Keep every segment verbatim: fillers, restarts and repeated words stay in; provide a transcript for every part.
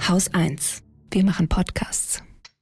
Haus eins. Wir machen Podcasts.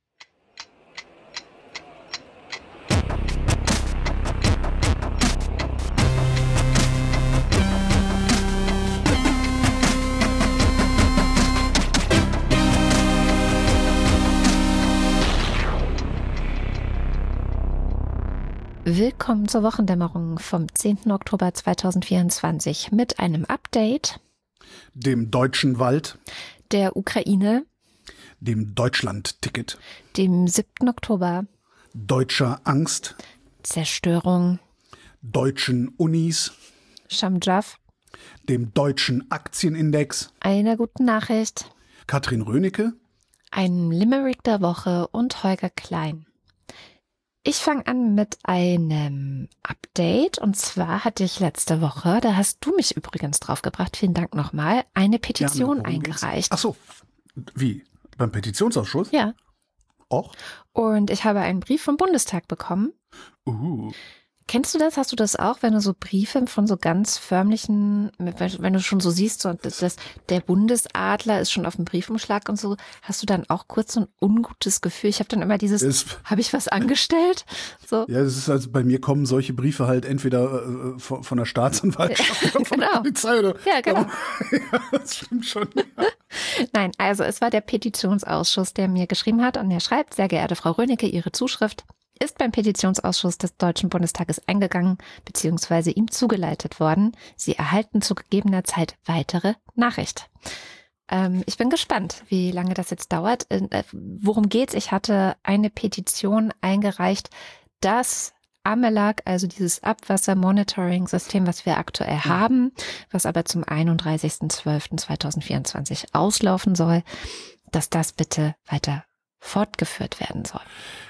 Willkommen zur Wochendämmerung vom zehnten Oktober zweitausendvierundzwanzig mit einem Update, dem deutschen Wald, der Ukraine, dem Deutschland-Ticket, dem siebten Oktober, deutscher Angst, Zerstörung, deutschen Unis, Schamjaf, dem deutschen Aktienindex, einer guten Nachricht, Katrin Rönecke, einem Limerick der Woche und Holger Klein. Ich fange an mit einem Update, und zwar hatte ich letzte Woche, da hast du mich übrigens drauf gebracht, vielen Dank nochmal, eine Petition ja, eingereicht. Ach so, wie? Beim Petitionsausschuss? Ja. Och. Und ich habe einen Brief vom Bundestag bekommen. Uh. Kennst du das? Hast du das auch, wenn du so Briefe von so ganz förmlichen, wenn du schon so siehst, so das, das, der Bundesadler ist schon auf dem Briefumschlag und so, hast du dann auch kurz so ein ungutes Gefühl? Ich habe dann immer dieses, habe ich was angestellt? So. Ja, es ist also, bei mir kommen solche Briefe halt entweder äh, von, von der Staatsanwaltschaft ja, oder von genau. der Polizei. Oder, ja, genau. Aber, ja, das stimmt schon. Ja. Nein, also es war der Petitionsausschuss, der mir geschrieben hat, und er schreibt: Sehr geehrte Frau Rönecke, Ihre Zuschrift ist beim Petitionsausschuss des Deutschen Bundestages eingegangen bzw. ihm zugeleitet worden. Sie erhalten zu gegebener Zeit weitere Nachricht. Ähm, ich bin gespannt, wie lange das jetzt dauert. Äh, worum geht's? Ich hatte eine Petition eingereicht, dass AMELAG, also dieses Abwasser-Monitoring-System, was wir aktuell haben, was aber zum einunddreißigsten zwölften zweitausendvierundzwanzig auslaufen soll, dass das bitte weiter fortgeführt werden soll.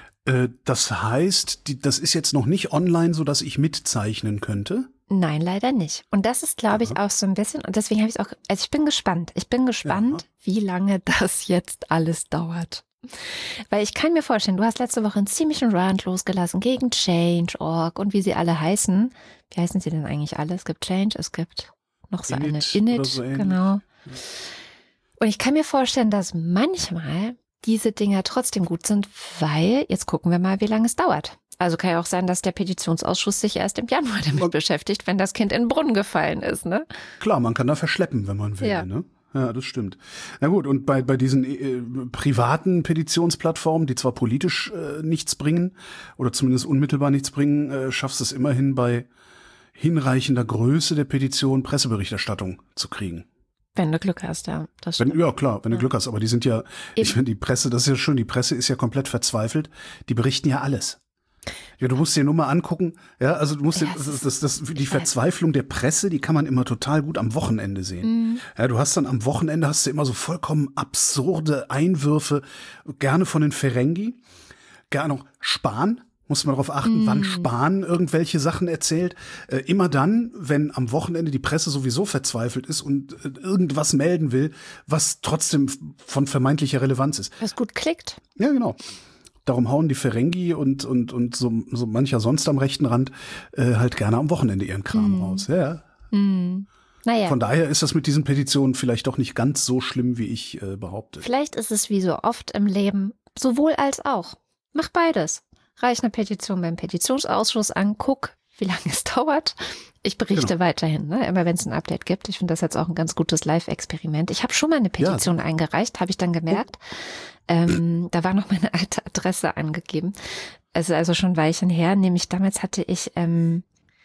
Das heißt, die, das ist jetzt noch nicht online, so dass ich mitzeichnen könnte? Nein, leider nicht. Und das ist, glaube ich, auch so ein bisschen, und deswegen habe ich es auch, also ich bin gespannt. Ich bin gespannt, ja. wie lange das jetzt alles dauert. Weil ich kann mir vorstellen, du hast letzte Woche einen ziemlichen Rant losgelassen gegen Change Punkt org und wie sie alle heißen. Wie heißen sie denn eigentlich alle? Es gibt Change, es gibt noch so Init eine Init, so genau. Und ich kann mir vorstellen, dass manchmal diese Dinger trotzdem gut sind, weil, jetzt gucken wir mal, wie lange es dauert. Also kann ja auch sein, dass der Petitionsausschuss sich erst im Januar damit und beschäftigt, wenn das Kind in den Brunnen gefallen ist, ne? Klar, man kann da verschleppen, wenn man will, ja. ne? Ja, das stimmt. Na gut, und bei, bei diesen äh, privaten Petitionsplattformen, die zwar politisch äh, nichts bringen oder zumindest unmittelbar nichts bringen, äh, schaffst du es immerhin bei hinreichender Größe der Petition Presseberichterstattung zu kriegen. Wenn du Glück hast, ja. Das wenn, ja, klar, wenn du ja. Glück hast. Aber die sind ja, Eben. ich finde, die Presse, das ist ja schön, die Presse ist ja komplett verzweifelt. Die berichten ja alles. Ja, du musst dir nur mal angucken, ja, also du musst ja, dir, das, das, das, die Verzweiflung der Presse, die kann man immer total gut am Wochenende sehen. Mhm. Ja, du hast dann am Wochenende hast du immer so vollkommen absurde Einwürfe, gerne von den Ferengi, gerne noch Spahn. Muss man darauf achten, mm. wann Spahn irgendwelche Sachen erzählt. Äh, immer dann, wenn am Wochenende die Presse sowieso verzweifelt ist und äh, irgendwas melden will, was trotzdem von vermeintlicher Relevanz ist. Was gut klickt. Ja, genau. Darum hauen die Ferengi und und und so, so mancher sonst am rechten Rand äh, halt gerne am Wochenende ihren Kram mm. raus. Ja. Mm. Naja. Von daher ist das mit diesen Petitionen vielleicht doch nicht ganz so schlimm, wie ich äh, behaupte. Vielleicht ist es wie so oft im Leben sowohl als auch. Mach beides. Reich eine Petition beim Petitionsausschuss an, guck, wie lange es dauert. Ich berichte genau. weiterhin, ne? Immer wenn es ein Update gibt. Ich finde das jetzt auch ein ganz gutes Live-Experiment. Ich habe schon mal eine Petition ja. eingereicht, habe ich dann gemerkt. Oh. Ähm, da war noch meine alte Adresse angegeben. Es ist also schon ein Weilchen her. Nämlich damals hatte ich ähm,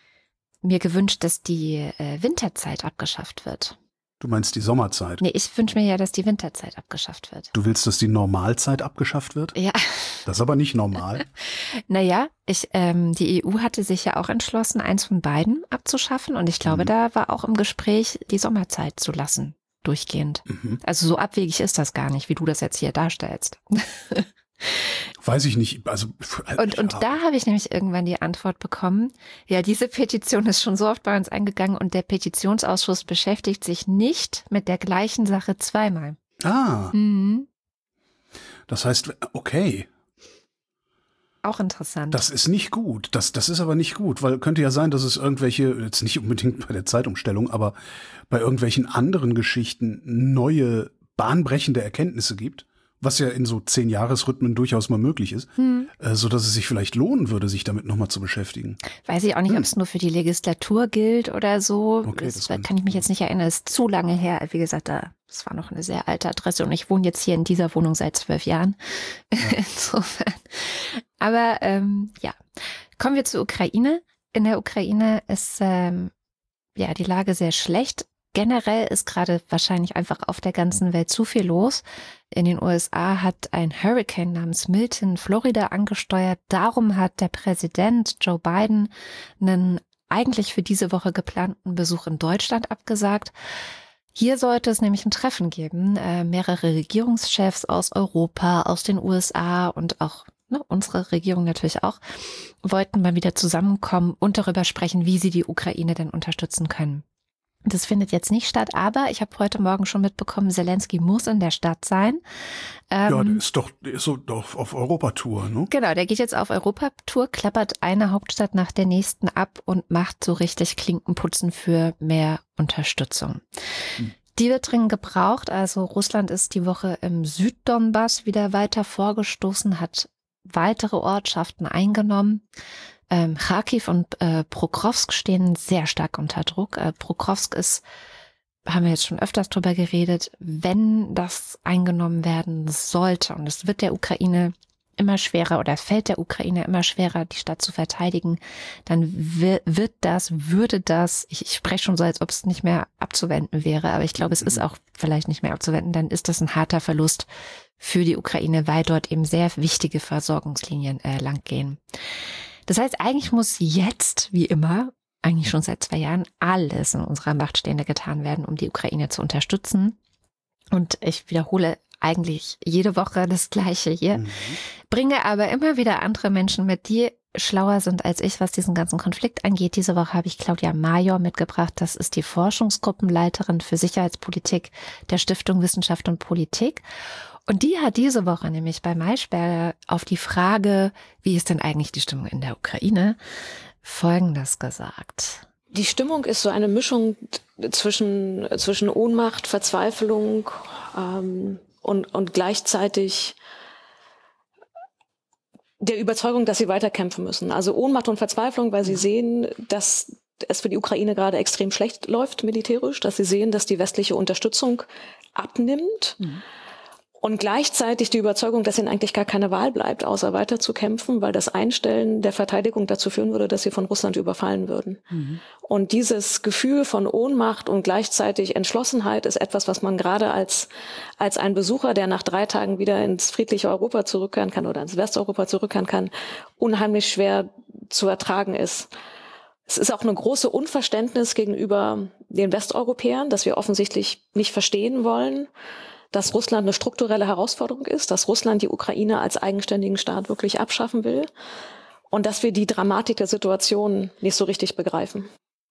mir gewünscht, dass die äh, Winterzeit abgeschafft wird. Du meinst die Sommerzeit? Nee, ich wünsche mir ja, dass die Winterzeit abgeschafft wird. Du willst, dass die Normalzeit abgeschafft wird? Ja. Das ist aber nicht normal. Naja, ich, ähm, die E U hatte sich ja auch entschlossen, eins von beiden abzuschaffen. Und ich glaube, mhm. da war auch im Gespräch, die Sommerzeit zu lassen, durchgehend. Mhm. Also so abwegig ist das gar nicht, wie du das jetzt hier darstellst. Weiß ich nicht. Also und und ja. da habe ich nämlich irgendwann die Antwort bekommen, ja, diese Petition ist schon so oft bei uns eingegangen und der Petitionsausschuss beschäftigt sich nicht mit der gleichen Sache zweimal. Ah. Mhm. Das heißt, okay. Auch interessant. Das ist nicht gut. Das, das ist aber nicht gut, weil könnte ja sein, dass es irgendwelche, jetzt nicht unbedingt bei der Zeitumstellung, aber bei irgendwelchen anderen Geschichten neue bahnbrechende Erkenntnisse gibt, was ja in so Zehn-Jahres-Rhythmen durchaus mal möglich ist, hm. äh, so dass es sich vielleicht lohnen würde, sich damit nochmal zu beschäftigen. Weiß ich auch nicht, hm. ob es nur für die Legislatur gilt oder so. Okay, das, das kann, kann ich mich jetzt nicht erinnern, das ist zu lange her. Wie gesagt, da, das war noch eine sehr alte Adresse und ich wohne jetzt hier in dieser Wohnung seit zwölf Jahren. Ja. Insofern. Aber ähm, ja, kommen wir zur Ukraine. In der Ukraine ist ähm, ja die Lage sehr schlecht. Generell ist gerade wahrscheinlich einfach auf der ganzen Welt zu viel los. In den U S A hat ein Hurricane namens Milton Florida angesteuert. Darum hat der Präsident Joe Biden einen eigentlich für diese Woche geplanten Besuch in Deutschland abgesagt. Hier sollte es nämlich ein Treffen geben. Äh, mehrere Regierungschefs aus Europa, aus den U S A und auch ne, unsere Regierung natürlich auch, wollten mal wieder zusammenkommen und darüber sprechen, wie sie die Ukraine denn unterstützen können. Das findet jetzt nicht statt, aber ich habe heute Morgen schon mitbekommen, Zelensky muss in der Stadt sein. Ähm, ja, der ist doch, der ist so doch auf Europatour, ne? Genau, der geht jetzt auf Europatour, klappert eine Hauptstadt nach der nächsten ab und macht so richtig Klinkenputzen für mehr Unterstützung. Hm. Die wird dringend gebraucht. Also Russland ist die Woche im Süddonbass wieder weiter vorgestoßen, hat weitere Ortschaften eingenommen. Ähm, Kharkiv und äh, Pokrovsk stehen sehr stark unter Druck. Äh, Pokrovsk ist, haben wir jetzt schon öfters drüber geredet, wenn das eingenommen werden sollte und es wird der Ukraine immer schwerer oder fällt der Ukraine immer schwerer, die Stadt zu verteidigen, dann wird das, würde das, ich, ich spreche schon so, als ob es nicht mehr abzuwenden wäre, aber ich glaube, es ist auch vielleicht nicht mehr abzuwenden, dann ist das ein harter Verlust für die Ukraine, weil dort eben sehr wichtige Versorgungslinien äh, lang gehen. Das heißt, eigentlich muss jetzt, wie immer, eigentlich schon seit zwei Jahren, alles in unserer Macht Stehende getan werden, um die Ukraine zu unterstützen. Und ich wiederhole eigentlich jede Woche das Gleiche hier, mhm. bringe aber immer wieder andere Menschen mit, die schlauer sind als ich, was diesen ganzen Konflikt angeht. Diese Woche habe ich Claudia Major mitgebracht. Das ist die Forschungsgruppenleiterin für Sicherheitspolitik der Stiftung Wissenschaft und Politik. Und die hat diese Woche nämlich bei Maischberger auf die Frage, wie ist denn eigentlich die Stimmung in der Ukraine, Folgendes gesagt. Die Stimmung ist so eine Mischung zwischen, zwischen Ohnmacht, Verzweiflung ähm, und, und gleichzeitig der Überzeugung, dass sie weiterkämpfen müssen. Also Ohnmacht und Verzweiflung, weil sie sehen, dass es für die Ukraine gerade extrem schlecht läuft militärisch, dass sie sehen, dass die westliche Unterstützung abnimmt. Mhm. Und gleichzeitig die Überzeugung, dass ihnen eigentlich gar keine Wahl bleibt, außer weiter zu kämpfen, weil das Einstellen der Verteidigung dazu führen würde, dass sie von Russland überfallen würden. Mhm. Und dieses Gefühl von Ohnmacht und gleichzeitig Entschlossenheit ist etwas, was man gerade als als ein Besucher, der nach drei Tagen wieder ins friedliche Europa zurückkehren kann oder ins Westeuropa zurückkehren kann, unheimlich schwer zu ertragen ist. Es ist auch eine große Unverständnis gegenüber den Westeuropäern, dass wir offensichtlich nicht verstehen wollen, dass Russland eine strukturelle Herausforderung ist, dass Russland die Ukraine als eigenständigen Staat wirklich abschaffen will und dass wir die Dramatik der Situation nicht so richtig begreifen.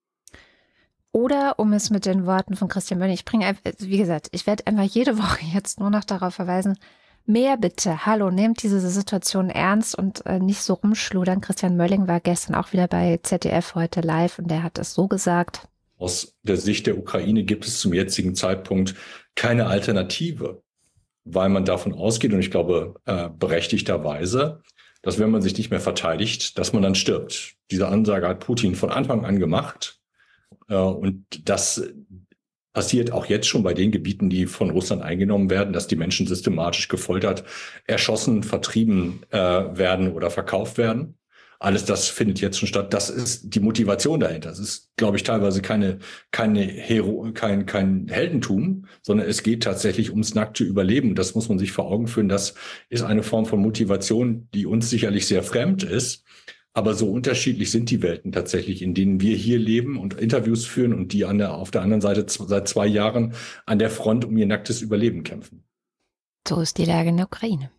Oder, um es mit den Worten von Christian Mölling, ich bringe einfach, wie gesagt, ich werde einfach jede Woche jetzt nur noch darauf verweisen, mehr bitte, hallo, nehmt diese Situation ernst und äh, nicht so rumschludern. Christian Mölling war gestern auch wieder bei Z D F heute live und der hat es so gesagt. Aus der Sicht der Ukraine gibt es zum jetzigen Zeitpunkt keine Alternative, weil man davon ausgeht, und ich glaube äh, berechtigterweise, dass wenn man sich nicht mehr verteidigt, dass man dann stirbt. Diese Ansage hat Putin von Anfang an gemacht. Äh, und das passiert auch jetzt schon bei den Gebieten, die von Russland eingenommen werden, dass die Menschen systematisch gefoltert, erschossen, vertrieben äh, werden oder verkauft werden. Alles das findet jetzt schon statt. Das ist die Motivation dahinter. Das ist, glaube ich, teilweise keine, keine Hero, kein, kein Heldentum, sondern es geht tatsächlich ums nackte Überleben. Das muss man sich vor Augen führen. Das ist eine Form von Motivation, die uns sicherlich sehr fremd ist. Aber so unterschiedlich sind die Welten tatsächlich, in denen wir hier leben und Interviews führen und die an der, auf der anderen Seite z- seit zwei Jahren an der Front um ihr nacktes Überleben kämpfen. So ist die Lage in der Ukraine.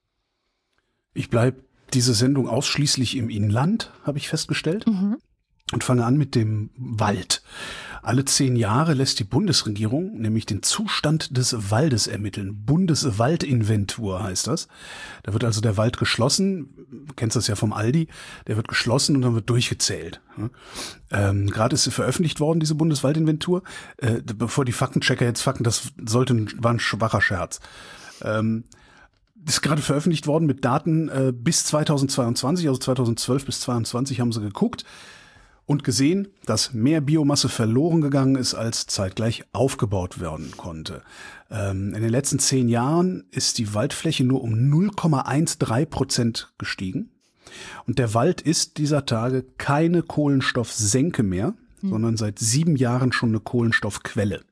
Ich bleibe diese Sendung ausschließlich im Inland, habe ich festgestellt. Mhm. Und fange an mit dem Wald. Alle zehn Jahre lässt die Bundesregierung nämlich den Zustand des Waldes ermitteln. Bundeswaldinventur heißt das. Da wird also der Wald geschlossen, du kennst das ja vom Aldi, der wird geschlossen und dann wird durchgezählt. Ähm, gerade ist sie veröffentlicht worden, diese Bundeswaldinventur. Äh, bevor die Faktenchecker jetzt Fakten, das sollte ein, war ein schwacher Scherz. Ähm, ist gerade veröffentlicht worden mit Daten äh, bis zweitausendzweiundzwanzig, also zweitausendzwölf bis zweitausendzweiundzwanzig haben sie geguckt. Und gesehen, dass mehr Biomasse verloren gegangen ist, als zeitgleich aufgebaut werden konnte. Ähm, in den letzten zehn Jahren ist die Waldfläche nur um null Komma dreizehn Prozent gestiegen. Und der Wald ist dieser Tage keine Kohlenstoffsenke mehr, mhm. sondern seit sieben Jahren schon eine Kohlenstoffquelle.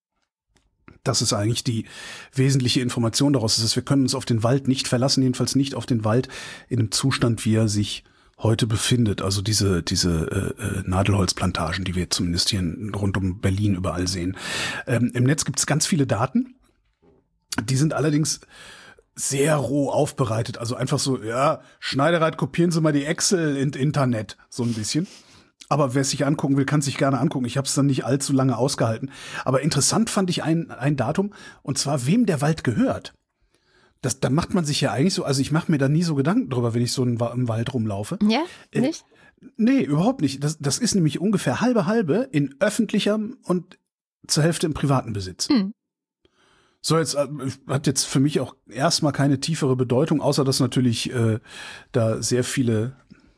Das ist eigentlich die wesentliche Information daraus. Das ist, wir können uns auf den Wald nicht verlassen, jedenfalls nicht auf den Wald in einem Zustand, wie er sich heute befindet, also diese diese äh, Nadelholzplantagen, die wir zumindest hier rund um Berlin überall sehen. Ähm, im Netz gibt es ganz viele Daten, die sind allerdings sehr roh aufbereitet, also einfach so, ja, Schneidereit, kopieren Sie mal die Excel in Internet, so ein bisschen. Aber wer es sich angucken will, kann es sich gerne angucken. Ich habe es dann nicht allzu lange ausgehalten. Aber interessant fand ich ein, ein Datum, und zwar, wem der Wald gehört. Das, da macht man sich ja eigentlich so, also ich mache mir da nie so Gedanken drüber, wenn ich so im Wald rumlaufe. Ja, nicht? Äh, nee, überhaupt nicht. Das, das ist nämlich ungefähr halbe halbe in öffentlichem und zur Hälfte im privaten Besitz. Hm. So, jetzt äh, hat jetzt für mich auch erstmal keine tiefere Bedeutung, außer dass natürlich äh, da sehr viele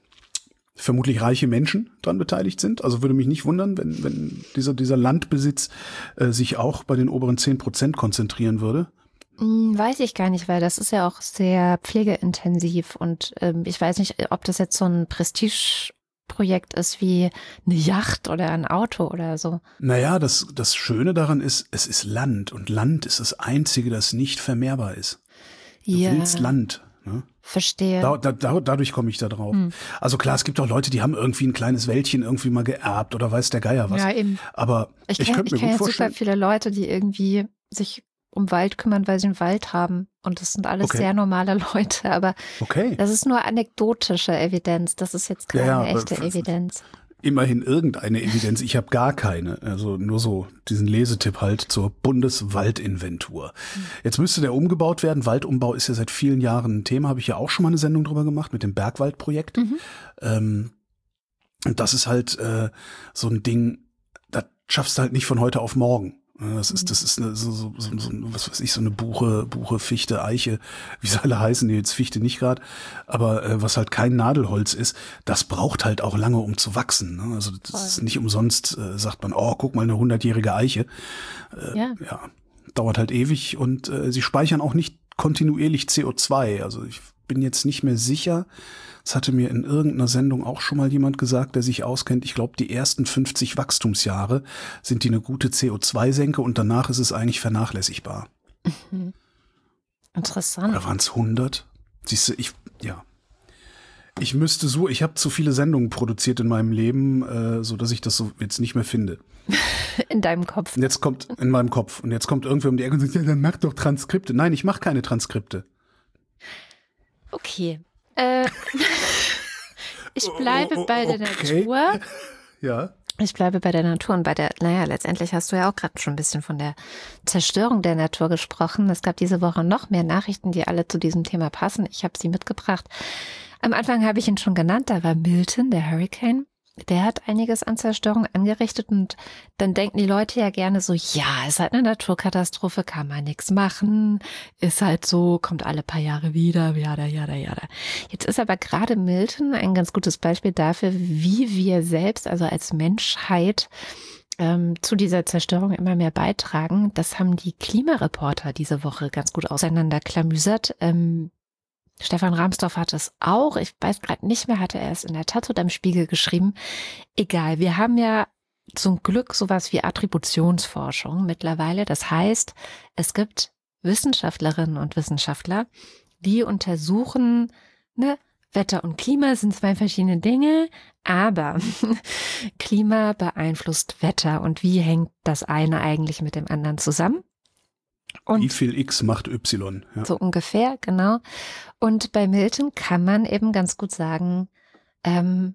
vermutlich reiche Menschen dran beteiligt sind. Also würde mich nicht wundern, wenn, wenn dieser, dieser Landbesitz äh, sich auch bei den oberen zehn Prozent konzentrieren würde. Weiß ich gar nicht, weil das ist ja auch sehr pflegeintensiv und ähm, ich weiß nicht, ob das jetzt so ein Prestigeprojekt ist wie eine Yacht oder ein Auto oder so. Naja, das, das Schöne daran ist, es ist Land und Land ist das Einzige, das nicht vermehrbar ist. Du ja. willst Land. Ne? Verstehe. Da, da, da, dadurch komme ich da drauf. Hm. Also klar, es gibt auch Leute, die haben irgendwie ein kleines Wäldchen irgendwie mal geerbt oder weiß der Geier was. Ja, eben. Aber ich, ich könnte mir kenn gut vorstellen. Ich kenne super viele Leute, die irgendwie sich um Wald kümmern, weil sie einen Wald haben. Und das sind alles okay. sehr normale Leute. Aber okay. das ist nur anekdotische Evidenz. Das ist jetzt keine ja, ja, echte Evidenz. Immerhin irgendeine Evidenz. Ich habe gar keine. Also nur so diesen Lesetipp halt zur Bundeswaldinventur. Mhm. Jetzt müsste der umgebaut werden. Waldumbau ist ja seit vielen Jahren ein Thema. Habe ich ja auch schon mal eine Sendung drüber gemacht mit dem Bergwaldprojekt. Mhm. Ähm, und das ist halt äh, so ein Ding, das schaffst du halt nicht von heute auf morgen. Das ist, das ist eine, so, so, so, so, was weiß ich, so eine Buche, Buche, Fichte, Eiche, wie sie alle heißen, die jetzt Fichte nicht gerade, aber äh, was halt kein Nadelholz ist, das braucht halt auch lange, um zu wachsen. Ne? Also das Voll. Ist nicht umsonst, äh, sagt man, oh, guck mal, eine hundertjährige Eiche. Äh, ja. ja, dauert halt ewig und äh, sie speichern auch nicht kontinuierlich C O zwei. Also ich bin jetzt nicht mehr sicher. Das hatte mir in irgendeiner Sendung auch schon mal jemand gesagt, der sich auskennt. Ich glaube, die ersten fünfzig Wachstumsjahre sind die eine gute C O zwei Senke und danach ist es eigentlich vernachlässigbar. Mhm. Interessant. Oder waren es hundert? Siehst du, ich, ja. Ich müsste so, ich habe zu viele Sendungen produziert in meinem Leben, äh, so dass ich das so jetzt nicht mehr finde. In deinem Kopf. Und jetzt kommt, in meinem Kopf. Und jetzt kommt irgendwer um die Ecke und sagt, ja, dann mach doch Transkripte. Nein, ich mache keine Transkripte. Okay. Äh, ich bleibe oh, bei der okay. Natur. Ja. Ich bleibe bei der Natur und bei der, naja, letztendlich hast du ja auch gerade schon ein bisschen von der Zerstörung der Natur gesprochen. Es gab diese Woche noch mehr Nachrichten, die alle zu diesem Thema passen. Ich habe sie mitgebracht. Am Anfang habe ich ihn schon genannt, da war Milton, der Hurricane. Der hat einiges an Zerstörung angerichtet und dann denken die Leute ja gerne so, ja, ist halt eine Naturkatastrophe, kann man nichts machen, ist halt so, kommt alle paar Jahre wieder, jada, jada, jada. Jetzt ist aber gerade Milton ein ganz gutes Beispiel dafür, wie wir selbst, also als Menschheit, ähm, zu dieser Zerstörung immer mehr beitragen. Das haben die Klimareporter diese Woche ganz gut auseinanderklamüsert. Ähm, Stefan Rahmsdorf hat es auch, ich weiß gerade nicht mehr, hatte er es in der Taz oder im Spiegel geschrieben. Egal, wir haben ja zum Glück sowas wie Attributionsforschung mittlerweile. Das heißt, es gibt Wissenschaftlerinnen und Wissenschaftler, die untersuchen, ne, Wetter und Klima sind zwei verschiedene Dinge, aber Klima beeinflusst Wetter und wie hängt das eine eigentlich mit dem anderen zusammen? Und wie viel X macht Y? Ja. So ungefähr, genau. Und bei Milton kann man eben ganz gut sagen, ähm,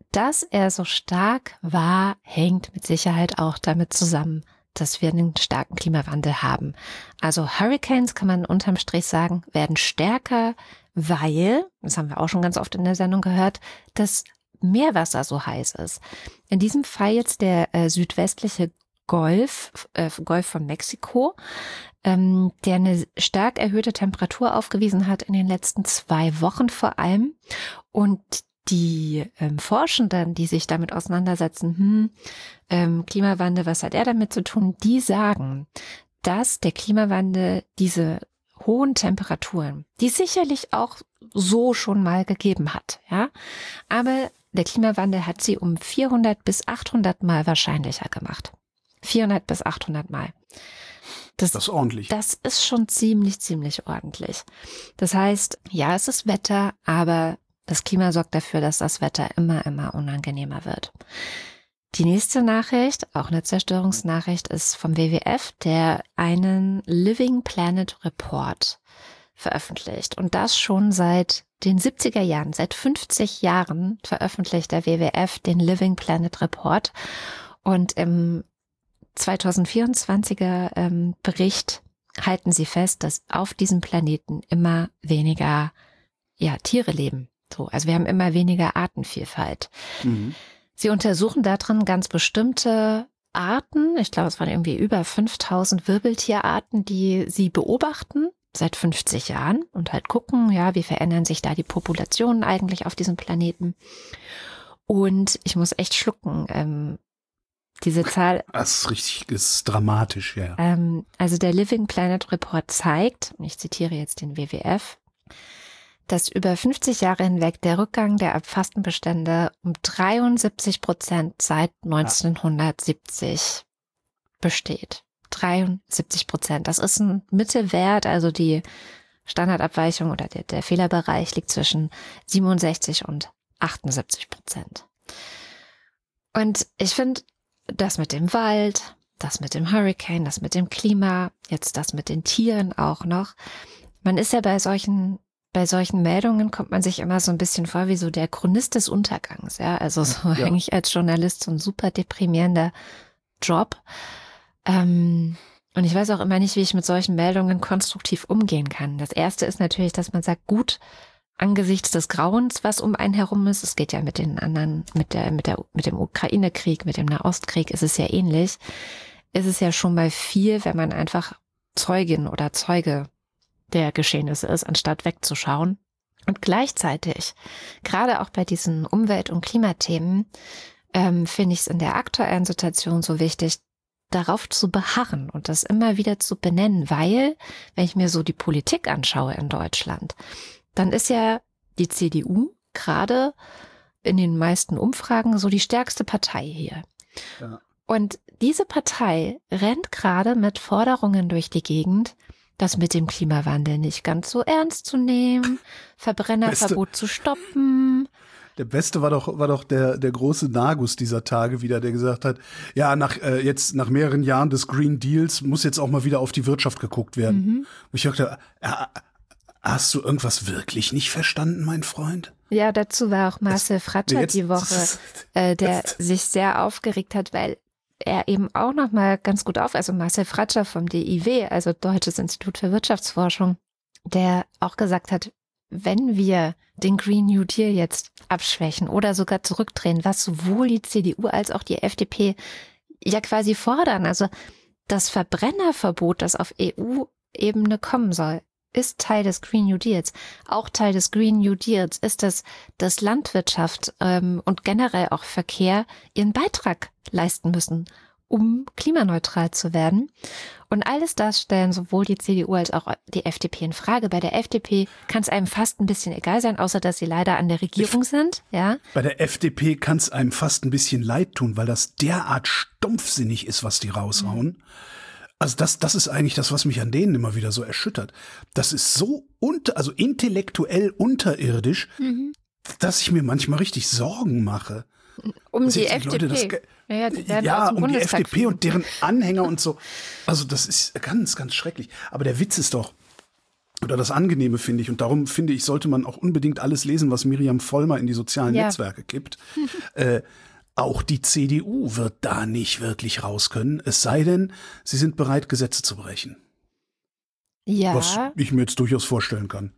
dass er so stark war, hängt mit Sicherheit auch damit zusammen, dass wir einen starken Klimawandel haben. Also Hurricanes, kann man unterm Strich sagen, werden stärker, weil, das haben wir auch schon ganz oft in der Sendung gehört, das Meerwasser so heiß ist. In diesem Fall jetzt der äh, südwestliche Golf, äh, Golf von Mexiko, ähm, der eine stark erhöhte Temperatur aufgewiesen hat in den letzten zwei Wochen vor allem. Und die ähm, Forschenden, die sich damit auseinandersetzen, hm, ähm, Klimawandel, was hat er damit zu tun, die sagen, dass der Klimawandel diese hohen Temperaturen, die es sicherlich auch so schon mal gegeben hat, ja, aber der Klimawandel hat sie um vierhundert bis achthundert Mal wahrscheinlicher gemacht. vierhundert bis achthundert Mal. Das, das ist ordentlich. Das ist schon ziemlich, ziemlich ordentlich. Das heißt, ja, es ist Wetter, aber das Klima sorgt dafür, dass das Wetter immer, immer unangenehmer wird. Die nächste Nachricht, auch eine Zerstörungsnachricht, ist vom W W F, der einen Living Planet Report veröffentlicht. Und das schon seit den siebziger Jahren, seit fünfzig Jahren veröffentlicht der W W F den Living Planet Report. Und im zweitausendvierundzwanziger ähm, Bericht halten sie fest, dass auf diesem Planeten immer weniger ja, Tiere leben. So, also wir haben immer weniger Artenvielfalt. Mhm. Sie untersuchen darin ganz bestimmte Arten. Ich glaube, es waren irgendwie über fünftausend Wirbeltierarten, die sie beobachten seit fünfzig Jahren und halt gucken, ja, wie verändern sich da die Populationen eigentlich auf diesem Planeten. Und ich muss echt schlucken. Ähm, diese Zahl. Das ist richtig, das ist dramatisch, ja. Ähm, also der Living Planet Report zeigt, ich zitiere jetzt den W W F, dass über fünfzig Jahre hinweg der Rückgang der erfassten Bestände um dreiundsiebzig Prozent seit neunzehnhundertsiebzig besteht. dreiundsiebzig Prozent. Das ist ein Mittelwert, also die Standardabweichung oder der, der Fehlerbereich liegt zwischen siebenundsechzig und achtundsiebzig Prozent. Und ich finde, das mit dem Wald, das mit dem Hurricane, das mit dem Klima, jetzt das mit den Tieren auch noch. Man ist ja bei solchen Bei solchen Meldungen kommt man sich immer so ein bisschen vor wie so der Chronist des Untergangs, ja, also so ja. Eigentlich als Journalist so ein super deprimierender Job. Ähm, und ich weiß auch immer nicht, wie ich mit solchen Meldungen konstruktiv umgehen kann. Das erste ist natürlich, dass man sagt, gut, angesichts des Grauens, was um einen herum ist, es geht ja mit den anderen, mit der, mit der, mit dem Ukraine-Krieg, mit dem Nahostkrieg, ist es ja ähnlich, ist es ja schon mal viel, wenn man einfach Zeugin oder Zeuge der Geschehnisse ist, anstatt wegzuschauen. Und gleichzeitig, gerade auch bei diesen Umwelt- und Klimathemen, ähm, finde ich es in der aktuellen Situation so wichtig, darauf zu beharren und das immer wieder zu benennen, weil, wenn ich mir so die Politik anschaue in Deutschland, dann ist ja die C D U gerade in den meisten Umfragen so die stärkste Partei hier. Ja. Und diese Partei rennt gerade mit Forderungen durch die Gegend, das mit dem Klimawandel nicht ganz so ernst zu nehmen, Verbrennerverbot zu stoppen. Der Beste war doch, war doch der, der große Nagus dieser Tage wieder, der gesagt hat, ja, nach, äh, jetzt, nach mehreren Jahren des Green Deals muss jetzt auch mal wieder auf die Wirtschaft geguckt werden. Mhm. Und ich dachte, äh, hast du irgendwas wirklich nicht verstanden, mein Freund? Ja, dazu war auch Marcel Fratscher die Woche, äh, der sich sehr aufgeregt hat, weil er eben auch noch mal ganz gut auf, also Marcel Fratscher vom D I W, also Deutsches Institut für Wirtschaftsforschung, der auch gesagt hat, wenn wir den Green New Deal jetzt abschwächen oder sogar zurückdrehen, was sowohl die C D U als auch die F D P ja quasi fordern, also das Verbrennerverbot, das auf E U-Ebene kommen soll, ist Teil des Green New Deals. Auch Teil des Green New Deals ist es, dass Landwirtschaft ähm, und generell auch Verkehr ihren Beitrag leisten müssen, um klimaneutral zu werden. Und alles das stellen sowohl die C D U als auch die F D P in Frage. Bei der F D P kann es einem fast ein bisschen egal sein, außer dass sie leider an der Regierung sind. Ja. Bei der F D P kann es einem fast ein bisschen leid tun, weil das derart stumpfsinnig ist, was die raushauen. Mhm. Also das, das ist eigentlich das, was mich an denen immer wieder so erschüttert. Das ist so unter, also intellektuell unterirdisch, mhm. dass ich mir manchmal richtig Sorgen mache. Um die, die F D P. Das, ja, ja, ja um die F D P und deren Anhänger und so. Also das ist ganz, ganz schrecklich. Aber der Witz ist doch, oder das Angenehme finde ich, und darum finde ich, sollte man auch unbedingt alles lesen, was Miriam Vollmer in die sozialen ja. Netzwerke kippt. äh, auch die C D U wird da nicht wirklich raus können, es sei denn, sie sind bereit, Gesetze zu brechen. Ja. Was ich mir jetzt durchaus vorstellen kann.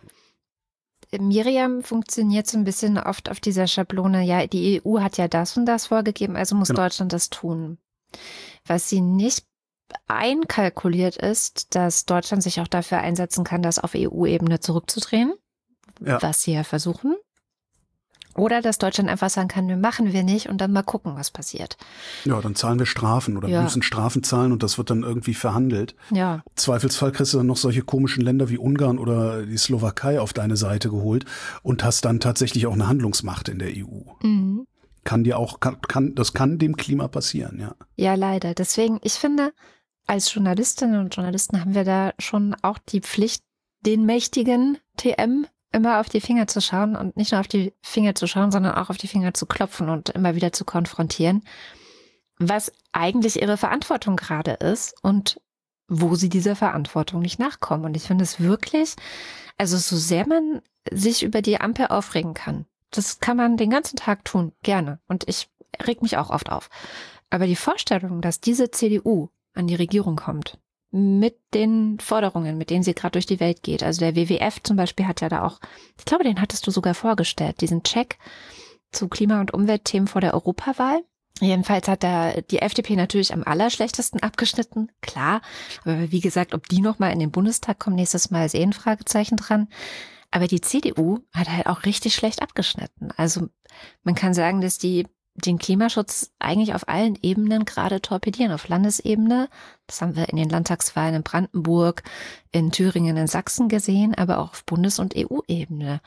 Miriam funktioniert so ein bisschen oft auf dieser Schablone, ja, die E U hat ja das und das vorgegeben, also muss genau. Deutschland das tun. Was sie nicht einkalkuliert ist, dass Deutschland sich auch dafür einsetzen kann, das auf E U-Ebene zurückzudrehen, ja. was sie ja versuchen. Oder dass Deutschland einfach sagen kann, wir machen wir nicht und dann mal gucken, was passiert. Ja, dann zahlen wir Strafen oder ja. wir müssen Strafen zahlen und das wird dann irgendwie verhandelt. Ja. Im Zweifelsfall kriegst du dann noch solche komischen Länder wie Ungarn oder die Slowakei auf deine Seite geholt und hast dann tatsächlich auch eine Handlungsmacht in der E U. Mhm. Kann dir auch, kann, kann, das kann dem Klima passieren, ja. Ja, leider. Deswegen, ich finde, als Journalistinnen und Journalisten haben wir da schon auch die Pflicht, den mächtigen T M immer auf die Finger zu schauen und nicht nur auf die Finger zu schauen, sondern auch auf die Finger zu klopfen und immer wieder zu konfrontieren, was eigentlich ihre Verantwortung gerade ist und wo sie dieser Verantwortung nicht nachkommen. Und ich finde es wirklich, also so sehr man sich über die Ampel aufregen kann, das kann man den ganzen Tag tun, gerne. Und ich reg mich auch oft auf. Aber die Vorstellung, dass diese C D U an die Regierung kommt, mit den Forderungen, mit denen sie gerade durch die Welt geht. Also der W W F zum Beispiel hat ja da auch, ich glaube, den hattest du sogar vorgestellt, diesen Check zu Klima- und Umweltthemen vor der Europawahl. Jedenfalls hat da die F D P natürlich am allerschlechtesten abgeschnitten, klar. Aber wie gesagt, ob die nochmal in den Bundestag kommen, nächstes Mal sehen, Fragezeichen dran. Aber die C D U hat halt auch richtig schlecht abgeschnitten. Also man kann sagen, dass die den Klimaschutz eigentlich auf allen Ebenen gerade torpedieren. Auf Landesebene, das haben wir in den Landtagswahlen in Brandenburg, in Thüringen, in Sachsen gesehen, aber auch auf Bundes- und E U-Ebene.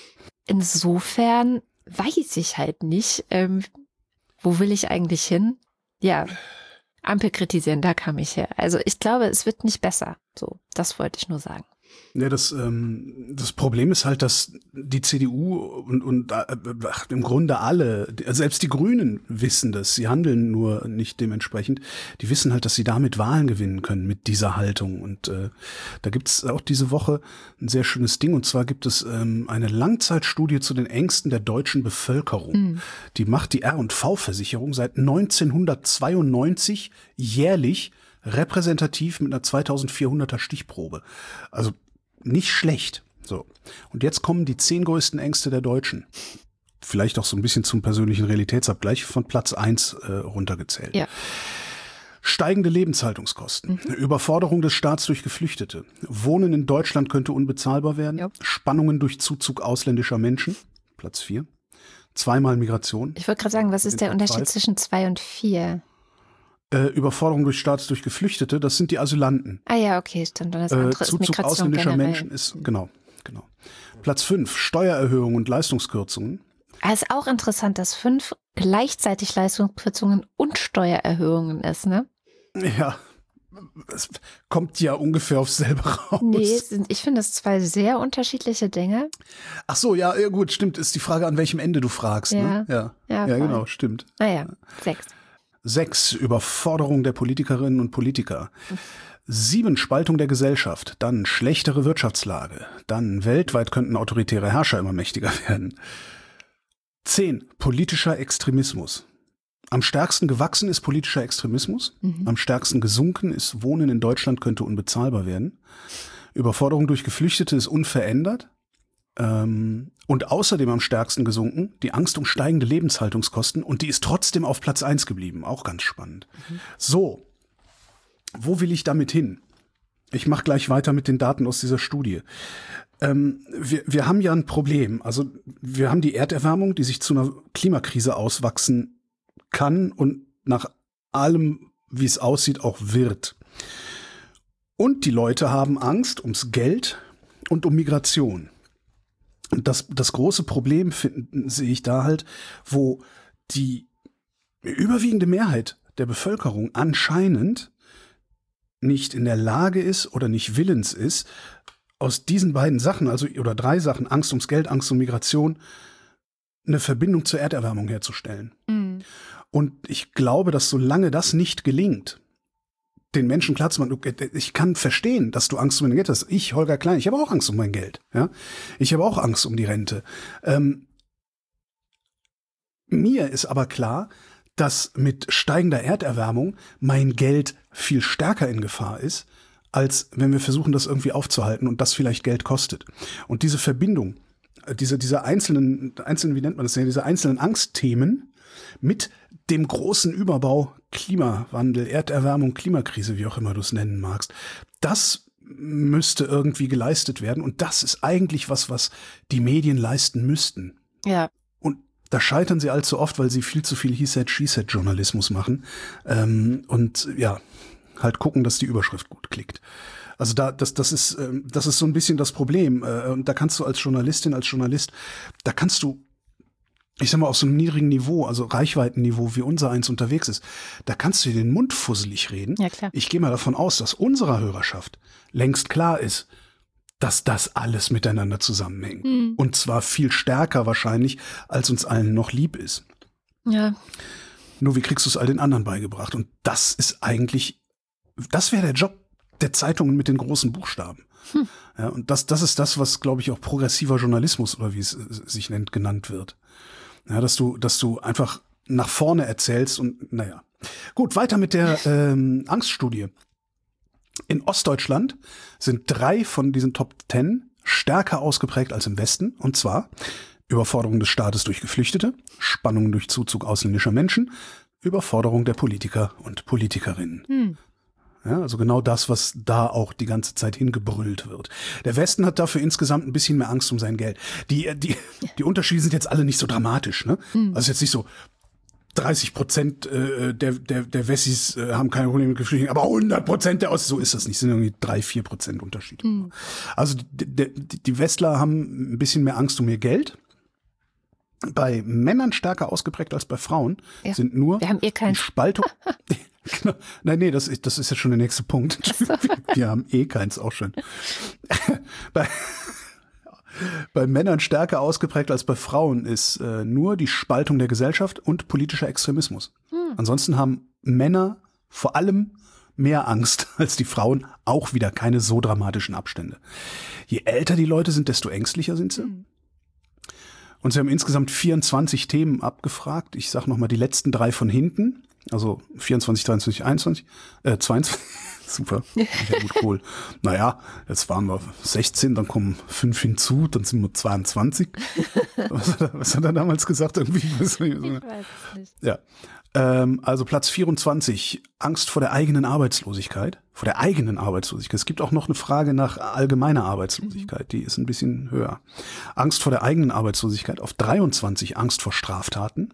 Insofern weiß ich halt nicht, ähm, wo will ich eigentlich hin? Ja, Ampel kritisieren, da kam ich her. Also ich glaube, es wird nicht besser. So, das wollte ich nur sagen. Ja, das, ähm, das Problem ist halt, dass die C D U und, und äh, ach, im Grunde alle, selbst die Grünen wissen das, sie handeln nur nicht dementsprechend, die wissen halt, dass sie damit Wahlen gewinnen können mit dieser Haltung. Und äh, da gibt's auch diese Woche ein sehr schönes Ding, und zwar gibt es ähm, eine Langzeitstudie zu den Ängsten der deutschen Bevölkerung. Mhm. Die macht die R und V-Versicherung seit neunzehnhundertzweiundneunzig jährlich repräsentativ mit einer zweitausendvierhunderter Stichprobe. Also nicht schlecht. So. Und jetzt kommen die zehn größten Ängste der Deutschen. Vielleicht auch so ein bisschen zum persönlichen Realitätsabgleich von Platz eins äh, runtergezählt. Ja. Steigende Lebenshaltungskosten, mhm. Überforderung des Staats durch Geflüchtete, Wohnen in Deutschland könnte unbezahlbar werden, ja. Spannungen durch Zuzug ausländischer Menschen, Platz vier, zweimal Migration. Ich wollte gerade sagen, was ist der Unterschied zwischen zwei und vier? Äh, Überforderung durch Staats durch Geflüchtete, das sind die Asylanten. Ah ja, okay, stimmt. Und das andere äh, Zuzug ist Migration ausländischer generell. Menschen ist, genau, genau. Platz fünf, Steuererhöhungen und Leistungskürzungen. Ah, ist auch interessant, dass fünf gleichzeitig Leistungskürzungen und Steuererhöhungen ist, ne? Ja, es kommt ja ungefähr aufs selbe raus. Nee, sind, ich finde das zwei sehr unterschiedliche Dinge. Ach so, ja, ja, gut, stimmt. Ist die Frage, an welchem Ende du fragst, ja. ne? Ja, ja, ja genau, stimmt. Naja, sechs. Sechs, Überforderung der Politikerinnen und Politiker. Sieben, Spaltung der Gesellschaft. Dann schlechtere Wirtschaftslage. Dann weltweit könnten autoritäre Herrscher immer mächtiger werden. Zehn, politischer Extremismus. Am stärksten gewachsen ist politischer Extremismus. Mhm. Am stärksten gesunken ist Wohnen in Deutschland könnte unbezahlbar werden. Überforderung durch Geflüchtete ist unverändert. Ähm, und außerdem am stärksten gesunken die Angst um steigende Lebenshaltungskosten, und die ist trotzdem auf Platz eins geblieben. Auch ganz spannend. Mhm. So, wo will ich damit hin? Ich mache gleich weiter mit den Daten aus dieser Studie. Ähm, wir, wir haben ja ein Problem. Also wir haben die Erderwärmung, die sich zu einer Klimakrise auswachsen kann und nach allem, wie es aussieht, auch wird. Und die Leute haben Angst ums Geld und um Migration. Und das, das große Problem finden, sehe ich da halt, wo die überwiegende Mehrheit der Bevölkerung anscheinend nicht in der Lage ist oder nicht willens ist, aus diesen beiden Sachen, also oder drei Sachen, Angst ums Geld, Angst um Migration, eine Verbindung zur Erderwärmung herzustellen. Mhm. Und ich glaube, dass solange das nicht gelingt, den Menschen klar zu machen, ich kann verstehen, dass du Angst um dein Geld hast. Ich, Holger Klein, ich habe auch Angst um mein Geld. Ja, ich habe auch Angst um die Rente. Ähm, mir ist aber klar, dass mit steigender Erderwärmung mein Geld viel stärker in Gefahr ist, als wenn wir versuchen, das irgendwie aufzuhalten und das vielleicht Geld kostet. Und diese Verbindung, diese, diese einzelnen, einzelnen, wie nennt man das denn, diese einzelnen Angstthemen mit dem großen Überbau Klimawandel, Erderwärmung, Klimakrise, wie auch immer du es nennen magst, das müsste irgendwie geleistet werden. Und das ist eigentlich was, was die Medien leisten müssten. Ja. Und da scheitern sie allzu oft, weil sie viel zu viel He-Said-She-Said-Journalismus machen. Ähm, und ja, halt gucken, dass die Überschrift gut klickt. Also da, das, das ist, ähm, das ist so ein bisschen das Problem. Äh, und da kannst du als Journalistin, als Journalist, da kannst du, ich sag mal, auf so einem niedrigen Niveau, also Reichweitenniveau, wie unser eins unterwegs ist, da kannst du dir den Mund fusselig reden. Ja, klar. Ich gehe mal davon aus, dass unserer Hörerschaft längst klar ist, dass das alles miteinander zusammenhängt. Mhm. Und zwar viel stärker wahrscheinlich, als uns allen noch lieb ist. Ja. Nur wie kriegst du es all den anderen beigebracht? Und das ist eigentlich, das wäre der Job der Zeitungen mit den großen Buchstaben. Hm. Ja, und das, das ist das, was, glaube ich, auch progressiver Journalismus oder wie es sich nennt, genannt wird. Ja, dass du, dass du einfach nach vorne erzählst und naja. Gut, weiter mit der ähm, Angststudie. In Ostdeutschland sind drei von diesen Top Ten stärker ausgeprägt als im Westen. Und zwar Überforderung des Staates durch Geflüchtete, Spannungen durch Zuzug ausländischer Menschen, Überforderung der Politiker und Politikerinnen. Hm. Ja, also genau das, was da auch die ganze Zeit hingebrüllt wird. Der Westen hat dafür insgesamt ein bisschen mehr Angst um sein Geld. Die, die, die Unterschiede sind jetzt alle nicht so dramatisch, ne? Mhm. Also jetzt nicht so dreißig Prozent äh, der, der, der Wessis äh, haben keine Probleme mit Geflüchteten, aber hundert Prozent der Ossis, so ist das nicht. Es sind irgendwie drei, vier Prozent Unterschied. Mhm. Also die, die, die Westler haben ein bisschen mehr Angst um ihr Geld. Bei Männern stärker ausgeprägt als bei Frauen ja. sind nur Wir haben eh keinen. die Spaltung. Genau. Nein, nee, das ist, das ist ja schon der nächste Punkt. So. Wir, wir haben eh keins, auch schön. bei, bei Männern stärker ausgeprägt als bei Frauen ist äh, nur die Spaltung der Gesellschaft und politischer Extremismus. Hm. Ansonsten haben Männer vor allem mehr Angst als die Frauen, auch wieder keine so dramatischen Abstände. Je älter die Leute sind, desto ängstlicher sind sie. Hm. Und sie haben insgesamt vierundzwanzig Themen abgefragt. Ich sage nochmal die letzten drei von hinten. Also vierundzwanzig, dreiundzwanzig, einundzwanzig, äh, zweiundzwanzig. Super. Ja, gut, cool. Naja, jetzt waren wir sechzehn, dann kommen fünf hinzu, dann sind wir zweiundzwanzig. Was hat er, was hat er damals gesagt? Irgendwie? Ich weiß es nicht. Ja. Ähm, also Platz vierundzwanzig, Angst vor der eigenen Arbeitslosigkeit. Vor der eigenen Arbeitslosigkeit. Es gibt auch noch eine Frage nach allgemeiner Arbeitslosigkeit, mhm. die ist ein bisschen höher. Angst vor der eigenen Arbeitslosigkeit. Auf dreiundzwanzig, Angst vor Straftaten.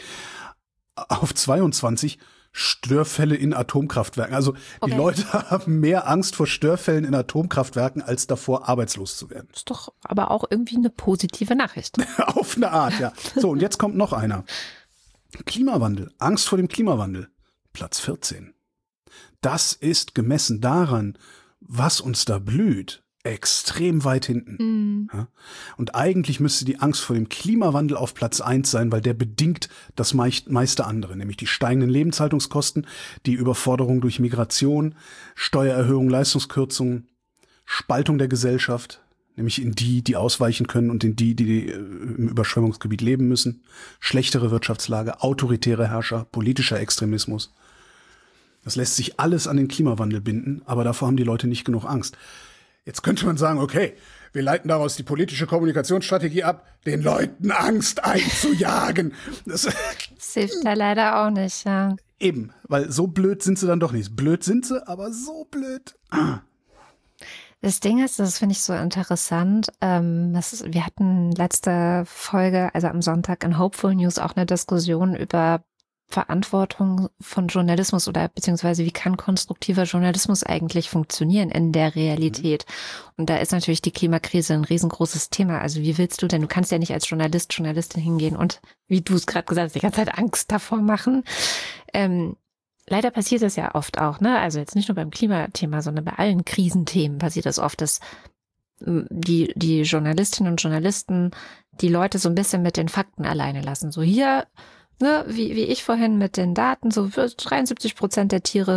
Auf zweiundzwanzig Störfälle in Atomkraftwerken. Also die okay. Leute haben mehr Angst vor Störfällen in Atomkraftwerken, als davor arbeitslos zu werden. Ist doch aber auch irgendwie eine positive Nachricht. Auf eine Art, ja. So, und jetzt kommt noch einer. Klimawandel. Angst vor dem Klimawandel. Platz vierzehn. Das ist gemessen daran, was uns da blüht, extrem weit hinten. Mm. Ja? Und eigentlich müsste die Angst vor dem Klimawandel auf Platz eins sein, weil der bedingt das meiste andere, nämlich die steigenden Lebenshaltungskosten, die Überforderung durch Migration, Steuererhöhung, Leistungskürzungen, Spaltung der Gesellschaft, nämlich in die, die ausweichen können und in die, die im Überschwemmungsgebiet leben müssen, schlechtere Wirtschaftslage, autoritäre Herrscher, politischer Extremismus. Das lässt sich alles an den Klimawandel binden, aber davor haben die Leute nicht genug Angst. Jetzt könnte man sagen, okay, wir leiten daraus die politische Kommunikationsstrategie ab, den Leuten Angst einzujagen. Das, das hilft da leider auch nicht, ja. Eben, weil so blöd sind sie dann doch nicht. Blöd sind sie, aber so blöd. Ah. Das Ding ist, das finde ich so interessant, ähm, das ist, wir hatten letzte Folge, also am Sonntag in Hopeful News auch eine Diskussion über Verantwortung von Journalismus oder beziehungsweise wie kann konstruktiver Journalismus eigentlich funktionieren in der Realität? Und da ist natürlich die Klimakrise ein riesengroßes Thema. Also wie willst du denn, du kannst ja nicht als Journalist, Journalistin hingehen und, wie du es gerade gesagt hast, die ganze Zeit Angst davor machen. Ähm, leider passiert das ja oft auch, ne? Also jetzt nicht nur beim Klimathema, sondern bei allen Krisenthemen passiert das oft, dass die, die Journalistinnen und Journalisten die Leute so ein bisschen mit den Fakten alleine lassen. So hier, ne, wie, wie ich vorhin mit den Daten, so dreiundsiebzig Prozent der Tiere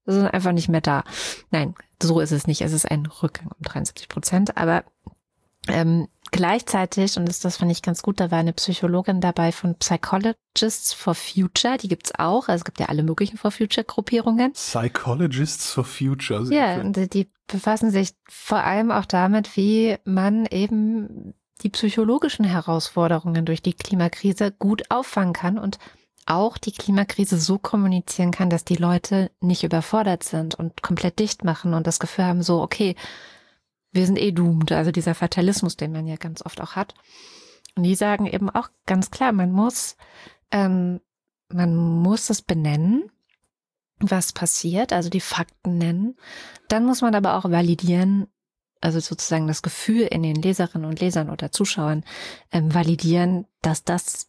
sind einfach nicht mehr da. Nein, so ist es nicht. Es ist ein Rückgang um dreiundsiebzig Prozent. Aber ähm, gleichzeitig, und das, das fand ich ganz gut, da war eine Psychologin dabei von Psychologists for Future, die gibt's auch. Also es gibt ja alle möglichen For Future-Gruppierungen. Psychologists for Future. Ja, und die befassen sich vor allem auch damit, wie man eben die psychologischen Herausforderungen durch die Klimakrise gut auffangen kann und auch die Klimakrise so kommunizieren kann, dass die Leute nicht überfordert sind und komplett dicht machen und das Gefühl haben, so, okay, wir sind eh doomed, also dieser Fatalismus, den man ja ganz oft auch hat. Und die sagen eben auch ganz klar, man muss, ähm, man muss es benennen, was passiert, also die Fakten nennen. Dann muss man aber auch validieren, also sozusagen das Gefühl in den Leserinnen und Lesern oder Zuschauern ähm, validieren, dass das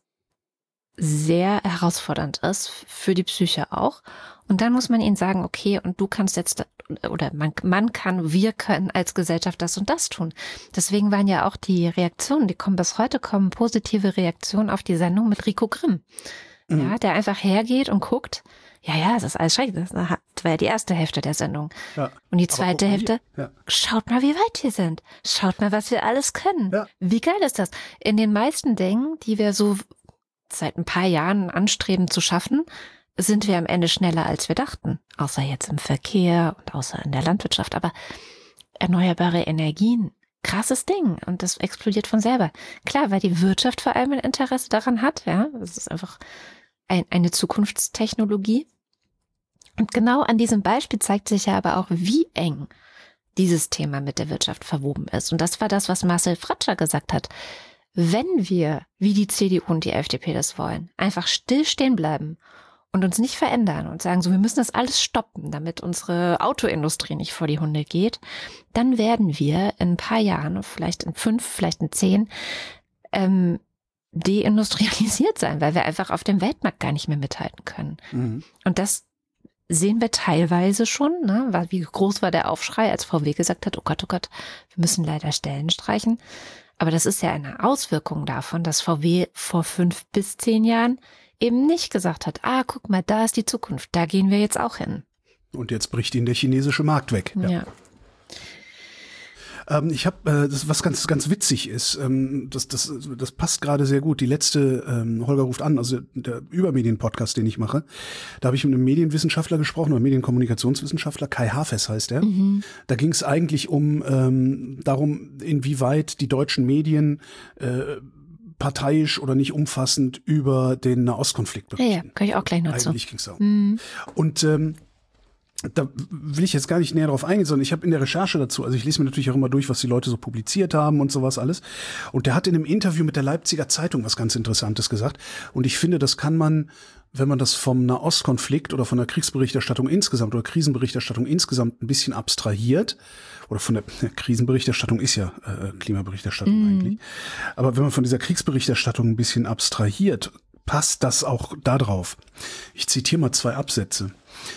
sehr herausfordernd ist, für die Psyche auch. Und dann muss man ihnen sagen, okay, und du kannst jetzt, oder man, man kann, wir können als Gesellschaft das und das tun. Deswegen waren ja auch die Reaktionen, die kommen bis heute, kommen positive Reaktionen auf die Sendung mit Rico Grimm. Mhm. Ja, der einfach hergeht und guckt, ja, ja, es ist alles schrecklich. Das war ja die erste Hälfte der Sendung. Ja, und die zweite Hälfte, ja. Schaut mal, wie weit wir sind. Schaut mal, was wir alles können. Ja. Wie geil ist das? In den meisten Dingen, die wir so seit ein paar Jahren anstreben zu schaffen, sind wir am Ende schneller, als wir dachten. Außer jetzt im Verkehr und außer in der Landwirtschaft. Aber erneuerbare Energien, krasses Ding. Und das explodiert von selber. Klar, weil die Wirtschaft vor allem ein Interesse daran hat. Ja, das ist einfach ein, eine Zukunftstechnologie. Und genau an diesem Beispiel zeigt sich ja aber auch, wie eng dieses Thema mit der Wirtschaft verwoben ist. Und das war das, was Marcel Fratscher gesagt hat. Wenn wir, wie die C D U und die F D P das wollen, einfach still stehen bleiben und uns nicht verändern und sagen, so, wir müssen das alles stoppen, damit unsere Autoindustrie nicht vor die Hunde geht, dann werden wir in ein paar Jahren, vielleicht in fünf, vielleicht in zehn, ähm, deindustrialisiert sein, weil wir einfach auf dem Weltmarkt gar nicht mehr mithalten können. Mhm. Und das sehen wir teilweise schon, ne? Weil wie groß war der Aufschrei, als V W gesagt hat, oh Gott, oh Gott, wir müssen leider Stellen streichen. Aber das ist ja eine Auswirkung davon, dass V W vor fünf bis zehn Jahren eben nicht gesagt hat, ah, guck mal, da ist die Zukunft, da gehen wir jetzt auch hin. Und jetzt bricht ihnen der chinesische Markt weg. Ja. ja. Ähm, ich habe, äh, das was ganz ganz witzig ist, ähm, das das das passt gerade sehr gut. Die letzte ähm, Holger ruft an, also der Übermedien-Podcast, den ich mache, da habe ich mit einem Medienwissenschaftler gesprochen, oder Medienkommunikationswissenschaftler, Kai Hafes heißt er. Mhm. Da ging es eigentlich um ähm, darum, inwieweit die deutschen Medien äh, parteiisch oder nicht umfassend über den Nahostkonflikt berichten. Ja, ja, kann ich auch gleich noch zu. Eigentlich ging es darum. Mhm. Und ähm, da will ich jetzt gar nicht näher drauf eingehen, sondern ich habe in der Recherche dazu, also ich lese mir natürlich auch immer durch, was die Leute so publiziert haben und sowas alles. Und der hat in einem Interview mit der Leipziger Zeitung was ganz Interessantes gesagt. Und ich finde, das kann man, wenn man das vom Nahostkonflikt oder von der Kriegsberichterstattung insgesamt oder Krisenberichterstattung insgesamt ein bisschen abstrahiert, oder von der Krisenberichterstattung ist ja äh, Klimaberichterstattung mm. eigentlich, aber wenn man von dieser Kriegsberichterstattung ein bisschen abstrahiert, passt das auch da drauf. Ich zitiere mal zwei Absätze.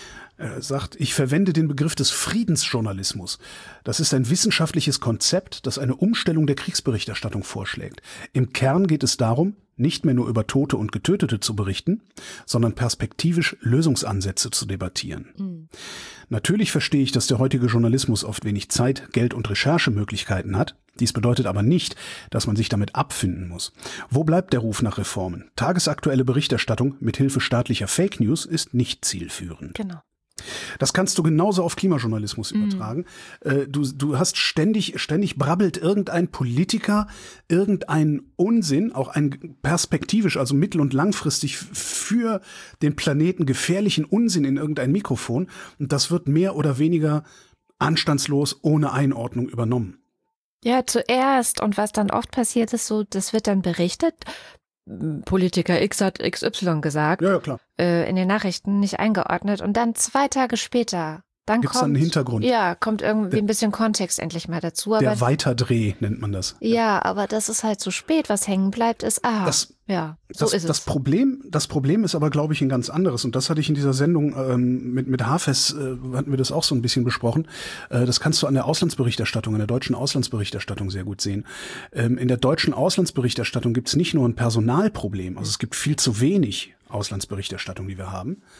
Er sagt, ich verwende den Begriff des Friedensjournalismus. Das ist ein wissenschaftliches Konzept, das eine Umstellung der Kriegsberichterstattung vorschlägt. Im Kern geht es darum, nicht mehr nur über Tote und Getötete zu berichten, sondern perspektivisch Lösungsansätze zu debattieren. Mhm. Natürlich verstehe ich, dass der heutige Journalismus oft wenig Zeit, Geld und Recherchemöglichkeiten hat. Dies bedeutet aber nicht, dass man sich damit abfinden muss. Wo bleibt der Ruf nach Reformen? Tagesaktuelle Berichterstattung mit Hilfe staatlicher Fake News ist nicht zielführend. Genau. Das kannst du genauso auf Klimajournalismus mm. übertragen. Äh, du, du hast ständig, ständig brabbelt irgendein Politiker, irgendein Unsinn, auch ein perspektivisch, also mittel- und langfristig für den Planeten gefährlichen Unsinn in irgendein Mikrofon. Und das wird mehr oder weniger anstandslos ohne Einordnung übernommen. Ja, zuerst. Und was dann oft passiert ist, so, das wird dann berichtet. Politiker X hat X Y gesagt, ja, ja, klar. Äh, in den Nachrichten nicht eingeordnet und dann zwei Tage später, dann Gibt's kommt dann einen Hintergrund. Ja, kommt irgendwie der, ein bisschen Kontext endlich mal dazu. Aber der Weiterdreh nennt man das. Ja, ja, aber das ist halt zu spät. Was hängen bleibt, ist ah, das, ja, so das, ist es. Das Problem, das Problem ist aber, glaube ich, ein ganz anderes. Und das hatte ich in dieser Sendung ähm, mit mit Hafes äh, hatten wir das auch so ein bisschen besprochen. Äh, das kannst du an der Auslandsberichterstattung, an der deutschen Auslandsberichterstattung sehr gut sehen. Ähm, in der deutschen Auslandsberichterstattung gibt es nicht nur ein Personalproblem, also es gibt viel zu wenig Auslandsberichterstattung, die wir haben.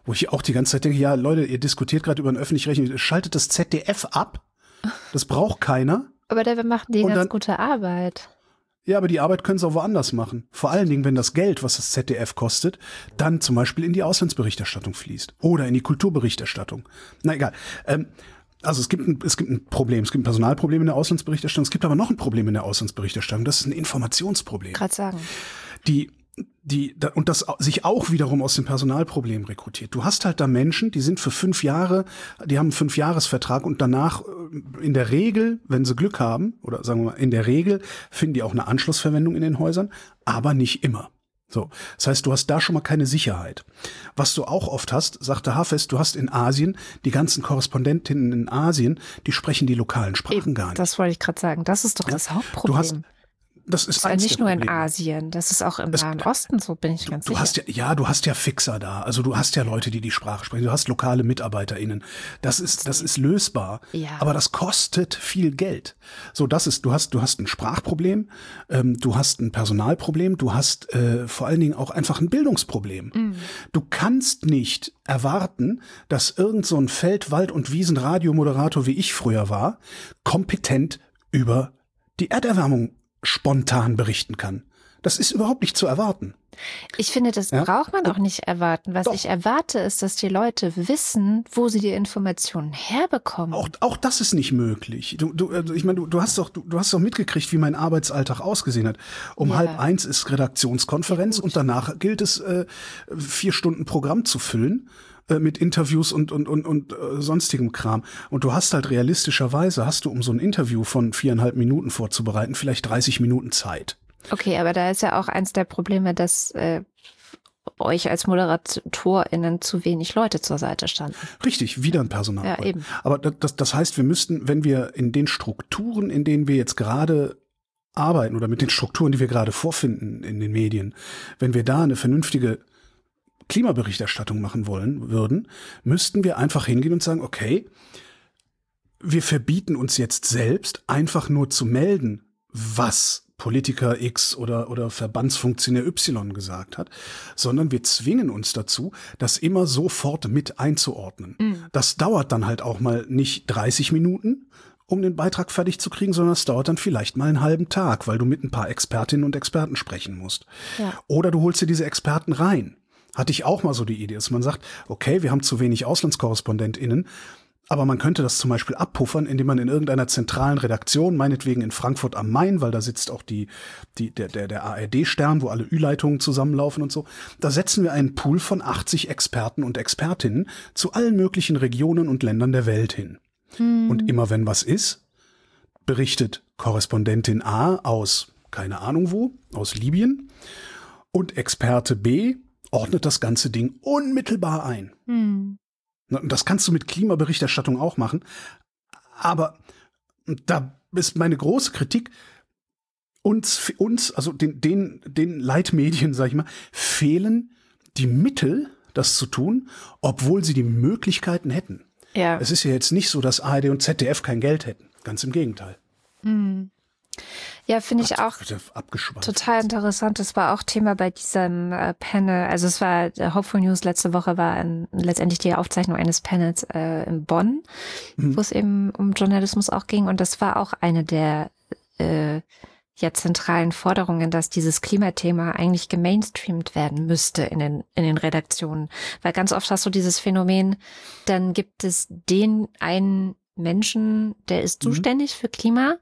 Wo ich auch die ganze Zeit denke, ja, Leute, ihr diskutiert gerade über ein öffentlich-rechtliches, schaltet das Z D F ab. Das braucht keiner. Aber da machen die Und ganz dann, gute Arbeit. Ja, aber die Arbeit können sie auch woanders machen. Vor allen Dingen, wenn das Geld, was das Z D F kostet, dann zum Beispiel in die Auslandsberichterstattung fließt. Oder in die Kulturberichterstattung. Na egal. Ähm, also es gibt, ein, es gibt ein Problem. Es gibt ein Personalproblem in der Auslandsberichterstattung. Es gibt aber noch ein Problem in der Auslandsberichterstattung. Das ist ein Informationsproblem. Gerade sagen. Die Die, und das sich auch wiederum aus dem Personalproblem rekrutiert. Du hast halt da Menschen, die sind für fünf Jahre, die haben einen Fünfjahresvertrag und danach in der Regel, wenn sie Glück haben, oder sagen wir mal, in der Regel finden die auch eine Anschlussverwendung in den Häusern, aber nicht immer. So. Das heißt, du hast da schon mal keine Sicherheit. Was du auch oft hast, sagte Hafez, du hast in Asien, die ganzen Korrespondentinnen in Asien, die sprechen die lokalen Sprachen Eben, gar nicht. Das wollte ich gerade sagen. Das ist doch ja, das Hauptproblem. Du hast, Das ist, das ist ja nicht nur in Asien, das ist auch im das, Nahen Osten, so bin ich ganz du sicher. Hast ja, ja, du hast ja Fixer da, also du hast ja Leute, die die Sprache sprechen, du hast lokale MitarbeiterInnen. Das ist, das ist lösbar, ja. aber das kostet viel Geld. So, das ist, du hast, du hast ein Sprachproblem, ähm, du hast ein Personalproblem, du hast äh, vor allen Dingen auch einfach ein Bildungsproblem. Mhm. Du kannst nicht erwarten, dass irgend so ein Feld-, Wald- und Wiesen-Radiomoderator, wie ich früher war, kompetent über die Erderwärmung spontan berichten kann. Das ist überhaupt nicht zu erwarten. Ich finde, das ja? braucht man auch nicht erwarten. Was Doch. ich erwarte, ist, dass die Leute wissen, wo sie die Informationen herbekommen. Auch, auch das ist nicht möglich. Du, du, ich meine, du, du hast doch, du, du hast doch mitgekriegt, wie mein Arbeitsalltag ausgesehen hat. Um ja. halb eins ist Redaktionskonferenz ja, und danach gilt es, äh, vier Stunden Programm zu füllen mit Interviews und und und und äh, sonstigem Kram. Und du hast halt realistischerweise, hast du, um so ein Interview von viereinhalb Minuten vorzubereiten, vielleicht dreißig Minuten Zeit. Okay, aber da ist ja auch eins der Probleme, dass äh, euch als ModeratorInnen zu wenig Leute zur Seite standen. Richtig, wieder ein Personal. Ja, eben. Aber das, das heißt, wir müssten, wenn wir in den Strukturen, in denen wir jetzt gerade arbeiten oder mit den Strukturen, die wir gerade vorfinden in den Medien, wenn wir da eine vernünftige Klimaberichterstattung machen wollen würden, müssten wir einfach hingehen und sagen, okay, wir verbieten uns jetzt selbst einfach nur zu melden, was Politiker X oder oder Verbandsfunktionär Y gesagt hat, sondern wir zwingen uns dazu, das immer sofort mit einzuordnen. Mhm. Das dauert dann halt auch mal nicht dreißig Minuten, um den Beitrag fertig zu kriegen, sondern es dauert dann vielleicht mal einen halben Tag, weil du mit ein paar Expertinnen und Experten sprechen musst. Ja. Oder du holst dir diese Experten rein. Hatte ich auch mal so die Idee, dass man sagt, okay, wir haben zu wenig AuslandskorrespondentInnen, aber man könnte das zum Beispiel abpuffern, indem man in irgendeiner zentralen Redaktion, meinetwegen in Frankfurt am Main, weil da sitzt auch die, die, der, der, der A R D-Stern, wo alle Ü-Leitungen zusammenlaufen und so, da setzen wir einen Pool von achtzig Experten und Expertinnen zu allen möglichen Regionen und Ländern der Welt hin. Hm. Und immer wenn was ist, berichtet Korrespondentin A aus, keine Ahnung wo, aus Libyen, und Experte B ordnet das ganze Ding unmittelbar ein. Hm. Das kannst du mit Klimaberichterstattung auch machen. Aber da ist meine große Kritik, uns, uns also den, den, den Leitmedien, sag ich mal, fehlen die Mittel, das zu tun, obwohl sie die Möglichkeiten hätten. Ja. Es ist ja jetzt nicht so, dass A R D und Z D F kein Geld hätten. Ganz im Gegenteil. Hm. Ja, finde ich auch total interessant. Das war auch Thema bei diesem äh, Panel. Also es war, äh, Hopeful News letzte Woche war ein, letztendlich die Aufzeichnung eines Panels äh, in Bonn, mhm. wo es eben um Journalismus auch ging. Und das war auch eine der äh, ja, zentralen Forderungen, dass dieses Klimathema eigentlich gemainstreamt werden müsste in den, in den Redaktionen. Weil ganz oft hast du dieses Phänomen, dann gibt es den einen Menschen, der ist zuständig mhm. für Klima.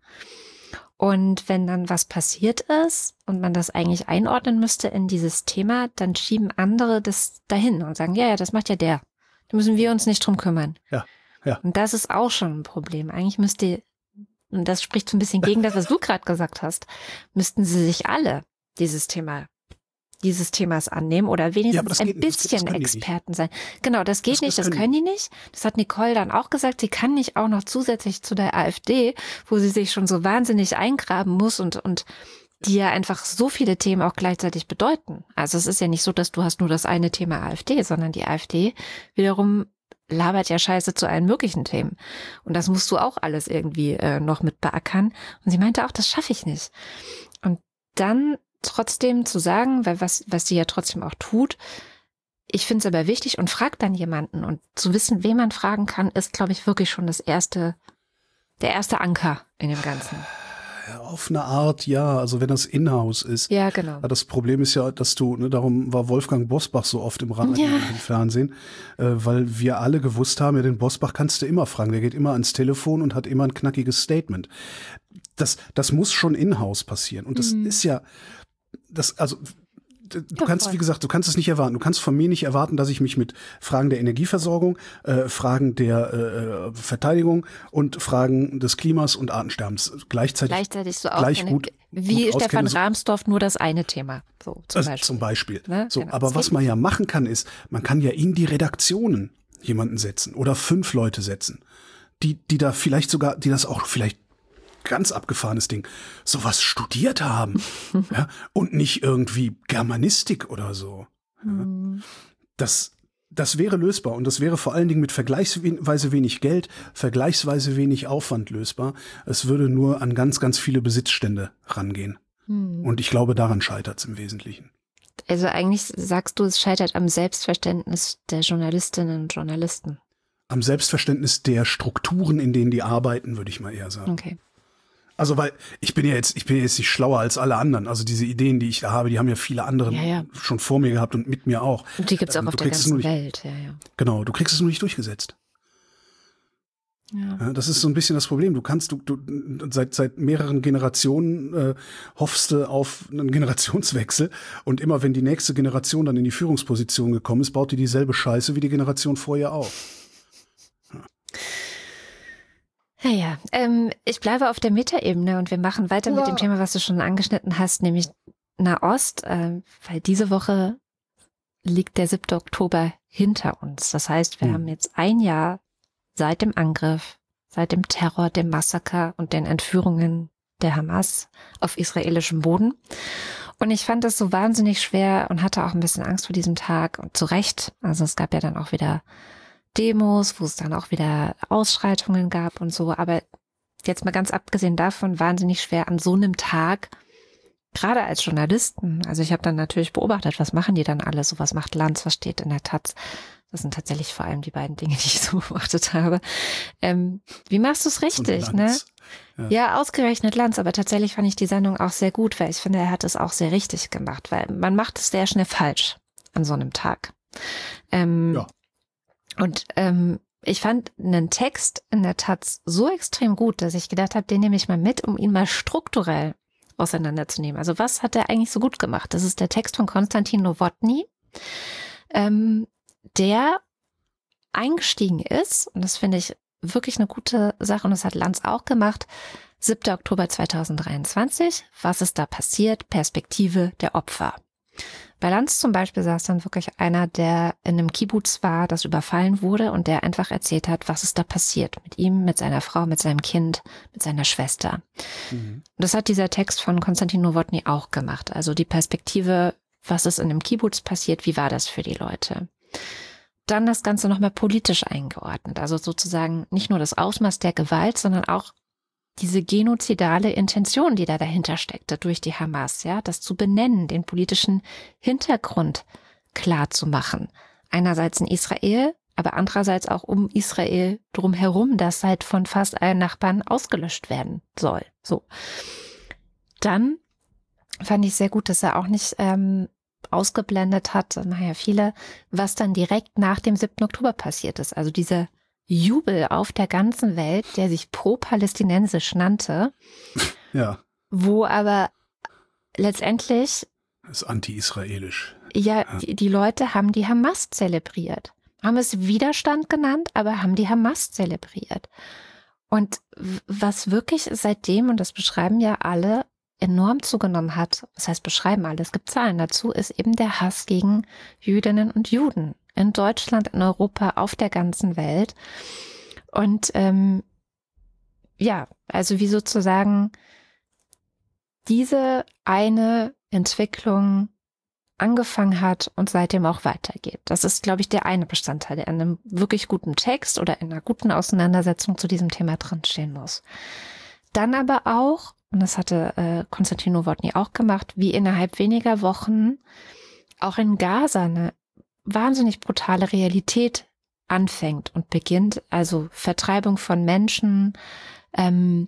Und wenn dann was passiert ist und man das eigentlich einordnen müsste in dieses Thema, dann schieben andere das dahin und sagen, ja, ja, das macht ja der. Da müssen wir uns nicht drum kümmern. Ja, ja. Und das ist auch schon ein Problem. Eigentlich müsste, und das spricht so ein bisschen gegen das, was du gerade gesagt hast, müssten sie sich alle dieses Thema dieses Themas annehmen oder wenigstens ja, ein bisschen das, das Experten sein. Genau, das geht das, nicht, das, das können die nicht. Das hat Nicole dann auch gesagt, sie kann nicht auch noch zusätzlich zu der AfD, wo sie sich schon so wahnsinnig eingraben muss und und die ja einfach so viele Themen auch gleichzeitig bedeuten. Also es ist ja nicht so, dass du hast nur das eine Thema AfD, sondern die AfD wiederum labert ja Scheiße zu allen möglichen Themen. Und das musst du auch alles irgendwie äh, noch mit beackern. Und sie meinte auch, das schaffe ich nicht. Und dann trotzdem zu sagen, weil was, was sie ja trotzdem auch tut, ich finde es aber wichtig und fragt dann jemanden. Und zu wissen, wen man fragen kann, ist, glaube ich, wirklich schon das erste, der erste Anker in dem Ganzen. Auf eine Art, ja, also wenn das in-house ist. Ja, genau. Das Problem ist ja, dass du, ne, darum war Wolfgang Bosbach so oft im Radio Ja. und im Fernsehen, äh, weil wir alle gewusst haben, ja, den Bosbach kannst du immer fragen, der geht immer ans Telefon und hat immer ein knackiges Statement. Das, das muss schon in-house passieren. Und das Mhm. ist ja, das, also du Ja, kannst, voll. wie gesagt, du kannst es nicht erwarten. Du kannst von mir nicht erwarten, dass ich mich mit Fragen der Energieversorgung, äh, Fragen der äh, Verteidigung und Fragen des Klimas und Artensterbens gleichzeitig, Gleichzeitig so gleich auskenne, gut, wie gut Stefan auskenne. So- Rahmsdorf nur das eine Thema. So zum also Beispiel. zum Beispiel. Ne? So, Genau. aber Es was geht man ja machen kann, ist, man kann ja in die Redaktionen jemanden setzen oder fünf Leute setzen, die, die da vielleicht sogar, die das auch vielleicht ganz abgefahrenes Ding, sowas studiert haben, ja, und nicht irgendwie Germanistik oder so. Ja. Mhm. Das, das wäre lösbar und das wäre vor allen Dingen mit vergleichsweise wenig Geld, vergleichsweise wenig Aufwand lösbar. Es würde nur an ganz, ganz viele Besitzstände rangehen. Mhm. Und ich glaube, daran scheitert es im Wesentlichen. Also eigentlich sagst du, es scheitert am Selbstverständnis der Journalistinnen und Journalisten. Am Selbstverständnis der Strukturen, in denen die arbeiten, würde ich mal eher sagen. Okay. Also, weil ich bin ja jetzt, ich bin ja jetzt nicht schlauer als alle anderen. Also diese Ideen, die ich da habe, die haben ja viele andere Ja, ja. schon vor mir gehabt und mit mir auch. Und die gibt es auch Ähm, auf du der kriegst es nur ganzen nicht- Welt. Ja, ja. Genau, du kriegst es nur nicht durchgesetzt. Ja. Ja, das ist so ein bisschen das Problem. Du kannst, du, du seit seit mehreren Generationen äh, hoffst du auf einen Generationswechsel und immer wenn die nächste Generation dann in die Führungsposition gekommen ist, baut die dieselbe Scheiße wie die Generation vorher auf. Ja, ja. Ähm, ich bleibe auf der Metaebene und wir machen weiter Ja. mit dem Thema, was du schon angeschnitten hast, nämlich Nahost, äh, weil diese Woche liegt der siebte Oktober hinter uns. Das heißt, wir Hm. haben jetzt ein Jahr seit dem Angriff, seit dem Terror, dem Massaker und den Entführungen der Hamas auf israelischem Boden. Und ich fand das so wahnsinnig schwer und hatte auch ein bisschen Angst vor diesem Tag und zu Recht. Also es gab ja dann auch wieder Demos, wo es dann auch wieder Ausschreitungen gab und so. Aber jetzt mal ganz abgesehen davon, wahnsinnig schwer an so einem Tag, gerade als Journalisten. Also ich habe dann natürlich beobachtet, was machen die dann alle? So, was macht Lanz, was steht in der Taz? Das sind tatsächlich vor allem die beiden Dinge, die ich so beobachtet habe. Ähm, wie machst du es richtig, Und ne? Lanz. Ja. Ja, ausgerechnet Lanz, aber tatsächlich fand ich die Sendung auch sehr gut, weil ich finde, er hat es auch sehr richtig gemacht, weil man macht es sehr schnell falsch an so einem Tag. Ähm, Ja. Und ähm, ich fand einen Text in der Taz so extrem gut, dass ich gedacht habe, den nehme ich mal mit, um ihn mal strukturell auseinanderzunehmen. Also was hat er eigentlich so gut gemacht? Das ist der Text von Konstantin Nowotny, ähm, der eingestiegen ist, und das finde ich wirklich eine gute Sache, und das hat Lanz auch gemacht, siebter Oktober zweitausenddreiundzwanzig, was ist da passiert? Perspektive der Opfer. Bei Lanz zum Beispiel saß dann wirklich einer, der in einem Kibbutz war, das überfallen wurde und der einfach erzählt hat, was ist da passiert mit ihm, mit seiner Frau, mit seinem Kind, mit seiner Schwester. Mhm. Und das hat dieser Text von Konstantin Nowotny auch gemacht. Also die Perspektive, was ist in einem Kibbutz passiert, wie war das für die Leute? Dann das Ganze nochmal politisch eingeordnet. Also sozusagen nicht nur das Ausmaß der Gewalt, sondern auch diese genozidale Intention, die da dahinter steckte durch die Hamas, ja, das zu benennen, den politischen Hintergrund klar zu machen. Einerseits in Israel, aber andererseits auch um Israel drumherum, das halt von fast allen Nachbarn ausgelöscht werden soll. So. Dann fand ich sehr gut, dass er auch nicht ähm, ausgeblendet hat, das machen ja viele, was dann direkt nach dem siebten Oktober passiert ist. Also dieser Jubel auf der ganzen Welt, der sich pro-palästinensisch nannte, Ja, wo aber letztendlich, ist anti-israelisch. ja, die, die Leute haben die Hamas zelebriert, haben es Widerstand genannt, aber haben die Hamas zelebriert. Und w- was wirklich seitdem, und das beschreiben ja alle, enorm zugenommen hat, das heißt beschreiben alle, es gibt Zahlen dazu, ist eben der Hass gegen Jüdinnen und Juden. In Deutschland, in Europa, auf der ganzen Welt. Und ähm, ja, also wie sozusagen diese eine Entwicklung angefangen hat und seitdem auch weitergeht. Das ist, glaube ich, der eine Bestandteil, der in einem wirklich guten Text oder in einer guten Auseinandersetzung zu diesem Thema drinstehen muss. Dann aber auch, und das hatte äh, Konstantin Nowotny auch gemacht, wie innerhalb weniger Wochen auch in Gaza eine wahnsinnig brutale Realität anfängt und beginnt, also Vertreibung von Menschen, ähm,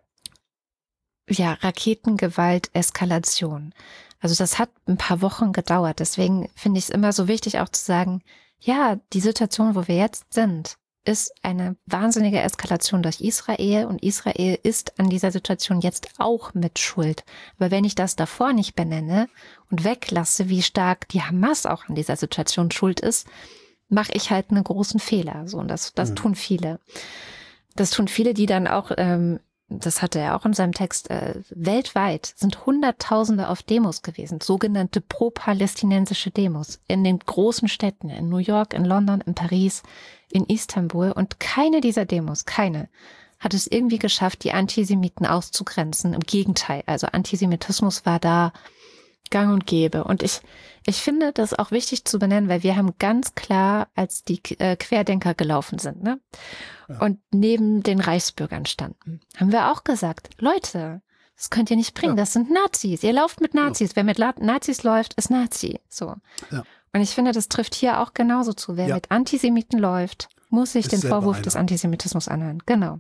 ja, Raketengewalt, Eskalation. Also das hat ein paar Wochen gedauert. Deswegen finde ich es immer so wichtig auch zu sagen, ja, die Situation, wo wir jetzt sind, ist eine wahnsinnige Eskalation durch Israel und Israel ist an dieser Situation jetzt auch mit Schuld. Aber wenn ich das davor nicht benenne und weglasse, wie stark die Hamas auch an dieser Situation schuld ist, mache ich halt einen großen Fehler. So, und das, das mhm. tun viele. Das tun viele, die dann auch, ähm, das hatte er auch in seinem Text, äh, weltweit sind Hunderttausende auf Demos gewesen, sogenannte pro-palästinensische Demos in den großen Städten, in New York, in London, in Paris, in Istanbul. Und keine dieser Demos, keine, hat es irgendwie geschafft, die Antisemiten auszugrenzen. Im Gegenteil, also Antisemitismus war da gang und gäbe. Und ich, ich finde das auch wichtig zu benennen, weil wir haben ganz klar, als die äh, Querdenker gelaufen sind, ne? Ja. Und neben den Reichsbürgern standen, haben wir auch gesagt, Leute, das könnt ihr nicht bringen, ja. das sind Nazis. Ihr lauft mit Nazis. Ja. Wer mit La- Nazis läuft, ist Nazi. So. Ja. Und ich finde, das trifft hier auch genauso zu. Wer ja. mit Antisemiten läuft, muss sich ist den Vorwurf einer. des Antisemitismus anhören. Genau.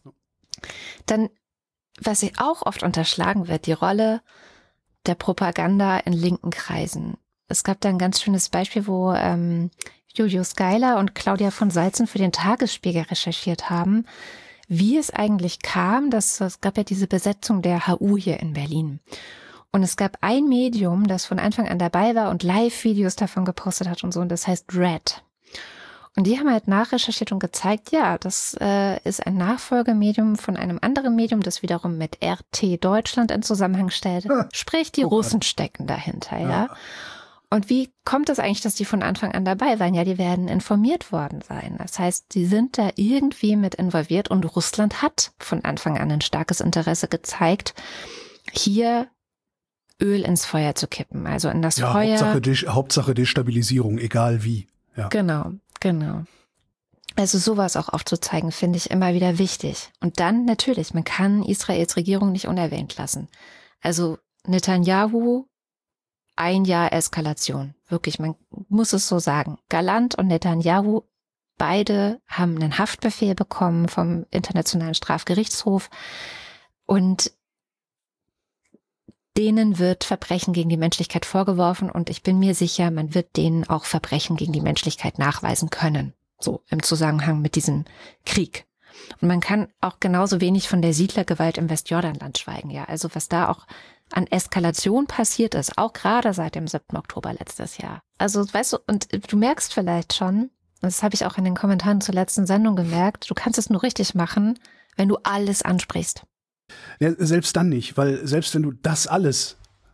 Dann, was auch oft unterschlagen wird, die Rolle der Propaganda in linken Kreisen. Es gab da ein ganz schönes Beispiel, wo ähm, Julius Geiler und Claudia von Salzen für den Tagesspiegel recherchiert haben, wie es eigentlich kam, dass es gab ja diese Besetzung der H U hier in Berlin. Und es gab ein Medium, das von Anfang an dabei war und Live-Videos davon gepostet hat und so, und das heißt Red. Und die haben halt nachrecherchiert und gezeigt, ja, das äh, ist ein Nachfolgemedium von einem anderen Medium, das wiederum mit R T Deutschland in Zusammenhang stellt. Ja. Sprich, die oh Russen Gott. stecken dahinter, ja. ja. Und wie kommt es eigentlich, dass die von Anfang an dabei waren? Ja, die werden informiert worden sein. Das heißt, die sind da irgendwie mit involviert und Russland hat von Anfang an ein starkes Interesse gezeigt, hier Öl ins Feuer zu kippen. Also in das ja, Feuer. Hauptsache, De- Hauptsache Destabilisierung, egal wie. Ja. Genau, genau. Also sowas auch aufzuzeigen, finde ich immer wieder wichtig. Und dann natürlich, man kann Israels Regierung nicht unerwähnt lassen. Also Netanyahu, ein Jahr Eskalation. Wirklich, man muss es so sagen. Galland und Netanyahu, beide haben einen Haftbefehl bekommen vom Internationalen Strafgerichtshof und denen wird Verbrechen gegen die Menschlichkeit vorgeworfen und ich bin mir sicher, man wird denen auch Verbrechen gegen die Menschlichkeit nachweisen können. So im Zusammenhang mit diesem Krieg. Und man kann auch genauso wenig von der Siedlergewalt im Westjordanland schweigen. Ja, also was da auch an Eskalation passiert ist, auch gerade seit dem siebten Oktober letztes Jahr. Also weißt du, und du merkst vielleicht schon, das habe ich auch in den Kommentaren zur letzten Sendung gemerkt, du kannst es nur richtig machen, wenn du alles ansprichst. Ja, selbst dann nicht, weil selbst wenn du das alles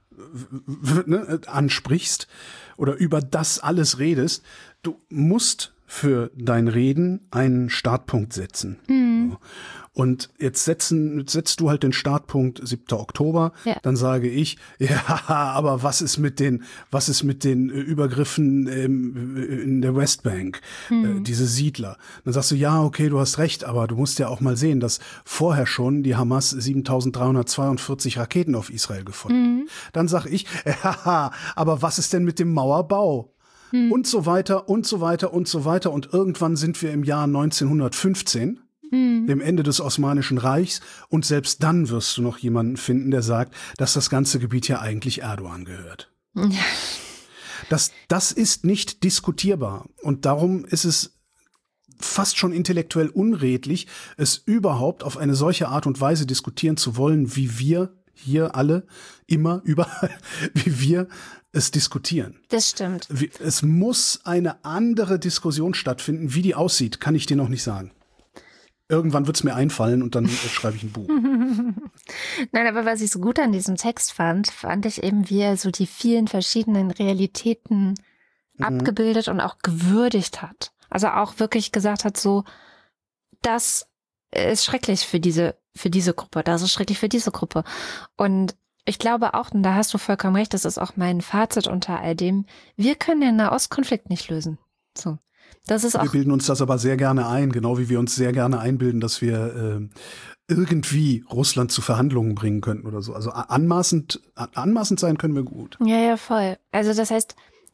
ne, ansprichst oder über das alles redest, du musst für dein Reden einen Startpunkt setzen. Mhm. Und jetzt setzen, jetzt setzt du halt den Startpunkt siebter Oktober, ja. Dann sage ich, ja, aber was ist mit den, was ist mit den Übergriffen ähm, in der Westbank, mhm. äh, diese Siedler? Dann sagst du, ja, okay, du hast recht, aber du musst ja auch mal sehen, dass vorher schon die Hamas siebentausenddreihundertzweiundvierzig Raketen auf Israel gefunden. Mhm. Dann sage ich, ja, aber was ist denn mit dem Mauerbau? Mhm. Und so weiter und so weiter und so weiter. Und irgendwann sind wir im Jahr neunzehnhundertfünfzehn. Hm. Dem Ende des Osmanischen Reichs, und selbst dann wirst du noch jemanden finden, der sagt, dass das ganze Gebiet ja eigentlich Erdogan gehört. Ja. Das, das ist nicht diskutierbar und darum ist es fast schon intellektuell unredlich, es überhaupt auf eine solche Art und Weise diskutieren zu wollen, wie wir hier alle, immer, überall, wie wir es diskutieren. Das stimmt. Es muss eine andere Diskussion stattfinden. Wie die aussieht, kann ich dir noch nicht sagen. Irgendwann wird es mir einfallen und dann schreibe ich ein Buch. Nein, aber was ich so gut an diesem Text fand, fand ich eben, wie er so die vielen verschiedenen Realitäten mhm. abgebildet und auch gewürdigt hat. Also auch wirklich gesagt hat, so, das ist schrecklich für diese, für diese Gruppe, das ist schrecklich für diese Gruppe. Und ich glaube auch, und da hast du vollkommen recht, das ist auch mein Fazit unter all dem, wir können den Nahostkonflikt nicht lösen. So. Das ist auch wir bilden uns das aber sehr gerne ein, genau wie wir uns sehr gerne einbilden, dass wir äh, irgendwie Russland zu Verhandlungen bringen könnten oder so. Also anmaßend, anmaßend sein können wir gut. Ja, ja, voll. Also das heißt,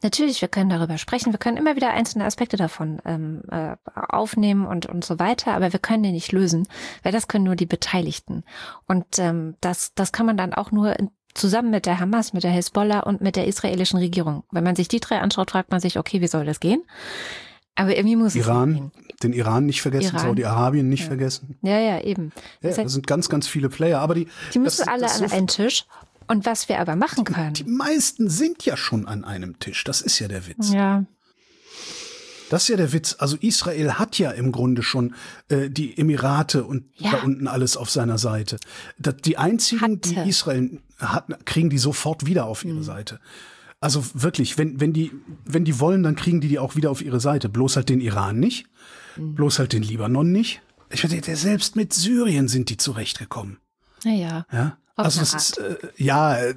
Natürlich, wir können darüber sprechen, wir können immer wieder einzelne Aspekte davon ähm, äh, aufnehmen und und so weiter, aber wir können den nicht lösen, weil das können nur die Beteiligten. Und ähm, das das kann man dann auch nur in, zusammen mit der Hamas, mit der Hezbollah und mit der israelischen Regierung. Wenn man sich die drei anschaut, fragt man sich, okay, wie soll das gehen? Aber irgendwie muss Iran, es gehen. Den Iran nicht vergessen, Iran. Saudi-Arabien nicht Ja. vergessen. Ja, ja, eben. Ja, Das heißt, das sind ganz, ganz viele Player. Aber die, die müssen das, alle das an so, einen Tisch. Und was wir aber machen können. Die meisten sind ja schon an einem Tisch. Das ist ja der Witz. Ja. Das ist ja der Witz. Also Israel hat ja im Grunde schon äh, die Emirate und Ja. da unten alles auf seiner Seite. Das, die einzigen, die Hatte. Israel hat, kriegen die sofort wieder auf ihre Mhm. Seite. Also wirklich, wenn, wenn die, wenn die wollen, dann kriegen die die auch wieder auf ihre Seite. Bloß halt den Iran nicht. Mhm. Bloß halt den Libanon nicht. Ich meine, der- selbst mit Syrien sind die zurechtgekommen. Naja. Ja. Auf Also eine das ist, äh, ja, äh,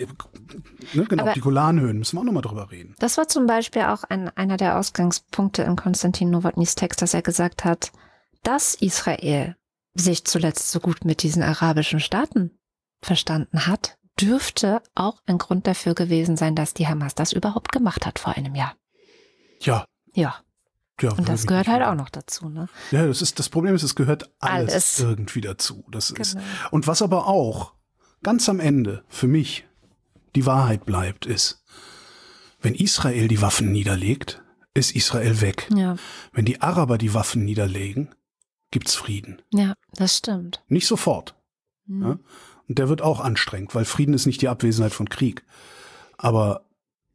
ne, genau, Aber- die Golanhöhen, müssen wir auch nochmal drüber reden. Das war zum Beispiel auch ein, einer der Ausgangspunkte in Konstantin Nowotnys Text, dass er gesagt hat, dass Israel sich zuletzt so gut mit diesen arabischen Staaten verstanden hat, dürfte auch ein Grund dafür gewesen sein, dass die Hamas das überhaupt gemacht hat vor einem Jahr. Ja. Ja, Ja, und das wirklich. gehört halt auch noch dazu, ne? Ja, das ist, das Problem ist, es gehört alles, Alles. irgendwie dazu. Das ist, Genau. und was aber auch ganz am Ende für mich die Wahrheit bleibt, ist, wenn Israel die Waffen niederlegt, ist Israel weg. Ja, Wenn die Araber die Waffen niederlegen, gibt's Frieden. ja, das stimmt. Nicht sofort. Hm. Ja? Und der wird auch anstrengend, weil Frieden ist nicht die Abwesenheit von Krieg. Aber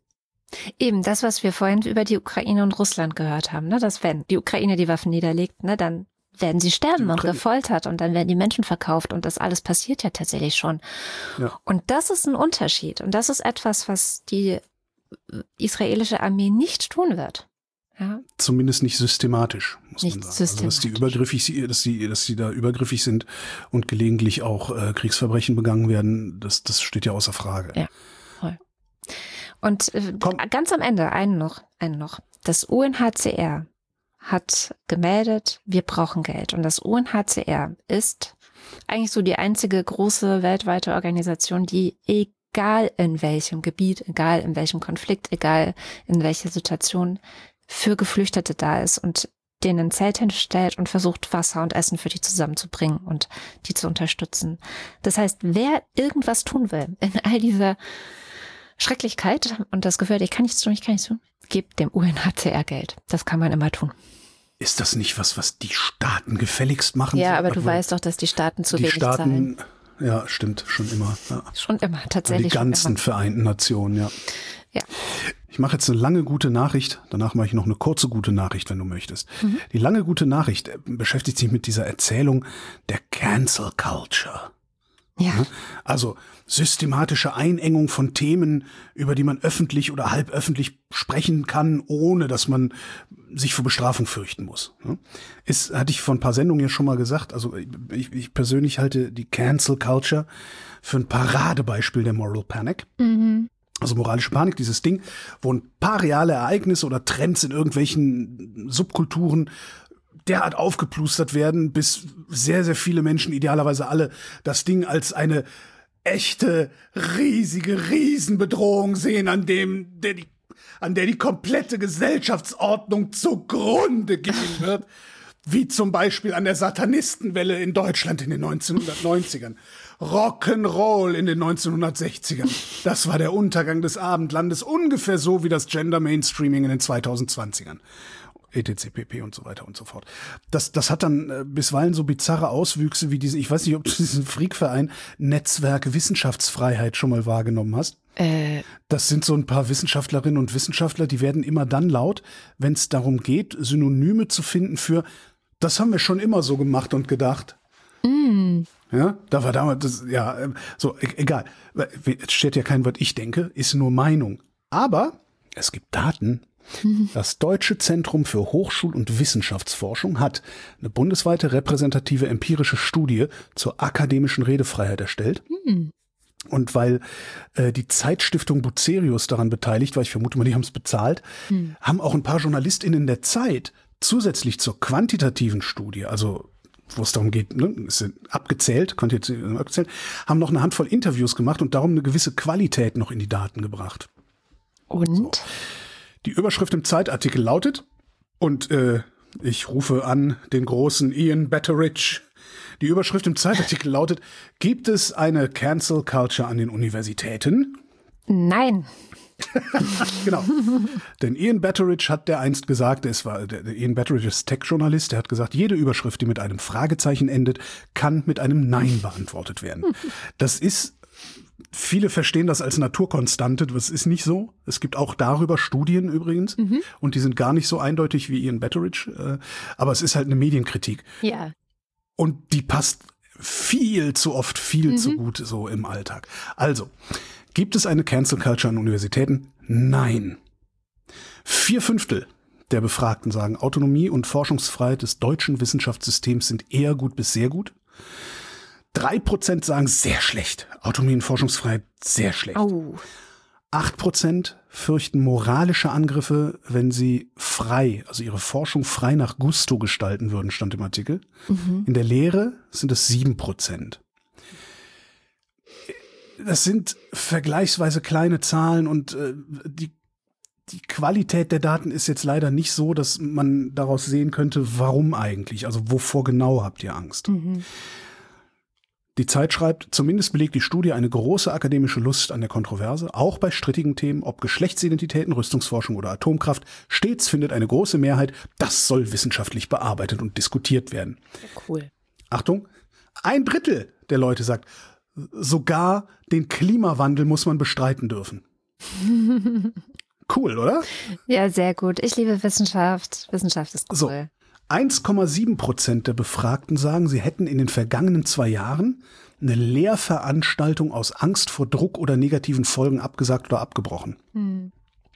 Eben das, was wir vorhin über die Ukraine und Russland gehört haben, ne, dass wenn die Ukraine die Waffen niederlegt, ne, dann werden sie sterben Die und Ukraine- gefoltert und dann werden die Menschen verkauft und das alles passiert ja tatsächlich schon. Ja. Und das ist ein Unterschied und das ist etwas, was die israelische Armee nicht tun wird. Ja, zumindest nicht systematisch, muss Nicht man sagen. Also, dass die systematisch. übergriffig, dass die, dass die da übergriffig sind und gelegentlich auch äh, Kriegsverbrechen begangen werden, das, das steht ja außer Frage. Ja. voll. Und äh, Komm. ganz am Ende, einen noch, einen noch. Das U N H C R hat gemeldet, wir brauchen Geld. Und das U N H C R ist eigentlich so die einzige große weltweite Organisation, die egal in welchem Gebiet, egal in welchem Konflikt, egal in welcher Situation für Geflüchtete da ist und denen ein Zelt hinstellt und versucht, Wasser und Essen für die zusammenzubringen und die zu unterstützen. Das heißt, wer irgendwas tun will in all dieser Schrecklichkeit und das Gefühl, ich kann nichts tun, ich kann nichts tun, gebt dem U N H C R Geld. Das kann man immer tun. Ist das nicht was, was die Staaten gefälligst machen? Ja, sollten? aber du Obwohl weißt doch, dass die Staaten zu die wenig Staaten, zahlen. ja, stimmt, schon immer. Ja. Schon immer, Die tatsächlich schon ganzen immer. Vereinten Nationen, ja. Ja. Ich mache jetzt eine lange gute Nachricht, danach mache ich noch eine kurze gute Nachricht, wenn du möchtest. Mhm. Die lange gute Nachricht äh, beschäftigt sich mit dieser Erzählung der Cancel Culture. Ja. Also systematische Einengung von Themen, über die man öffentlich oder halb öffentlich sprechen kann, ohne dass man sich vor Bestrafung fürchten muss. Ist, hatte ich vor ein paar Sendungen ja schon mal gesagt, also ich, ich persönlich halte die Cancel Culture für ein Paradebeispiel der Moral Panic. Mhm. Also moralische Panik, dieses Ding, wo ein paar reale Ereignisse oder Trends in irgendwelchen Subkulturen derart aufgeplustert werden, bis sehr, sehr viele Menschen, idealerweise alle, das Ding als eine echte, riesige Riesenbedrohung sehen, an dem, der die, an der die komplette Gesellschaftsordnung zugrunde gehen wird. Wie zum Beispiel an der Satanistenwelle in Deutschland in den neunzehnhundertneunzigern. Rock'n'Roll in den neunzehnhundertsechzigern. Das war der Untergang des Abendlandes, ungefähr so wie das Gender Mainstreaming in den zweitausendzwanzigern. etc pp und so weiter und so fort. Das, das hat dann äh, bisweilen so bizarre Auswüchse wie diese, ich weiß nicht, ob du diesen Freakverein Netzwerk Wissenschaftsfreiheit schon mal wahrgenommen hast. Äh, Das sind so ein paar Wissenschaftlerinnen und Wissenschaftler, die werden immer dann laut, wenn es darum geht, Synonyme zu finden für, das haben wir schon immer so gemacht und gedacht. mm, Ja, da war damals, das, ja, ähm, so, e- egal. Es steht ja kein Wort, ich denke, ist nur Meinung. Aber es gibt Daten. Das Deutsche Zentrum für Hochschul- und Wissenschaftsforschung hat eine bundesweite repräsentative empirische Studie zur akademischen Redefreiheit erstellt. mm. Und weil äh, die Zeitstiftung Bucerius daran beteiligt war, ich vermute mal, die haben es bezahlt, Hm. haben auch ein paar JournalistInnen der Zeit zusätzlich zur quantitativen Studie, also wo es darum geht, ne, es sind abgezählt, quantitativ abgezählt, haben noch eine Handvoll Interviews gemacht und darum eine gewisse Qualität noch in die Daten gebracht. Und? Die Überschrift im Zeitartikel lautet, und äh, ich rufe an den großen Ian Betteridge. Die Überschrift im Zeitartikel lautet, gibt es eine Cancel Culture an den Universitäten? Nein. Genau. Denn Ian Betteridge hat der einst gesagt, es war der, der Ian Betteridge ist Tech-Journalist, der hat gesagt, jede Überschrift, die mit einem Fragezeichen endet, kann mit einem Nein beantwortet werden. Das ist, viele verstehen das als Naturkonstante, das ist nicht so. Es gibt auch darüber Studien übrigens mhm. und die sind gar nicht so eindeutig wie Ian Betteridge, aber es ist halt eine Medienkritik. Ja. Und die passt viel zu oft, viel mhm. zu gut so im Alltag. Also, gibt es eine Cancel Culture an Universitäten? Nein. Vier Fünftel der Befragten sagen, Autonomie und Forschungsfreiheit des deutschen Wissenschaftssystems sind eher gut bis sehr gut. Drei Prozent sagen sehr schlecht. Autonomie und Forschungsfreiheit sehr schlecht. Oh. Acht Prozent fürchten moralische Angriffe, wenn sie frei, also ihre Forschung frei nach Gusto gestalten würden, stand im Artikel. Mhm. In der Lehre sind es sieben Prozent. Das sind vergleichsweise kleine Zahlen und äh, die, die Qualität der Daten ist jetzt leider nicht so, dass man daraus sehen könnte, warum eigentlich, also wovor genau habt ihr Angst. Mhm. Die Zeit schreibt, zumindest belegt die Studie eine große akademische Lust an der Kontroverse, auch bei strittigen Themen, ob Geschlechtsidentitäten, Rüstungsforschung oder Atomkraft. Stets findet eine große Mehrheit, das soll wissenschaftlich bearbeitet und diskutiert werden. Cool. Achtung, ein Drittel der Leute sagt, sogar den Klimawandel muss man bestreiten dürfen. Cool, oder? Ja, sehr gut. Ich liebe Wissenschaft. Wissenschaft ist cool. So, eins Komma sieben Prozent der Befragten sagen, sie hätten in den vergangenen zwei Jahren eine Lehrveranstaltung aus Angst vor Druck oder negativen Folgen abgesagt oder abgebrochen. Hm.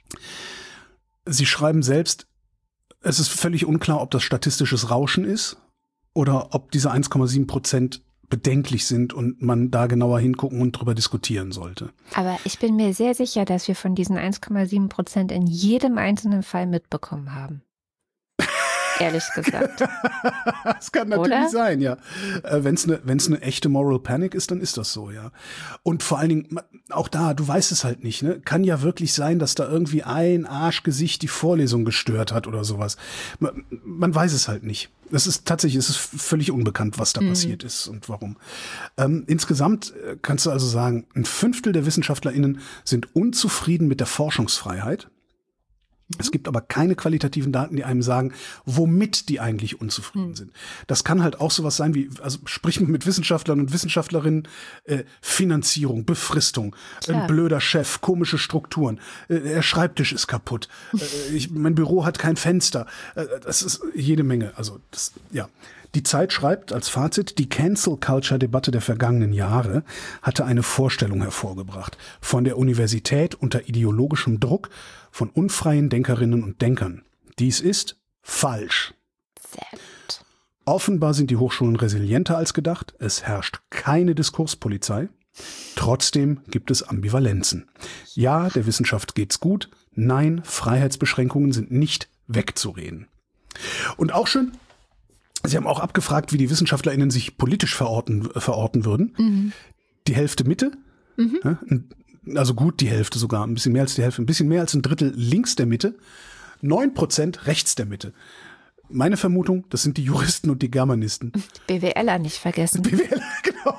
Sie schreiben selbst, es ist völlig unklar, ob das statistisches Rauschen ist oder ob diese eins Komma sieben Prozent bedenklich sind und man da genauer hingucken und drüber diskutieren sollte. Aber ich bin mir sehr sicher, dass wir von diesen eins Komma sieben Prozent in jedem einzelnen Fall mitbekommen haben. Ehrlich gesagt. Das kann natürlich Oder? sein, ja. Äh, wenn es eine wenn's eine echte Moral Panic ist, dann ist das so, ja. Und vor allen Dingen, auch da, du weißt es halt nicht, ne? Kann ja wirklich sein, dass da irgendwie ein Arschgesicht die Vorlesung gestört hat oder sowas. Man, man weiß es halt nicht. Es ist tatsächlich, es ist völlig unbekannt, was da mhm. passiert ist und warum. Ähm, insgesamt kannst du also sagen, ein Fünftel der WissenschaftlerInnen sind unzufrieden mit der Forschungsfreiheit. Es gibt aber keine qualitativen Daten, die einem sagen, womit die eigentlich unzufrieden hm. sind. Das kann halt auch sowas sein wie, also sprich mit Wissenschaftlern und Wissenschaftlerinnen, äh, Finanzierung, Befristung, Klar. ein blöder Chef, komische Strukturen, äh, der Schreibtisch ist kaputt, äh, ich, mein Büro hat kein Fenster. Äh, das ist jede Menge. Also das, ja. Die Zeit schreibt als Fazit, die Cancel-Culture-Debatte der vergangenen Jahre hatte eine Vorstellung hervorgebracht. Von der Universität unter ideologischem Druck von unfreien Denkerinnen und Denkern. Dies ist falsch. Sehr gut. Offenbar sind die Hochschulen resilienter als gedacht. Es herrscht keine Diskurspolizei. Trotzdem gibt es Ambivalenzen. Ja, der Wissenschaft geht's gut. Nein, Freiheitsbeschränkungen sind nicht wegzureden. Und auch schön, Sie haben auch abgefragt, wie die WissenschaftlerInnen sich politisch verorten, verorten würden. Mhm. Die Hälfte Mitte, mhm. also gut die Hälfte sogar, ein bisschen mehr als die Hälfte, ein bisschen mehr als ein Drittel links der Mitte, neun Prozent rechts der Mitte. Meine Vermutung, das sind die Juristen und die Germanisten. BWLer nicht vergessen. BWLer, genau.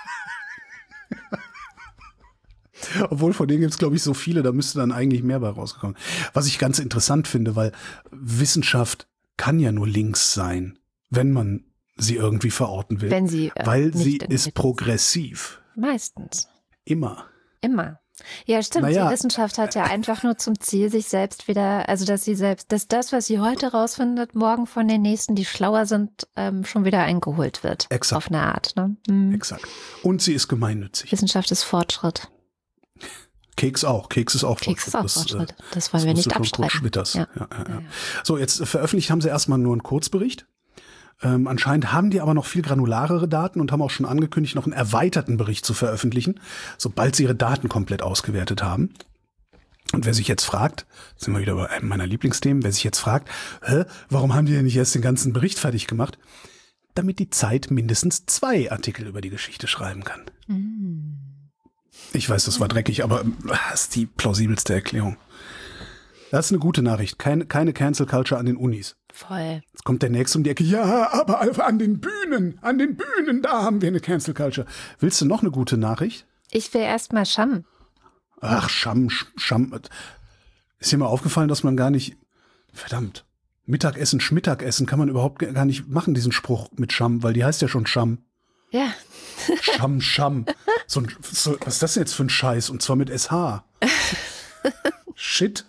Obwohl, von denen gibt es, glaube ich, so viele, da müsste dann eigentlich mehr bei rauskommen. Was ich ganz interessant finde, weil Wissenschaft kann ja nur links sein, wenn man sie irgendwie verorten will. Wenn sie, äh, weil sie ist progressiv. Meistens. Immer. Immer. Ja, stimmt. Naja, die Wissenschaft hat ja einfach nur zum Ziel, sich selbst wieder, also dass sie selbst, dass das, was sie heute rausfindet, morgen von den Nächsten, die schlauer sind, ähm, schon wieder eingeholt wird. Exakt. Auf eine Art. Ne? Mhm. Exakt. Und sie ist gemeinnützig. Wissenschaft ist Fortschritt. Keks auch. Keks ist auch Keks Fortschritt. Ist auch Fortschritt. Das, das wollen das wir nicht abstreiten. Ja. Ja, ja, ja. So, jetzt veröffentlicht haben sie erstmal nur einen Kurzbericht. Ähm, anscheinend haben die aber noch viel granularere Daten und haben auch schon angekündigt, noch einen erweiterten Bericht zu veröffentlichen, sobald sie ihre Daten komplett ausgewertet haben. Und wer sich jetzt fragt, sind wir wieder bei einem meiner Lieblingsthemen, wer sich jetzt fragt, hä, warum haben die denn nicht erst den ganzen Bericht fertig gemacht? Damit die Zeit mindestens zwei Artikel über die Geschichte schreiben kann. Mhm. Ich weiß, das war dreckig, aber das ist die plausibelste Erklärung. Das ist eine gute Nachricht. Keine, keine Cancel Culture an den Unis. Voll. Jetzt kommt der Nächste um die Ecke. Ja, aber an den Bühnen, an den Bühnen, da haben wir eine Cancel Culture. Willst du noch eine gute Nachricht? Ich will erst mal Scham. Ach, Scham, Scham. Ist dir mal aufgefallen, dass man gar nicht, verdammt, Mittagessen, Schmittagessen kann man überhaupt gar nicht machen, diesen Spruch mit Scham, weil die heißt ja schon Scham. Ja. Scham, Scham. So, so, was ist das denn jetzt für ein Scheiß? Und zwar mit S H. Shit.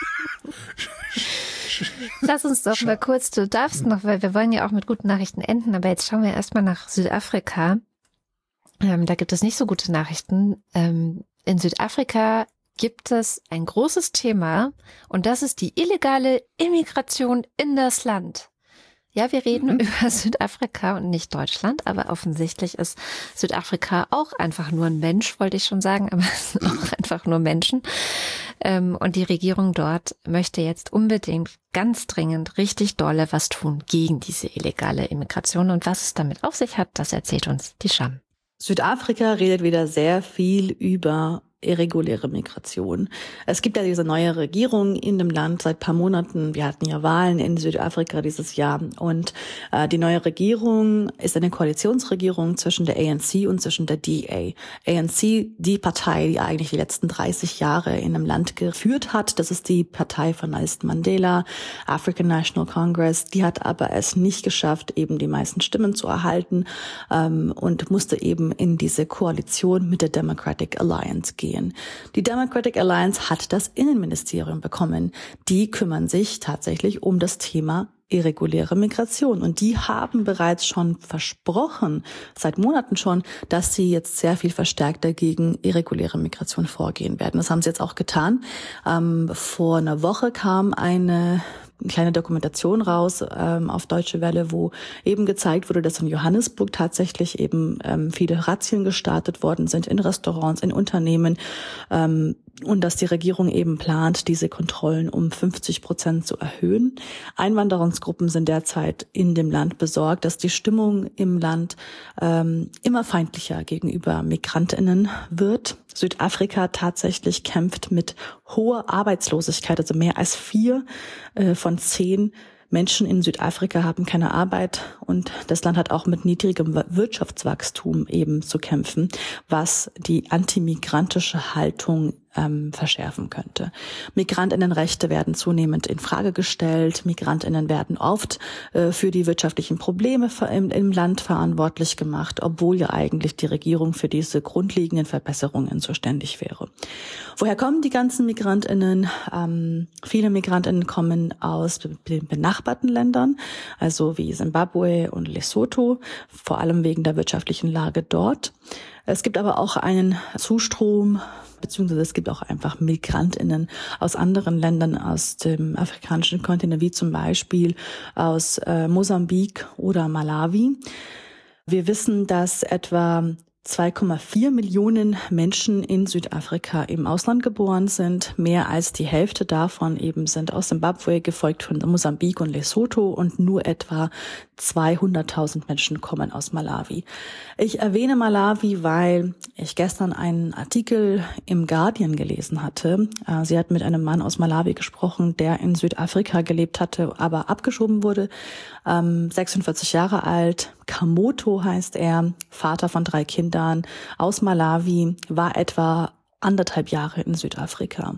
Lass uns doch mal kurz, du darfst noch, weil wir wollen ja auch mit guten Nachrichten enden, aber jetzt schauen wir erstmal nach Südafrika. Ähm, da gibt es nicht so gute Nachrichten. Ähm, in Südafrika gibt es ein großes Thema und das ist die illegale Immigration in das Land. Ja, wir reden mhm. über Südafrika und nicht Deutschland, aber offensichtlich ist Südafrika auch einfach nur ein Mensch, wollte ich schon sagen, aber es sind auch einfach nur Menschen. Und die Regierung dort möchte jetzt unbedingt ganz dringend richtig dolle was tun gegen diese illegale Immigration. Und was es damit auf sich hat, das erzählt uns die Scham. Südafrika redet wieder sehr viel über irreguläre Migration. Es gibt ja diese neue Regierung in dem Land seit ein paar Monaten. Wir hatten ja Wahlen in Südafrika dieses Jahr. Und äh, die neue Regierung ist eine Koalitionsregierung zwischen der A N C und zwischen der D A. A N C, die Partei, die eigentlich die letzten dreißig Jahre in dem Land geführt hat. Das ist die Partei von Nelson Mandela, African National Congress. Die hat aber es nicht geschafft, eben die meisten Stimmen zu erhalten ähm, und musste eben in diese Koalition mit der Democratic Alliance gehen. Die Democratic Alliance hat das Innenministerium bekommen. Die kümmern sich tatsächlich um das Thema irreguläre Migration. Und die haben bereits schon versprochen, seit Monaten schon, dass sie jetzt sehr viel verstärkter gegen irreguläre Migration vorgehen werden. Das haben sie jetzt auch getan. Ähm, vor einer Woche kam eine kleine Dokumentation raus ähm, auf Deutsche Welle, wo eben gezeigt wurde, dass in Johannesburg tatsächlich eben ähm, viele Razzien gestartet worden sind in Restaurants, in Unternehmen ähm, und dass die Regierung eben plant, diese Kontrollen um fünfzig Prozent zu erhöhen. Einwanderungsgruppen sind derzeit in dem Land besorgt, dass die Stimmung im Land ähm, immer feindlicher gegenüber MigrantInnen wird. Südafrika tatsächlich kämpft mit hoher Arbeitslosigkeit, also mehr als vier äh, von zehn Menschen in Südafrika haben keine Arbeit und das Land hat auch mit niedrigem Wirtschaftswachstum eben zu kämpfen, was die antimigrantische Haltung ähm, verschärfen könnte. Migrantinnenrechte werden zunehmend in Frage gestellt. Migrantinnen werden oft äh, für die wirtschaftlichen Probleme im, im Land verantwortlich gemacht, obwohl ja eigentlich die Regierung für diese grundlegenden Verbesserungen zuständig wäre. Woher kommen die ganzen Migrantinnen? Ähm, viele Migrantinnen kommen aus den benachbarten Ländern, also wie Zimbabwe und Lesotho, vor allem wegen der wirtschaftlichen Lage dort. Es gibt aber auch einen Zustrom, beziehungsweise es gibt auch einfach MigrantInnen aus anderen Ländern, aus dem afrikanischen Kontinent, wie zum Beispiel aus äh, Mosambik oder Malawi. Wir wissen, dass etwa zwei Komma vier Millionen Menschen in Südafrika im Ausland geboren sind. Mehr als die Hälfte davon eben sind aus Zimbabwe, gefolgt von Mosambik und Lesotho und nur etwa zweihunderttausend Menschen kommen aus Malawi. Ich erwähne Malawi, weil ich gestern einen Artikel im Guardian gelesen hatte. Sie hat mit einem Mann aus Malawi gesprochen, der in Südafrika gelebt hatte, aber abgeschoben wurde. sechsundvierzig Jahre alt, Kamoto heißt er, Vater von drei Kindern aus Malawi, war etwa anderthalb Jahre in Südafrika.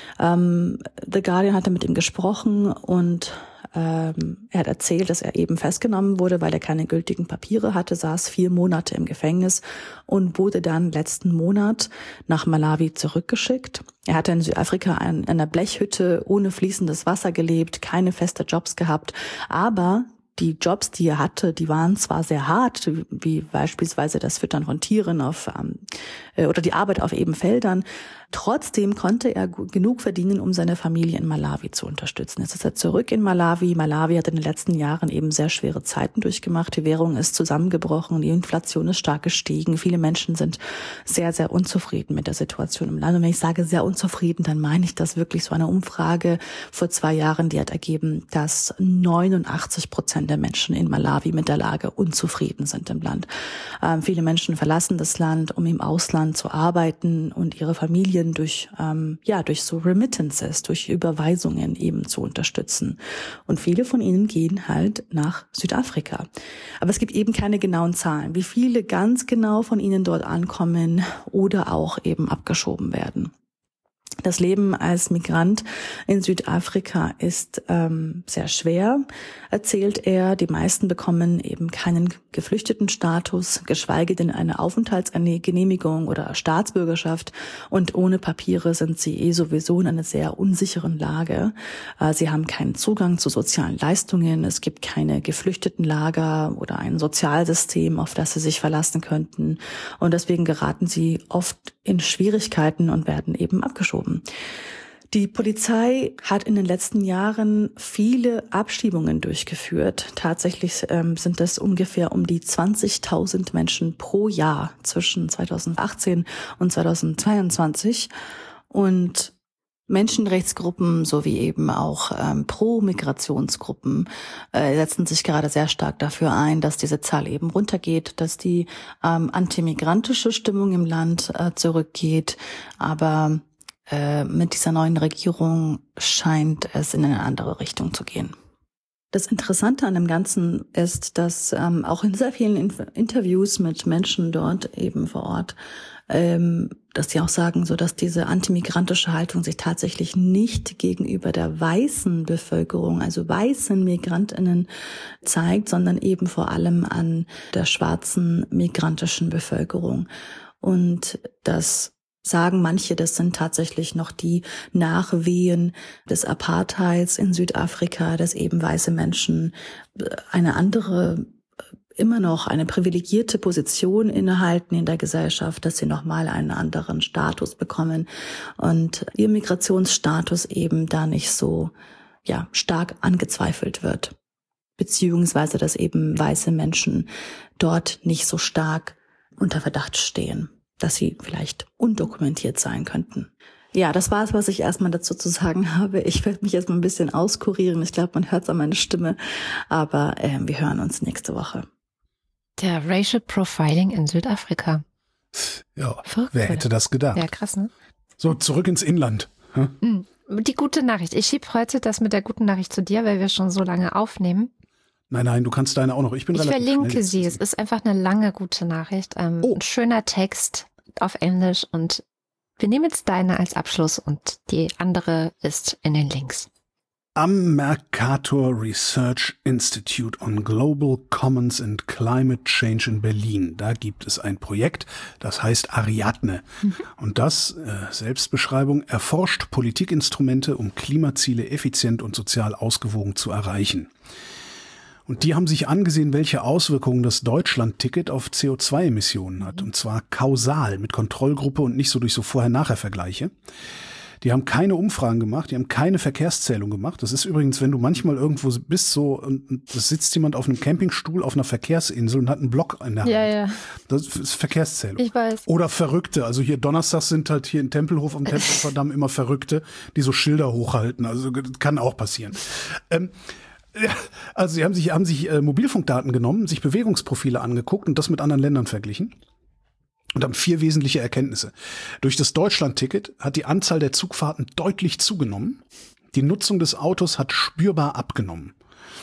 Ähm, The Guardian hatte mit ihm gesprochen und ähm, er hat erzählt, dass er eben festgenommen wurde, weil er keine gültigen Papiere hatte, saß vier Monate im Gefängnis und wurde dann letzten Monat nach Malawi zurückgeschickt. Er hatte in Südafrika in einer Blechhütte ohne fließendes Wasser gelebt, keine feste Jobs gehabt, aber die Jobs, die er hatte, die waren zwar sehr hart, wie beispielsweise das Füttern von Tieren auf ähm, oder die Arbeit auf eben Feldern. Trotzdem konnte er genug verdienen, um seine Familie in Malawi zu unterstützen. Jetzt ist er zurück in Malawi. Malawi hat in den letzten Jahren eben sehr schwere Zeiten durchgemacht. Die Währung ist zusammengebrochen, die Inflation ist stark gestiegen. Viele Menschen sind sehr, sehr unzufrieden mit der Situation im Land. Und wenn ich sage sehr unzufrieden, dann meine ich das wirklich. So eine Umfrage vor zwei Jahren, die hat ergeben, dass neunundachtzig Prozent Prozent der Menschen in Malawi mit der Lage unzufrieden sind im Land. Ähm, viele Menschen verlassen das Land, um im Ausland zu arbeiten und ihre Familien durch, ähm, ja, durch so Remittances, durch Überweisungen eben zu unterstützen. Und viele von ihnen gehen halt nach Südafrika. Aber es gibt eben keine genauen Zahlen, wie viele ganz genau von ihnen dort ankommen oder auch eben abgeschoben werden. Das Leben als Migrant in Südafrika ist ähm, sehr schwer, erzählt er. Die meisten bekommen eben keinen Geflüchtetenstatus, geschweige denn eine Aufenthaltsgenehmigung oder Staatsbürgerschaft. Und ohne Papiere sind sie eh sowieso in einer sehr unsicheren Lage. Äh, sie haben keinen Zugang zu sozialen Leistungen. Es gibt keine Geflüchtetenlager oder ein Sozialsystem, auf das sie sich verlassen könnten. Und deswegen geraten sie oft in Schwierigkeiten und werden eben abgeschoben. Die Polizei hat in den letzten Jahren viele Abschiebungen durchgeführt. Tatsächlich ähm, sind es ungefähr um die zwanzigtausend Menschen pro Jahr zwischen zweitausendachtzehn und zweitausendzweiundzwanzig. Und Menschenrechtsgruppen sowie eben auch ähm, Pro-Migrationsgruppen äh, setzen sich gerade sehr stark dafür ein, dass diese Zahl eben runtergeht, dass die ähm, antimigrantische Stimmung im Land äh, zurückgeht. Aber äh, mit dieser neuen Regierung scheint es in eine andere Richtung zu gehen. Das Interessante an dem Ganzen ist, dass ähm, auch in sehr vielen Inf- Interviews mit Menschen dort eben vor Ort, ähm, dass sie auch sagen, so dass diese antimigrantische Haltung sich tatsächlich nicht gegenüber der weißen Bevölkerung, also weißen MigrantInnen zeigt, sondern eben vor allem an der schwarzen migrantischen Bevölkerung. Und das sagen manche, das sind tatsächlich noch die Nachwehen des Apartheids in Südafrika, dass eben weiße Menschen eine andere, immer noch eine privilegierte Position innehalten in der Gesellschaft, dass sie nochmal einen anderen Status bekommen und ihr Migrationsstatus eben da nicht so, ja, stark angezweifelt wird. Beziehungsweise, dass eben weiße Menschen dort nicht so stark unter Verdacht stehen, dass sie vielleicht undokumentiert sein könnten. Ja, das war es, was ich erstmal dazu zu sagen habe. Ich werde mich erstmal ein bisschen auskurieren. Ich glaube, man hört es an meiner Stimme. Aber äh, wir hören uns nächste Woche. Der Racial Profiling in Südafrika. Ja, Verrückt, wer hätte das gedacht? Ja, krass, ne? So, zurück ins Inland. Hm? Die gute Nachricht. Ich schiebe heute das mit der guten Nachricht zu dir, weil wir schon so lange aufnehmen. Nein, nein, du kannst deine auch noch. Ich bin Ich relativ verlinke schnell. sie. Es ist einfach eine lange gute Nachricht. Ähm, Oh. Ein schöner Text auf Englisch und wir nehmen jetzt deine als Abschluss und die andere ist in den Links. Am Mercator Research Institute on Global Commons and Climate Change in Berlin. Da gibt es ein Projekt, das heißt Ariadne. Mhm. Und das, äh, Selbstbeschreibung, erforscht Politikinstrumente, um Klimaziele effizient und sozial ausgewogen zu erreichen. Und die haben sich angesehen, welche Auswirkungen das Deutschland-Ticket auf C O zwei Emissionen hat. Und zwar kausal mit Kontrollgruppe und nicht so durch so Vorher-Nachher-Vergleiche. Die haben keine Umfragen gemacht, die haben keine Verkehrszählung gemacht. Das ist übrigens, wenn du manchmal irgendwo bist, so, und es sitzt jemand auf einem Campingstuhl auf einer Verkehrsinsel und hat einen Block in der Hand. Ja, ja. Das ist Verkehrszählung. Ich weiß. Oder Verrückte. Also hier donnerstags sind halt hier in Tempelhof am Tempelhofer Damm immer Verrückte, die so Schilder hochhalten. Also das kann auch passieren. Ähm, ja, also sie haben sich, haben sich äh, Mobilfunkdaten genommen, sich Bewegungsprofile angeguckt und das mit anderen Ländern verglichen. Und haben vier wesentliche Erkenntnisse. Durch das Deutschland-Ticket hat die Anzahl der Zugfahrten deutlich zugenommen. Die Nutzung des Autos hat spürbar abgenommen.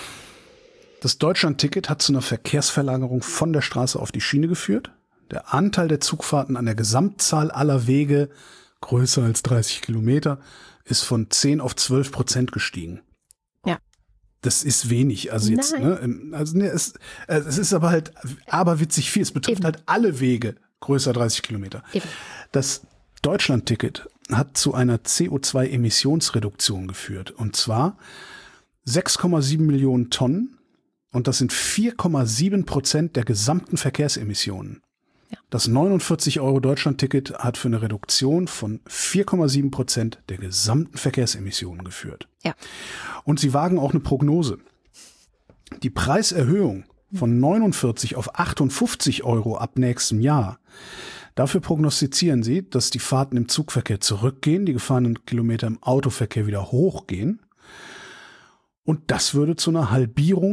Das Deutschland-Ticket hat zu einer Verkehrsverlagerung von der Straße auf die Schiene geführt. Der Anteil der Zugfahrten an der Gesamtzahl aller Wege, größer als dreißig Kilometer, ist von zehn auf zwölf Prozent gestiegen. Ja. Das ist wenig. Also jetzt, Nein. ne, also ne, es, es ist aber halt aberwitzig viel. Es betrifft Eben. halt alle Wege. Größer dreißig Kilometer. Eben. Das Deutschland-Ticket hat zu einer C O zwei Emissionsreduktion geführt. Und zwar sechs Komma sieben Millionen Tonnen. Und das sind vier Komma sieben Prozent der gesamten Verkehrsemissionen. Ja. Das neunundvierzig Euro Deutschland-Ticket hat für eine Reduktion von vier Komma sieben Prozent der gesamten Verkehrsemissionen geführt. Ja. Und sie wagen auch eine Prognose. Die Preiserhöhung von neunundvierzig auf achtundfünfzig Euro ab nächstem Jahr. Dafür prognostizieren sie, dass die Fahrten im Zugverkehr zurückgehen, die gefahrenen Kilometer im Autoverkehr wieder hochgehen. Und das würde zu einer Halbierung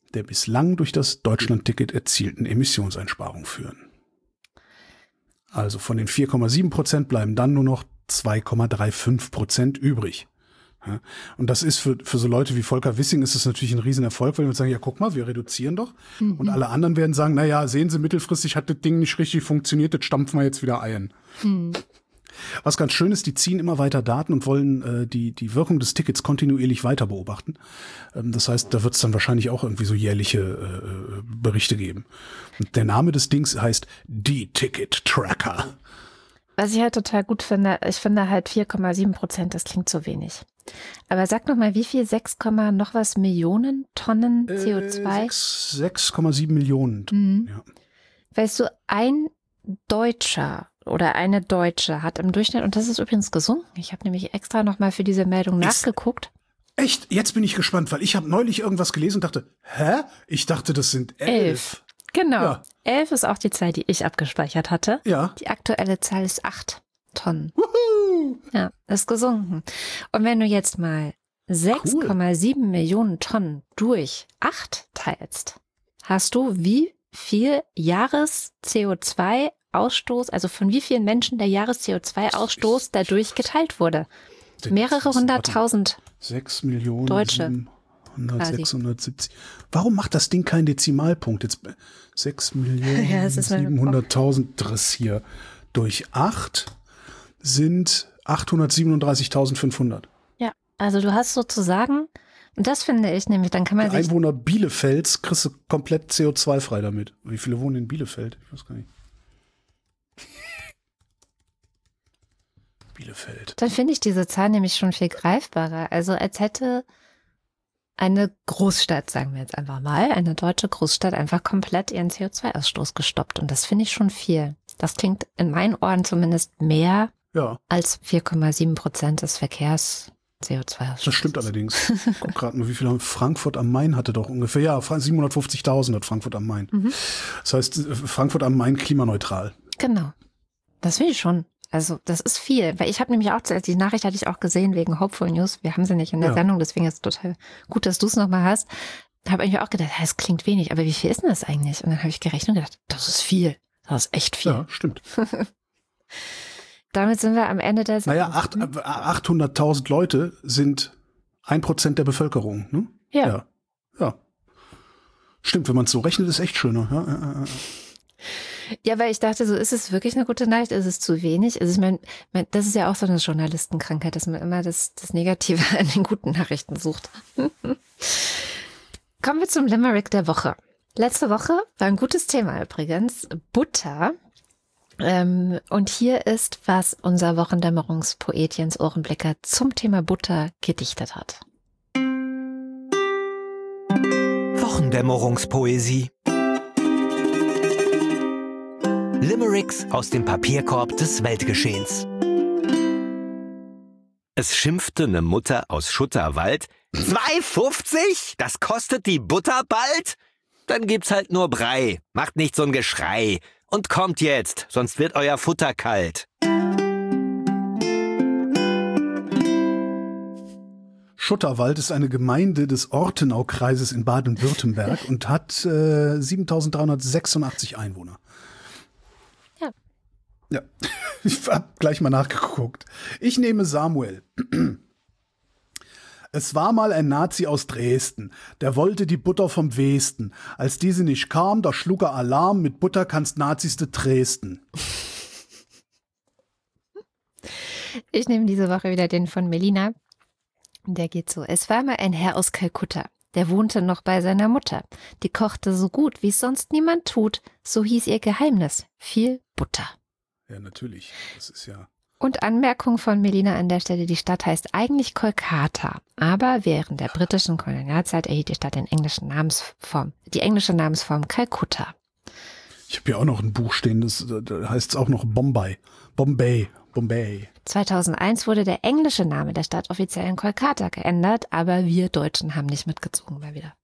der bislang durch das Deutschland-Ticket erzielten Emissionseinsparungen führen. Also von den vier Komma sieben Prozent bleiben dann nur noch zwei Komma fünfunddreißig Prozent übrig. Ja, und das ist für, für so Leute wie Volker Wissing ist es natürlich ein Riesenerfolg, weil wir sagen, ja guck mal, wir reduzieren doch. Mhm. Und alle anderen werden sagen, na ja, sehen Sie, mittelfristig hat das Ding nicht richtig funktioniert, das stampfen wir jetzt wieder ein. Mhm. Was ganz schön ist, die ziehen immer weiter Daten und wollen äh, die die Wirkung des Tickets kontinuierlich weiter beobachten. Ähm, das heißt, da wird es dann wahrscheinlich auch irgendwie so jährliche äh, Berichte geben. Und der Name des Dings heißt die Ticket Tracker. Was ich halt total gut finde, ich finde halt vier Komma sieben Prozent, das klingt zu wenig. Aber sag noch mal, wie viel sechs, noch was Millionen Tonnen C O zwei? Äh, sechs Komma sieben Millionen Tonnen, mhm. ja. Weißt du, ein Deutscher oder eine Deutsche hat im Durchschnitt, und das ist übrigens gesunken, ich habe nämlich extra noch mal für diese Meldung ist nachgeguckt. Echt? Jetzt bin ich gespannt, weil ich habe neulich irgendwas gelesen und dachte, hä? Ich dachte, das sind elf. elf. Genau. Ja. Elf ist auch die Zahl, die ich abgespeichert hatte. Ja. Die aktuelle Zahl ist acht Tonnen. Wuhu! Ja, ist gesunken. Und wenn du jetzt mal sechs Komma sieben cool. Millionen Tonnen durch acht teilst, hast du wie viel Jahres-C O zwei Ausstoß, also von wie vielen Menschen der Jahres-C O zwei Ausstoß dadurch geteilt wurde? Mehrere hunderttausend sechs Millionen Deutsche. sechshundert, sechshundertsiebzig. Warum macht das Ding keinen Dezimalpunkt? Jetzt sechs Millionen ja, siebenhunderttausend Driss hier durch acht sind achthundertsiebenunddreißigtausendfünfhundert. Ja, also du hast sozusagen, und das finde ich nämlich, dann kann man Die sich... Einwohner Bielefelds kriegst du komplett C O zwei frei damit. Wie viele wohnen in Bielefeld? Ich weiß gar nicht. Bielefeld. Dann finde ich diese Zahl nämlich schon viel greifbarer. Also als hätte eine Großstadt, sagen wir jetzt einfach mal, eine deutsche Großstadt einfach komplett ihren C O zwei Ausstoß gestoppt. Und das finde ich schon viel. Das klingt in meinen Ohren zumindest mehr ja. als vier Komma sieben Prozent des Verkehrs C O zwei Ausstoß. Das stimmt allerdings. Ich guck gerade mal, wie viel Frankfurt am Main hatte doch ungefähr. Ja, siebenhundertfünfzigtausend hat Frankfurt am Main. Mhm. Das heißt, Frankfurt am Main klimaneutral. Genau. Das will ich schon. Also das ist viel, weil ich habe nämlich auch, die Nachricht hatte ich auch gesehen wegen Hopeful News, wir haben sie nicht in der ja. Sendung, deswegen ist es total gut, dass du es nochmal hast. Habe ich auch gedacht, es klingt wenig, aber wie viel ist denn das eigentlich? Und dann habe ich gerechnet und gedacht, das ist viel, das ist echt viel. Ja, stimmt. Damit sind wir am Ende der Sendung. Naja, achthunderttausend Leute sind ein Prozent der Bevölkerung, ne? Ja. Ja. ja. Stimmt, wenn man es so rechnet, ist echt schöner. Ja, ja, ja. Ja, weil ich dachte, so ist es wirklich eine gute Nachricht, ist es zu wenig? Also ich meine, das ist ja auch so eine Journalistenkrankheit, dass man immer das, das Negative an den guten Nachrichten sucht. Kommen wir zum Limerick der Woche. Letzte Woche war ein gutes Thema übrigens, Butter. Ähm, und hier ist, was unser Wochendämmerungspoet Jens Ohrenblicker zum Thema Butter gedichtet hat. Wochendämmerungspoesie. Limericks aus dem Papierkorb des Weltgeschehens. Es schimpfte ne Mutter aus Schutterwald. zwei fünfzig? Das kostet die Butter bald? Dann gibt's halt nur Brei. Macht nicht so'n Geschrei. Und kommt jetzt, sonst wird euer Futter kalt. Schutterwald ist eine Gemeinde des Ortenaukreises in Baden-Württemberg und hat äh, siebentausenddreihundertsechsundachtzig Einwohner. Ja. Ja, ich habe gleich mal nachgeguckt. Ich nehme Samuel. Es war mal ein Nazi aus Dresden, der wollte die Butter vom Westen. Als diese nicht kam, da schlug er Alarm, mit Butter kannst Nazis de Dresden. Ich nehme diese Woche wieder den von Melina. Der geht so. Es war mal ein Herr aus Kalkutta, der wohnte noch bei seiner Mutter. Die kochte so gut, wie es sonst niemand tut. So hieß ihr Geheimnis. Viel Butter. Ja, natürlich. Das ist ja... Und Anmerkung von Melina an der Stelle, die Stadt heißt eigentlich Kolkata, aber während der britischen Kolonialzeit erhielt die Stadt den englischen Namensform, die englische Namensform Kalkutta. Ich habe hier auch noch ein Buch stehen, das, da heißt es auch noch Bombay. Bombay. Bombay. zweitausendeins wurde der englische Name der Stadt offiziell in Kolkata geändert, aber wir Deutschen haben nicht mitgezogen mal wieder.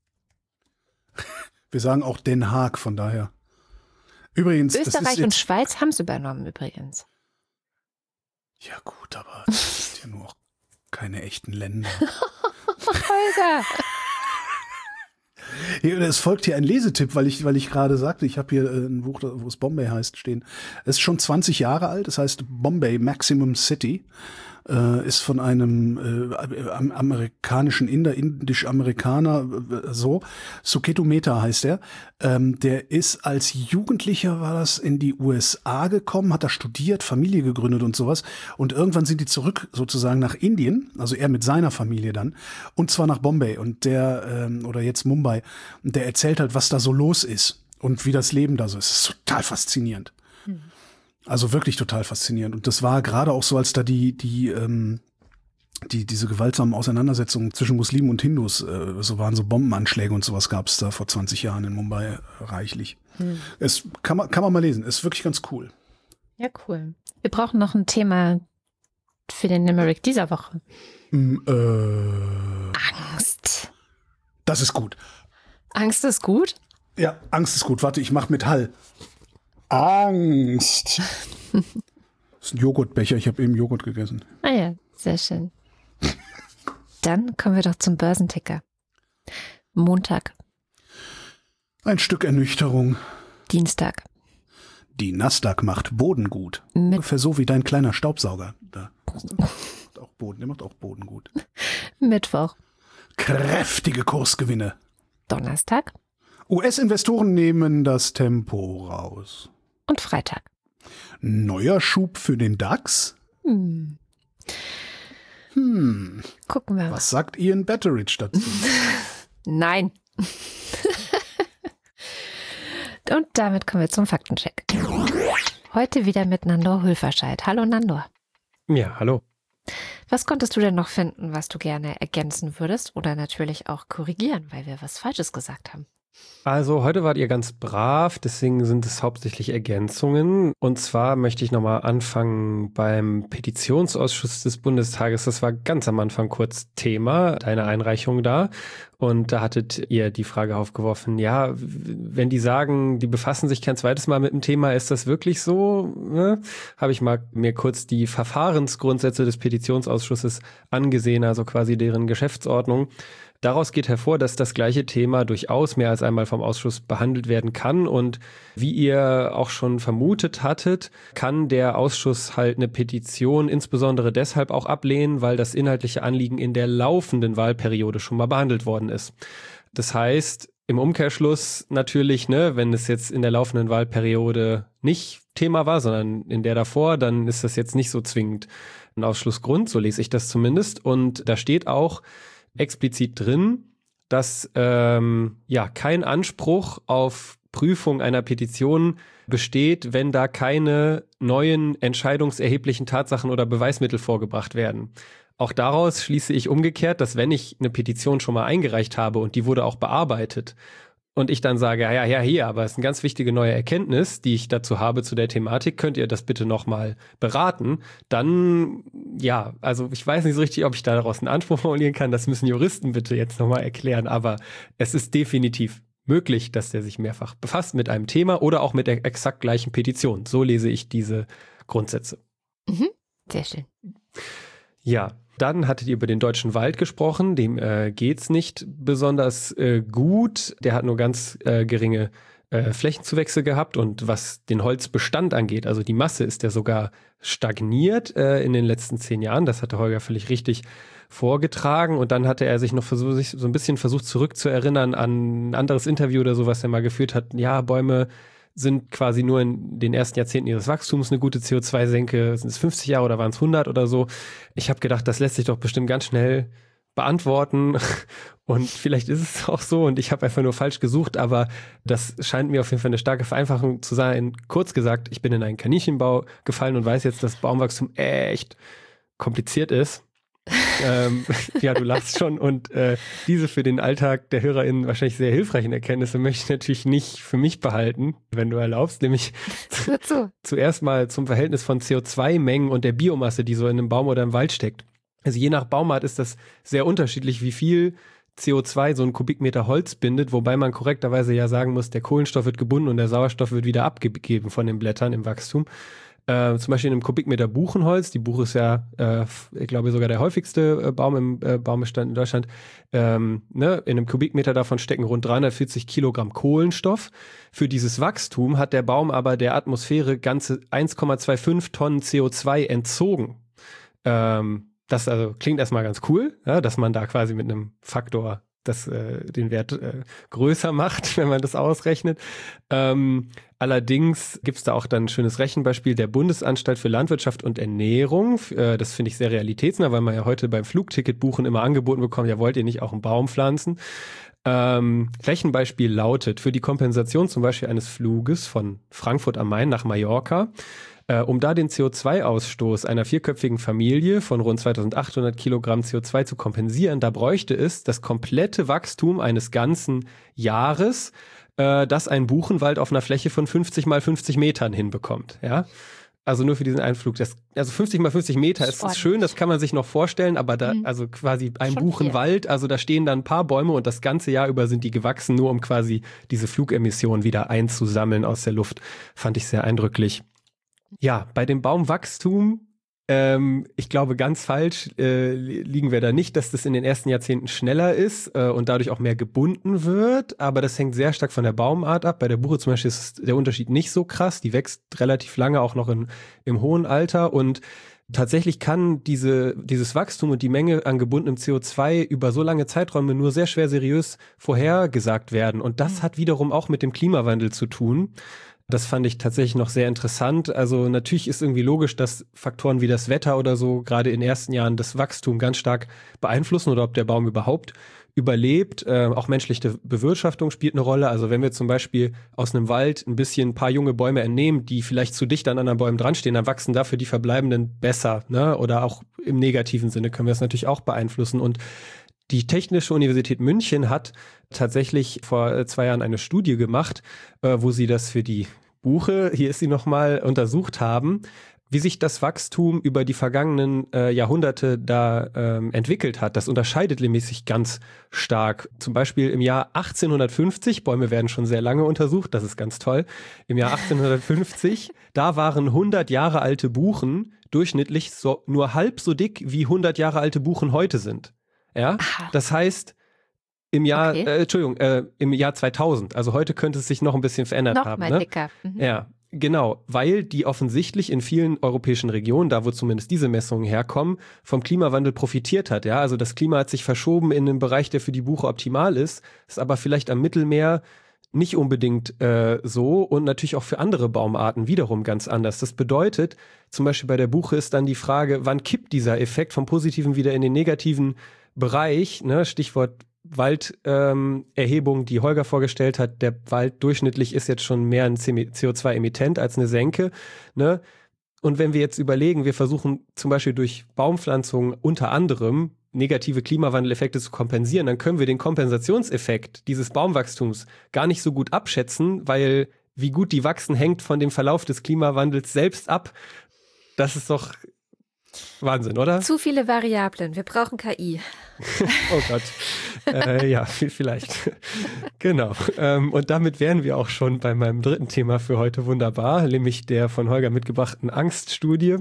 Wir sagen auch Den Haag, von daher. Übrigens, Österreich und Schweiz haben es übernommen übrigens. Ja gut, aber das sind ja nur auch keine echten Länder. Holger! Es folgt hier ein Lesetipp, weil ich, weil ich gerade sagte, ich habe hier ein Buch, wo es Bombay heißt, stehen. Es ist schon zwanzig Jahre alt, es heißt Bombay Maximum City. Äh, ist von einem äh, amerikanischen Inder, indisch-Amerikaner, äh, so, Suketu Mehta heißt er. Ähm, der ist als Jugendlicher, war das, in die U S A gekommen, hat da studiert, Familie gegründet und sowas. Und irgendwann sind die zurück sozusagen nach Indien, also er mit seiner Familie dann, und zwar nach Bombay und der, ähm, oder jetzt Mumbai. Und der erzählt halt, was da so los ist und wie das Leben da so ist. Das ist total faszinierend. Hm. Also wirklich total faszinierend. Und das war gerade auch so, als da die, die, ähm, die, diese gewaltsamen Auseinandersetzungen zwischen Muslimen und Hindus, äh, so waren so Bombenanschläge und sowas gab es da vor zwanzig Jahren in Mumbai reichlich. Hm. Es kann man, kann man mal lesen. Ist wirklich ganz cool. Ja, cool. Wir brauchen noch ein Thema für den Limerick dieser Woche. Mm, äh, Angst. Das ist gut. Angst ist gut? Ja, Angst ist gut. Warte, ich mach mit Hall. Angst. Das ist ein Joghurtbecher. Ich habe eben Joghurt gegessen. Ah ja, sehr schön. Dann kommen wir doch zum Börsenticker. Montag. Ein Stück Ernüchterung. Dienstag. Die Nasdaq macht Boden gut. Mit Ungefähr so wie dein kleiner Staubsauger. Da. Macht auch Boden. Der macht auch Boden gut. Mittwoch. Kräftige Kursgewinne. Donnerstag. U S-Investoren nehmen das Tempo raus. Und Freitag. Neuer Schub für den DAX? Hm. Hm. Gucken wir mal. Was sagt Ian Betteridge dazu? Nein. Und damit kommen wir zum Faktencheck. Heute wieder mit Nandor Hülferscheid. Hallo Nandor. Ja, hallo. Was konntest du denn noch finden, was du gerne ergänzen würdest oder natürlich auch korrigieren, weil wir was Falsches gesagt haben? Also heute wart ihr ganz brav, deswegen sind es hauptsächlich Ergänzungen. Und zwar möchte ich nochmal anfangen beim Petitionsausschuss des Bundestages. Das war ganz am Anfang kurz Thema, deine Einreichung da. Und da hattet ihr die Frage aufgeworfen, ja, wenn die sagen, die befassen sich kein zweites Mal mit dem Thema, ist das wirklich so? Ne? Habe ich mal mir kurz die Verfahrensgrundsätze des Petitionsausschusses angesehen, also quasi deren Geschäftsordnung. Daraus geht hervor, dass das gleiche Thema durchaus mehr als einmal vom Ausschuss behandelt werden kann. Und wie ihr auch schon vermutet hattet, kann der Ausschuss halt eine Petition insbesondere deshalb auch ablehnen, weil das inhaltliche Anliegen in der laufenden Wahlperiode schon mal behandelt worden ist. Das heißt, im Umkehrschluss natürlich, ne, wenn es jetzt in der laufenden Wahlperiode nicht Thema war, sondern in der davor, dann ist das jetzt nicht so zwingend ein Ausschlussgrund, so lese ich das zumindest. Und da steht auch explizit drin, dass ähm, ja kein Anspruch auf Prüfung einer Petition besteht, wenn da keine neuen entscheidungserheblichen Tatsachen oder Beweismittel vorgebracht werden. Auch daraus schließe ich umgekehrt, dass wenn ich eine Petition schon mal eingereicht habe und die wurde auch bearbeitet und ich dann sage, ja, ja, hier, aber es ist eine ganz wichtige neue Erkenntnis, die ich dazu habe zu der Thematik, könnt ihr das bitte nochmal beraten? Dann, ja, also ich weiß nicht so richtig, ob ich daraus einen Anspruch formulieren kann, das müssen Juristen bitte jetzt nochmal erklären, aber es ist definitiv möglich, dass der sich mehrfach befasst mit einem Thema oder auch mit der exakt gleichen Petition. So lese ich diese Grundsätze. Mhm. Sehr schön. Ja. Dann hattet ihr über den Deutschen Wald gesprochen, dem äh, geht's nicht besonders äh, gut. Der hat nur ganz äh, geringe äh, Flächenzuwächse gehabt und was den Holzbestand angeht, also die Masse, ist der sogar stagniert äh, in den letzten zehn Jahren. Das hatte Holger völlig richtig vorgetragen und dann hatte er sich noch versucht, sich so ein bisschen versucht zurückzuerinnern an ein anderes Interview oder so, was er mal geführt hat. Ja, Bäume sind quasi nur in den ersten Jahrzehnten ihres Wachstums eine gute C O zwei Senke. Sind es fünfzig Jahre oder waren es hundert oder so? Ich habe gedacht, das lässt sich doch bestimmt ganz schnell beantworten und vielleicht ist es auch so und ich habe einfach nur falsch gesucht, aber das scheint mir auf jeden Fall eine starke Vereinfachung zu sein. Kurz gesagt, ich bin in einen Kaninchenbau gefallen und weiß jetzt, dass Baumwachstum echt kompliziert ist. ähm, ja, du lachst schon und äh, diese für den Alltag der HörerInnen wahrscheinlich sehr hilfreichen Erkenntnisse möchte ich natürlich nicht für mich behalten, wenn du erlaubst, nämlich zu, zuerst mal zum Verhältnis von C O zwei Mengen und der Biomasse, die so in einem Baum oder im Wald steckt. Also je nach Baumart ist das sehr unterschiedlich, wie viel C O zwei so ein Kubikmeter Holz bindet, wobei man korrekterweise ja sagen muss, der Kohlenstoff wird gebunden und der Sauerstoff wird wieder abgegeben von den Blättern im Wachstum. Äh, zum Beispiel in einem Kubikmeter Buchenholz. Die Buche ist ja, äh, ich glaube, sogar der häufigste äh, Baum im äh, Baumbestand in Deutschland. Ähm, ne? In einem Kubikmeter davon stecken rund dreihundertvierzig Kilogramm Kohlenstoff. Für dieses Wachstum hat der Baum aber der Atmosphäre ganze eins Komma fünfundzwanzig Tonnen C O zwei entzogen. Ähm, das also klingt erstmal ganz cool, ja, dass man da quasi mit einem Faktor das äh, den Wert äh, größer macht, wenn man das ausrechnet. Ähm, allerdings gibt es da auch dann ein schönes Rechenbeispiel der Bundesanstalt für Landwirtschaft und Ernährung. Äh, das finde ich sehr realitätsnah, weil man ja heute beim Flugticketbuchen immer angeboten bekommt, ja, wollt ihr nicht auch einen Baum pflanzen? Ähm, Rechenbeispiel lautet, für die Kompensation zum Beispiel eines Fluges von Frankfurt am Main nach Mallorca, äh, um da den C O zwei Ausstoß einer vierköpfigen Familie von rund zweitausendachthundert Kilogramm C O zwei zu kompensieren, da bräuchte es das komplette Wachstum eines ganzen Jahres, äh, das ein Buchenwald auf einer Fläche von fünfzig mal fünfzig Metern hinbekommt, ja. Also nur für diesen Einflug. Das, also fünfzig mal fünfzig Meter ist, ist schön, das kann man sich noch vorstellen, aber da, mhm. also quasi ein Schon Buchenwald, viel. Also da stehen dann ein paar Bäume und das ganze Jahr über sind die gewachsen, nur um quasi diese Flugemissionen wieder einzusammeln aus der Luft. Fand ich sehr eindrücklich. Ja, bei dem Baumwachstum, ähm, ich glaube ganz falsch äh, liegen wir da nicht, dass das in den ersten Jahrzehnten schneller ist äh, und dadurch auch mehr gebunden wird, aber das hängt sehr stark von der Baumart ab. Bei der Buche zum Beispiel ist der Unterschied nicht so krass, die wächst relativ lange, auch noch in, im hohen Alter und tatsächlich kann diese, dieses Wachstum und die Menge an gebundenem C O zwei über so lange Zeiträume nur sehr schwer seriös vorhergesagt werden und das hat wiederum auch mit dem Klimawandel zu tun. Das fand ich tatsächlich noch sehr interessant. Also natürlich ist irgendwie logisch, dass Faktoren wie das Wetter oder so gerade in den ersten Jahren das Wachstum ganz stark beeinflussen oder ob der Baum überhaupt überlebt. Äh, auch menschliche Bewirtschaftung spielt eine Rolle. Also wenn wir zum Beispiel aus einem Wald ein bisschen ein paar junge Bäume entnehmen, die vielleicht zu dicht an anderen Bäumen dran stehen, dann wachsen dafür die verbleibenden besser, ne? Oder auch im negativen Sinne können wir das natürlich auch beeinflussen. Und die Technische Universität München hat tatsächlich vor zwei Jahren eine Studie gemacht, äh, wo sie das für die Buche, hier ist sie nochmal, untersucht haben, wie sich das Wachstum über die vergangenen äh, Jahrhunderte da ähm, entwickelt hat. Das unterscheidet nämlich sich ganz stark. Zum Beispiel im Jahr achtzehnhundertfünfzig, Bäume werden schon sehr lange untersucht, das ist ganz toll. Im Jahr achtzehnhundertfünfzig, da waren hundert Jahre alte Buchen durchschnittlich so, nur halb so dick, wie hundert Jahre alte Buchen heute sind. Ja, Aha. Das heißt, im Jahr, okay. äh, Entschuldigung, äh, im Jahr zweitausend, also heute könnte es sich noch ein bisschen verändert noch haben. Noch mal ne? dicker. Mhm. Ja, genau, weil die offensichtlich in vielen europäischen Regionen, da wo zumindest diese Messungen herkommen, vom Klimawandel profitiert hat. Ja, also das Klima hat sich verschoben in einen Bereich, der für die Buche optimal ist, ist aber vielleicht am Mittelmeer nicht unbedingt äh, so und natürlich auch für andere Baumarten wiederum ganz anders. Das bedeutet, zum Beispiel bei der Buche ist dann die Frage, wann kippt dieser Effekt vom Positiven wieder in den negativen Bereich, ne? Stichwort Walderhebung, ähm, die Holger vorgestellt hat. Der Wald durchschnittlich ist jetzt schon mehr ein C O zwei Emittent als eine Senke. Ne? Und wenn wir jetzt überlegen, wir versuchen zum Beispiel durch Baumpflanzung unter anderem negative Klimawandeleffekte zu kompensieren, dann können wir den Kompensationseffekt dieses Baumwachstums gar nicht so gut abschätzen, weil wie gut die wachsen, hängt von dem Verlauf des Klimawandels selbst ab. Das ist doch Wahnsinn, oder? Zu viele Variablen. Wir brauchen K I. Oh Gott. äh, ja, vielleicht. Genau. Ähm, und damit wären wir auch schon bei meinem dritten Thema für heute wunderbar, nämlich der von Holger mitgebrachten Angststudie,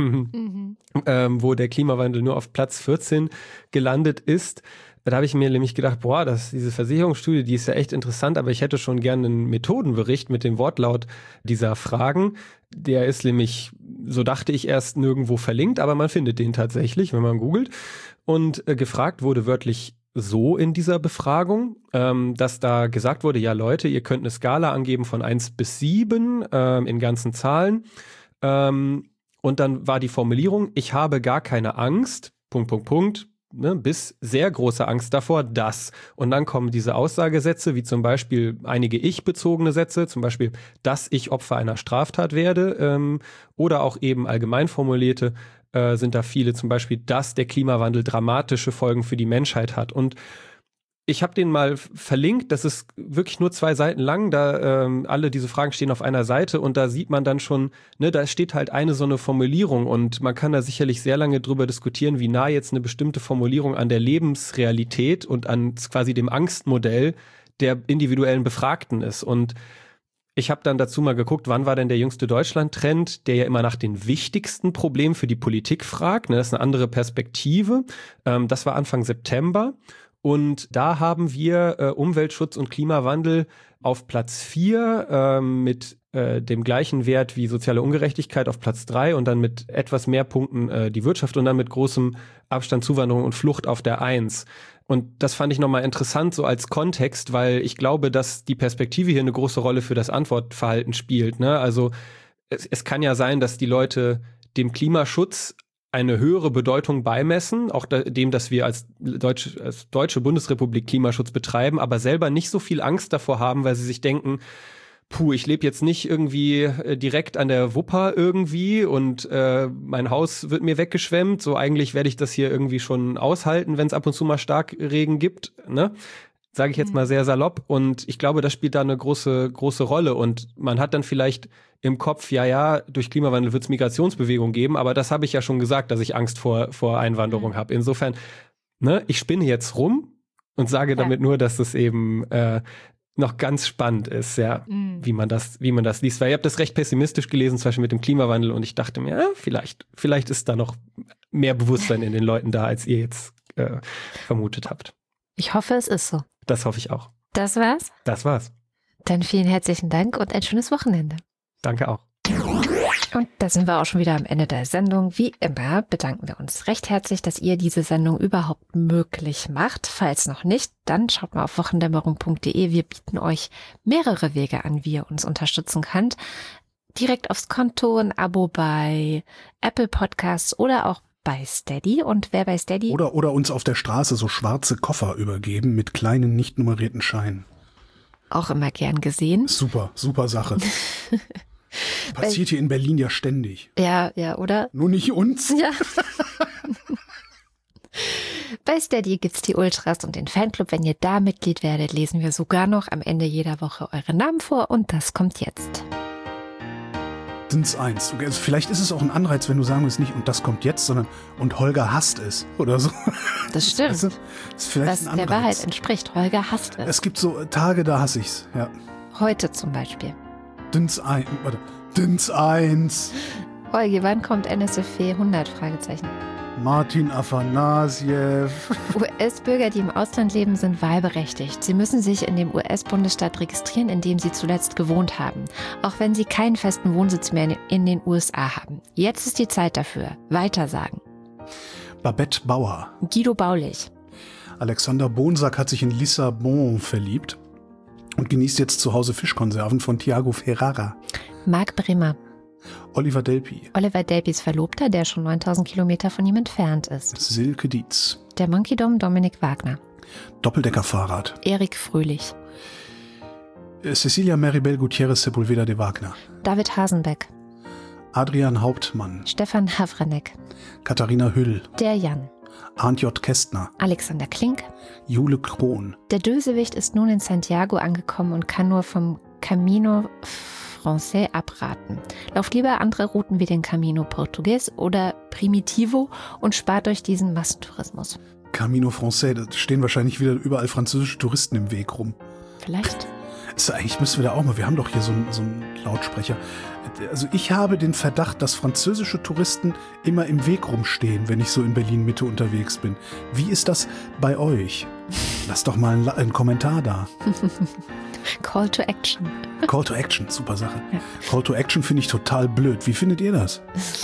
mhm. ähm, wo der Klimawandel nur auf Platz vierzehn gelandet ist. Da habe ich mir nämlich gedacht, boah, das, diese Versicherungsstudie, die ist ja echt interessant, aber ich hätte schon gerne einen Methodenbericht mit dem Wortlaut dieser Fragen. Der ist nämlich, so dachte ich erst, nirgendwo verlinkt, aber man findet den tatsächlich, wenn man googelt. Und äh, gefragt wurde wörtlich so in dieser Befragung, ähm, dass da gesagt wurde, ja Leute, ihr könnt eine Skala angeben von eins bis sieben ähm, in ganzen Zahlen. Ähm, und dann war die Formulierung, ich habe gar keine Angst, Punkt, Punkt, Punkt, ne, bis sehr große Angst davor, dass. Und dann kommen diese Aussagesätze, wie zum Beispiel einige ich-bezogene Sätze, zum Beispiel, dass ich Opfer einer Straftat werde, ähm, oder auch eben allgemein formulierte, äh, sind da viele, zum Beispiel, dass der Klimawandel dramatische Folgen für die Menschheit hat. Und ich habe den mal verlinkt, das ist wirklich nur zwei Seiten lang, da ähm, alle diese Fragen stehen auf einer Seite und da sieht man dann schon, ne, da steht halt eine so eine Formulierung und man kann da sicherlich sehr lange drüber diskutieren, wie nah jetzt eine bestimmte Formulierung an der Lebensrealität und an quasi dem Angstmodell der individuellen Befragten ist. Und Ich habe dann dazu mal geguckt, wann war denn der jüngste Deutschland-Trend, der ja immer nach den wichtigsten Problemen für die Politik fragt. Ne, das ist eine andere Perspektive. Ähm, das war Anfang September. Und da haben wir äh, Umweltschutz und Klimawandel auf Platz vier ähm, mit äh, dem gleichen Wert wie soziale Ungerechtigkeit auf Platz drei und dann mit etwas mehr Punkten äh, die Wirtschaft und dann mit großem Abstand Zuwanderung und Flucht auf der eins. Und das fand ich nochmal interessant so als Kontext, weil ich glaube, dass die Perspektive hier eine große Rolle für das Antwortverhalten spielt. Ne? Also es, es kann ja sein, dass die Leute dem Klimaschutz eine höhere Bedeutung beimessen, auch da, dem, dass wir als, Deutsch, als deutsche Bundesrepublik Klimaschutz betreiben, aber selber nicht so viel Angst davor haben, weil sie sich denken, puh, ich lebe jetzt nicht irgendwie äh, direkt an der Wupper irgendwie und äh, mein Haus wird mir weggeschwemmt, so eigentlich werde ich das hier irgendwie schon aushalten, wenn es ab und zu mal Starkregen gibt, ne? Sage ich jetzt mal sehr salopp. Und ich glaube, das spielt da eine große, große Rolle. Und man hat dann vielleicht im Kopf, ja, ja, durch Klimawandel wird es Migrationsbewegung geben, aber das habe ich ja schon gesagt, dass ich Angst vor, vor Einwanderung habe. Insofern, ne, ich spinne jetzt rum und sage ja. damit nur, dass es eben äh, noch ganz spannend ist, ja, mhm. wie man das, wie man das liest. Weil ihr habt das recht pessimistisch gelesen, zum Beispiel mit dem Klimawandel, und ich dachte mir, ja, vielleicht, vielleicht ist da noch mehr Bewusstsein in den Leuten da, als ihr jetzt äh, vermutet habt. Ich hoffe, es ist so. Das hoffe ich auch. Das war's? Das war's. Dann vielen herzlichen Dank und ein schönes Wochenende. Danke auch. Und da sind wir auch schon wieder am Ende der Sendung. Wie immer bedanken wir uns recht herzlich, dass ihr diese Sendung überhaupt möglich macht. Falls noch nicht, dann schaut mal auf wochendämmerung punkt de. Wir bieten euch mehrere Wege an, wie ihr uns unterstützen könnt. Direkt aufs Konto, ein Abo bei Apple Podcasts oder auch bei Steady. Und wer bei Steady... Oder, oder uns auf der Straße so schwarze Koffer übergeben mit kleinen, nicht nummerierten Scheinen. Auch immer gern gesehen. Super, super Sache. Passiert hier in Berlin ja ständig. Ja, ja, oder? Nur nicht uns. Ja. Bei Steady gibt's die Ultras und den Fanclub. Wenn ihr da Mitglied werdet, lesen wir sogar noch am Ende jeder Woche eure Namen vor. Und das kommt jetzt. Dins eins. Okay, also vielleicht ist es auch ein Anreiz, wenn du sagen willst, nicht und das kommt jetzt, sondern und Holger hasst es oder so. Das stimmt. Das ist, das ist vielleicht was ein Anreiz. Der Wahrheit entspricht. Holger hasst es. Es gibt so Tage, da hasse ich's. Ja. Heute zum Beispiel. Dins eins. Warte. Dins eins. Holger, wann kommt N S F W hundert? Fragezeichen. Martin Afanasiev. U S-Bürger, die im Ausland leben, sind wahlberechtigt. Sie müssen sich in dem U S-Bundesstaat registrieren, in dem sie zuletzt gewohnt haben. Auch wenn sie keinen festen Wohnsitz mehr in den U S A haben. Jetzt ist die Zeit dafür. Weitersagen. Babette Bauer. Guido Baulich. Alexander Bonsack hat sich in Lissabon verliebt und genießt jetzt zu Hause Fischkonserven von Thiago Ferrara. Marc Bremer. Oliver Delpy. Oliver Delpys Verlobter, der schon neuntausend Kilometer von ihm entfernt ist. Silke Dietz. Der Monkey Dom Dominik Wagner. Doppeldeckerfahrrad. Erik Fröhlich. Cecilia Maribel Gutierrez Sepulveda de Wagner. David Hasenbeck. Adrian Hauptmann. Stefan Havranek. Katharina Hüll. Der Jan. Arndt J. Kästner. Alexander Klink. Jule Krohn. Der Dösewicht ist nun in Santiago angekommen und kann nur vom Camino Francais abraten. Lauft lieber andere Routen wie den Camino Portugues oder Primitivo und spart euch diesen Massentourismus. Camino Francais, da stehen wahrscheinlich wieder überall französische Touristen im Weg rum. Vielleicht. Also eigentlich müssen wir da auch mal, wir haben doch hier so einen, so einen Lautsprecher. Also ich habe den Verdacht, dass französische Touristen immer im Weg rumstehen, wenn ich so in Berlin-Mitte unterwegs bin. Wie ist das bei euch? Lasst doch mal einen, einen Kommentar da. Call to Action. Call to Action, super Sache. Ja. Call to Action finde ich total blöd. Wie findet ihr das?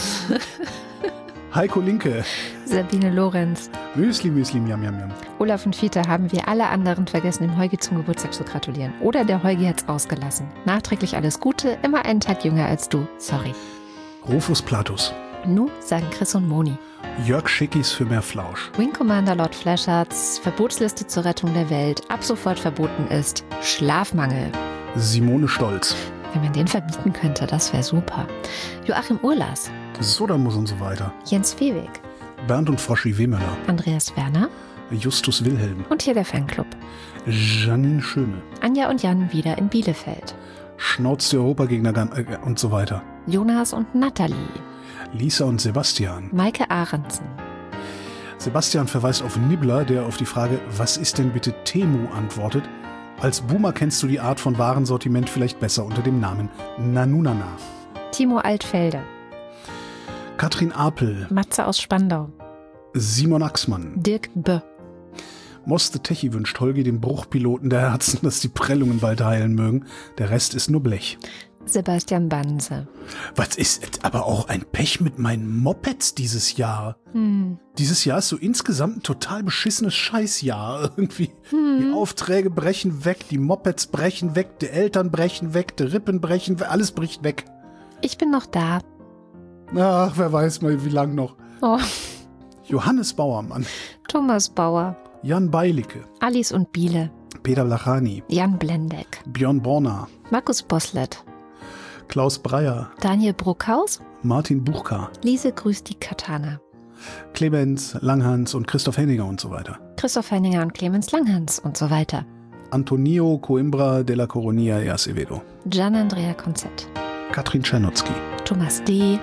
Heiko Linke. Sabine Lorenz. Müsli, Müsli, miam, miam, miam. Olaf und Fiete haben wir alle anderen vergessen, dem Heugi zum Geburtstag zu gratulieren. Oder der Heugi hat's ausgelassen. Nachträglich alles Gute, immer einen Tag jünger als du. Sorry. Rufus Platus. Nu sagen Chris und Moni. Jörg Schickis für mehr Flausch. Wing Commander Lord Fleshards Verbotsliste zur Rettung der Welt. Ab sofort verboten ist Schlafmangel. Simone Stolz. Wenn man den verbieten könnte, das wäre super. Joachim Urlas. Sodamus und so weiter. Jens Fehweg. Bernd und Froschi Wehmöller. Andreas Werner. Justus Wilhelm. Und hier der Fanclub. Janine Schöne. Anja und Jan wieder in Bielefeld. Schnauz die Europagegner äh, und so weiter. Jonas und Nathalie. Lisa und Sebastian. Maike Ahrensen. Sebastian verweist auf Nibbler, der auf die Frage, was ist denn bitte Temu, antwortet, Als Boomer kennst du die Art von Warensortiment vielleicht besser unter dem Namen Nanunana. Timo Altfelde. Katrin Apel. Matze aus Spandau. Simon Axmann. Dirk Bö. Moste Techi wünscht Holgi dem Bruchpiloten der Herzen, dass die Prellungen bald heilen mögen. Der Rest ist nur Blech. Sebastian Banse. Was ist aber auch ein Pech mit meinen Mopeds dieses Jahr? Hm. Dieses Jahr ist so insgesamt ein total beschissenes Scheißjahr irgendwie. Hm. Die Aufträge brechen weg, die Mopeds brechen weg, die Eltern brechen weg, die Rippen brechen weg, alles bricht weg. Ich bin noch da. Ach, wer weiß mal, wie lang noch. Oh. Johannes Bauermann. Thomas Bauer. Jan Beilicke. Alice und Biele. Peter Blachani. Jan Blendeck. Björn Borner. Markus Boslett. Klaus Breyer. Daniel Bruckhaus. Martin Buchka. Lise grüßt die Katana. Clemens Langhans und Christoph Henninger und so weiter. Christoph Henninger und Clemens Langhans und so weiter. Antonio Coimbra de la Coronia y Acevedo. Gian Andrea Konzett. Katrin Czernotzki. Thomas D.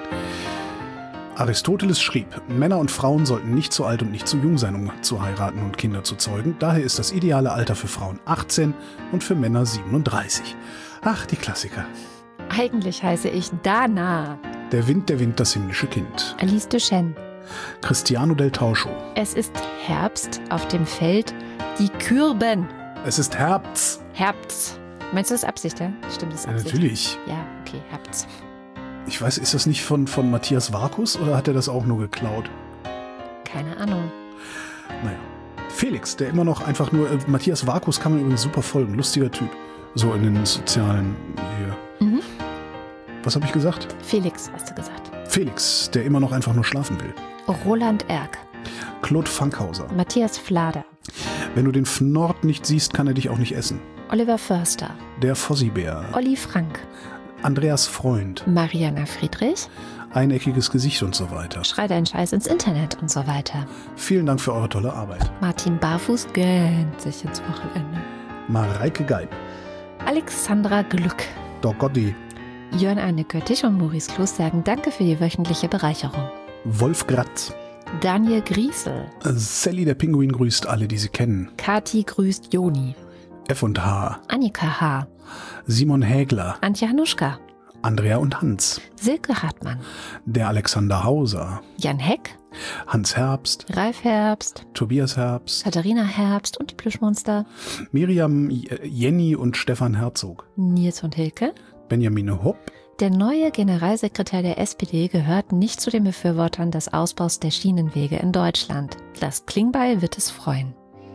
Aristoteles schrieb, Männer und Frauen sollten nicht zu alt und nicht zu jung sein, um zu heiraten und Kinder zu zeugen. Daher ist das ideale Alter für Frauen achtzehn und für Männer siebenunddreißig. Ach, die Klassiker. Eigentlich heiße ich Dana. Der Wind, der Wind, das himmlische Kind. Alice Duchesne. Cristiano del Tauscho. Es ist Herbst auf dem Feld. Die Kürben. Es ist Herbst. Herbst. Meinst du das Absicht, ja? Stimmt, das ist Absicht. Ja, natürlich. Ja, okay, Herbst. Ich weiß, ist das nicht von, von Matthias Varkus oder hat er das auch nur geklaut? Keine Ahnung. Naja. Felix, der immer noch einfach nur, äh, Matthias Varkus kann man übrigens super folgen, lustiger Typ. So in den sozialen hier. Mhm. Was habe ich gesagt? Felix, hast du gesagt. Felix, der immer noch einfach nur schlafen will. Roland Erck. Claude Fankhauser. Matthias Flader. Wenn du den Fnord nicht siehst, kann er dich auch nicht essen. Oliver Förster. Der Fossibär. Olli Frank. Andreas Freund. Mariana Friedrich. Eineckiges Gesicht und so weiter. Schrei deinen Scheiß ins Internet und so weiter. Vielen Dank für eure tolle Arbeit. Martin Barfuß gönnt sich ins Wochenende. Mareike Geib. Alexandra Glück. Doc Gotti. Jörn Arne Göttich und Maurice Kloß sagen Danke für die wöchentliche Bereicherung. Wolf Gratz. Daniel Griesel. Sally der Pinguin grüßt alle, die sie kennen. Kati grüßt Joni. F und H. Annika H. Simon Hägler. Antje Hanuschka. Andrea und Hans. Silke Hartmann. Der Alexander Hauser. Jan Heck. Hans Herbst. Ralf Herbst. Tobias Herbst. Katharina Herbst und die Plüschmonster. Miriam, Jenny und Stefan Herzog. Nils und Hilke. Benjamin Hopp. Der neue Generalsekretär der S P D gehört nicht zu den Befürwortern des Ausbaus der Schienenwege in Deutschland. Lars Klingbeil wird es freuen.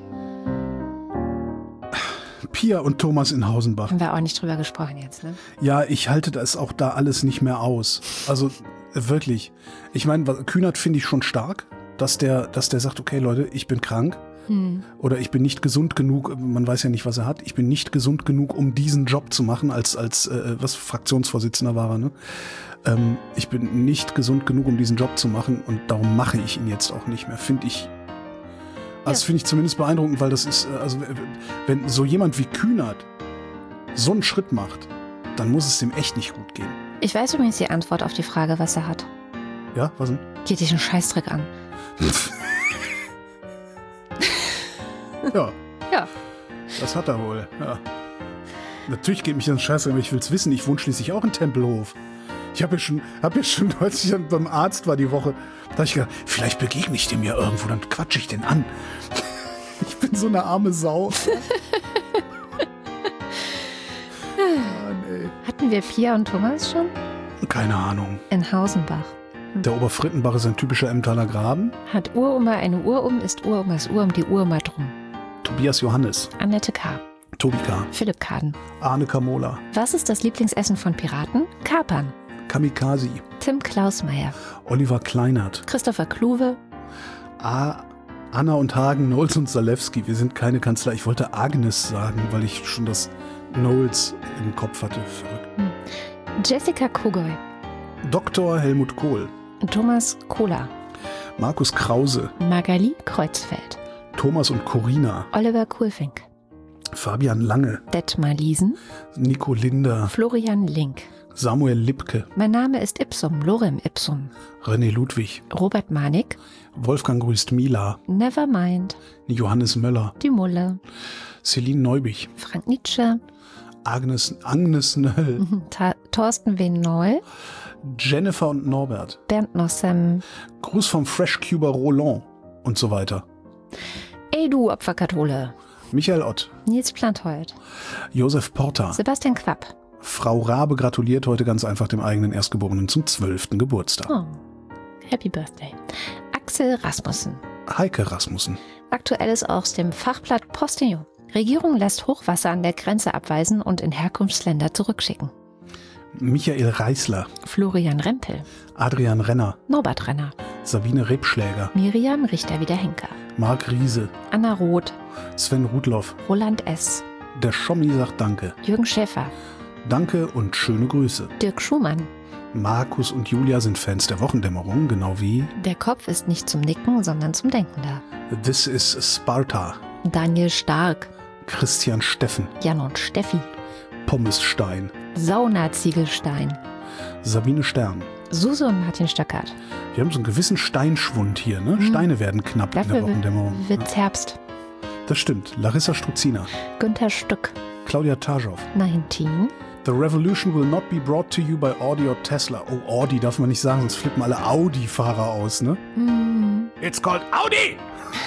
Pia und Thomas in Hausenbach. Haben wir auch nicht drüber gesprochen jetzt, ne? Ja, ich halte das auch da alles nicht mehr aus. Also wirklich. Ich meine, Kühnert finde ich schon stark, dass der, dass der sagt, okay Leute, ich bin krank. Hm. Oder ich bin nicht gesund genug, man weiß ja nicht, was er hat. Ich bin nicht gesund genug, um diesen Job zu machen, als, als äh, was Fraktionsvorsitzender war er, ne? Ähm, ich bin nicht gesund genug, um diesen Job zu machen und darum mache ich ihn jetzt auch nicht mehr, finde ich. Also ja. Finde ich zumindest beeindruckend, weil das ist, also wenn so jemand wie Kühnert so einen Schritt macht, dann muss es dem echt nicht gut gehen. Ich weiß übrigens die Antwort auf die Frage, was er hat. Ja, was denn? Geht dich einen Scheißdreck an. Ja. Ja. Das hat er wohl, ja. Natürlich geht mich das ein Scheißdreck, aber ich will es wissen, ich wohne schließlich auch in Tempelhof. Ich habe ja schon, hab ja schon, als ich beim Arzt war die Woche, da habe ich gedacht, vielleicht begegne ich dem ja irgendwo, dann quatsche ich den an. Ich bin so eine arme Sau. Ah, nee. Hatten wir Pia und Thomas schon? Keine Ahnung. In Hausenbach. Hm. Der Oberfrittenbach ist ein typischer Emmentaler Graben. Hat Uroma eine Uhr um, ist Uromas Uhr um die Uhr mal drum. Tobias Johannes. Annette K. Tobi K. Philipp Kaden. Arne Kamola. Was ist das Lieblingsessen von Piraten? Kapern. Kamikaze. Tim Klausmeier. Oliver Kleinert. Christopher Kluwe. A Anna und Hagen, Knowles und Zalewski. Wir sind keine Kanzlei. Ich wollte Agnes sagen, weil ich schon das Knowles im Kopf hatte. Verrückt. Hm. Jessica Kogoy. Doktor Helmut Kohl. Thomas Kohler. Markus Krause. Magali Kreuzfeld. Thomas und Corina. Oliver Kuhlfink. Fabian Lange. Detmar Liesen. Nico Linder. Florian Link. Samuel Lipke. Mein Name ist Ipsum, Lorem Ipsum. René Ludwig. Robert Manik. Wolfgang grüßt Mila. Nevermind. Johannes Möller. Die Mulle. Celine Neubich. Frank Nietzsche. Agnes, Agnes Nöll. Ta- Thorsten W. Noll. Jennifer und Norbert. Bernd Nossem. Gruß vom Freshcuber Roland und so weiter. Ey du Opferkathole. Michael Ott. Nils Planthold. Josef Porter. Sebastian Quapp. Frau Rabe gratuliert heute ganz einfach dem eigenen Erstgeborenen zum zwölften Geburtstag. Oh. Happy Birthday. Axel Rasmussen. Heike Rasmussen. Aktuelles aus dem Fachblatt Postillon. Regierung lässt Hochwasser an der Grenze abweisen und in Herkunftsländer zurückschicken. Michael Reißler. Florian Rempel. Adrian Renner. Norbert Renner. Sabine Rebschläger. Miriam Richter-Wiederhenker. Marc Riese. Anna Roth. Sven Rudloff. Roland S. Der Schommi sagt Danke. Jürgen Schäfer. Danke und schöne Grüße. Dirk Schumann. Markus und Julia sind Fans der Wochendämmerung, genau wie Der Kopf ist nicht zum Nicken, sondern zum Denken da. This is Sparta. Daniel Stark. Christian Steffen. Jan und Steffi. Pommes Stein. Sauna Ziegelstein. Sabine Stern. Suse und Martin Stöckert. Wir haben so einen gewissen Steinschwund hier, ne? Steine werden knapp in der Dafür Wochendämmerung. wird's Herbst. Das stimmt. Larissa Struzina. Günther Stück. Claudia Taschow. neunzehn. The revolution will not be brought to you by Audi or Tesla. Oh, Audi darf man nicht sagen, sonst flippen alle Audi-Fahrer aus, ne? Mm. It's called Audi!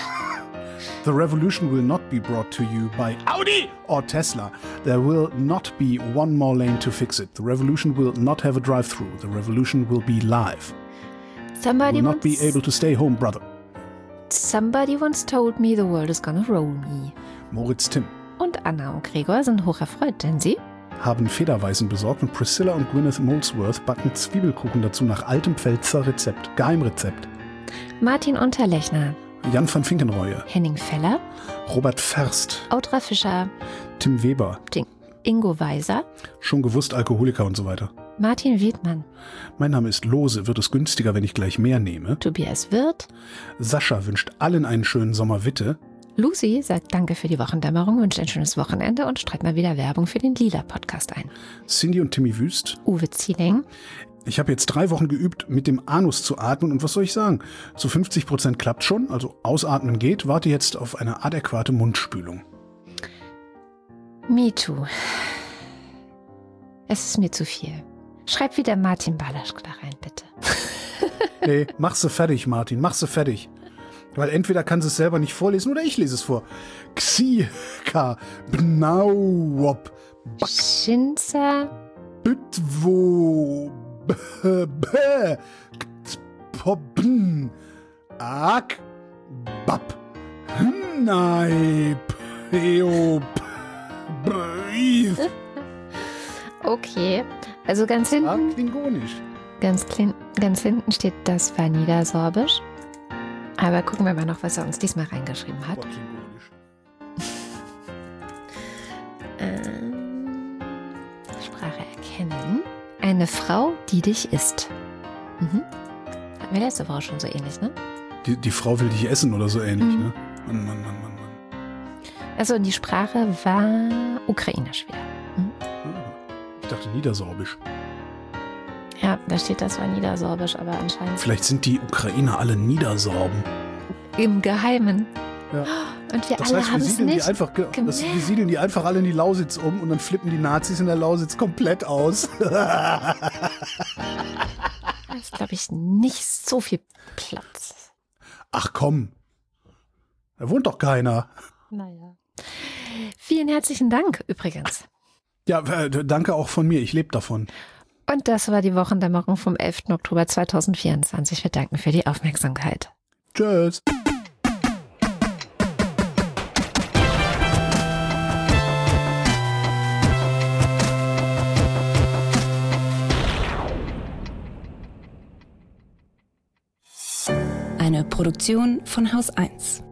The revolution will not be brought to you by Audi or Tesla. There will not be one more lane to fix it. The revolution will not have a drive-through. The revolution will be live. Somebody Will not once, be able to stay home, brother. somebody once told me the world is gonna roll me. Moritz Timm. Und Anna und Gregor sind hocherfreut, denn sie Haben Federweißen besorgt und Priscilla und Gwyneth Molesworth backen Zwiebelkuchen dazu nach altem Pfälzer Rezept. Geheimrezept. Martin Unterlechner, Jan van Finkenreue. Henning Feller, Robert Ferst. Audra Fischer, Tim Weber. Ingo Weiser, Schon gewusst, Alkoholiker und so weiter. Martin Wiedmann, Mein Name ist Lose. Wird es günstiger, wenn ich gleich mehr nehme? Tobias Wirth, Sascha wünscht allen einen schönen Sommer, Witte. Lucy sagt Danke für die Wochendämmerung, wünscht ein schönes Wochenende und streicht mal wieder Werbung für den Lila-Podcast ein. Cindy und Timmy Wüst. Uwe Zieling, Ich habe jetzt drei Wochen geübt, mit dem Anus zu atmen und was soll ich sagen? Zu fünfzig Prozent klappt schon, also ausatmen geht. Warte jetzt auf eine adäquate Mundspülung. Me too. Es ist mir zu viel. Schreib wieder Martin Balaschk da rein, bitte. Nee, mach sie fertig, Martin, mach sie fertig. Weil entweder kann sie es selber nicht vorlesen oder ich lese es vor. Xika Bnauwop Schinzer, Bütwo B B Pobn Ak Bab Neib Eop Brief. okay. Also ganz Ah, hinten, klingonisch. ganz, klin, ganz hinten steht, das war Niedersorbisch. Aber gucken wir mal noch, was er uns diesmal reingeschrieben hat. Boah, klingonisch. Ähm, Sprache erkennen. Eine Frau, die dich isst. Mhm. Hatten wir letzte Woche schon so ähnlich, ne? Die, die Frau will dich essen oder so ähnlich, Mhm. ne? Mann, Mann, Mann, Mann, Mann. Also und die Sprache war ukrainisch wieder. Mhm. Ich dachte Niedersorbisch. Ja, da steht, das war Niedersorbisch, aber anscheinend Vielleicht sind die Ukrainer alle Niedersorben. im Geheimen. Ja. Und wir Das alle heißt, wir haben es siedeln, die nicht. einfach, ge- das, gemerkt. wir siedeln die einfach alle in die Lausitz um und dann flippen die Nazis in der Lausitz komplett aus. Da ist, glaube ich, nicht so viel Platz. Ach komm, da wohnt doch keiner. Naja. Vielen herzlichen Dank übrigens. Ja, äh, danke auch von mir, ich lebe davon. Und das war die Wochendämmerung vom elften Oktober zweitausendvierundzwanzig. Wir danken für die Aufmerksamkeit. Tschüss. Eine Produktion von Haus eins.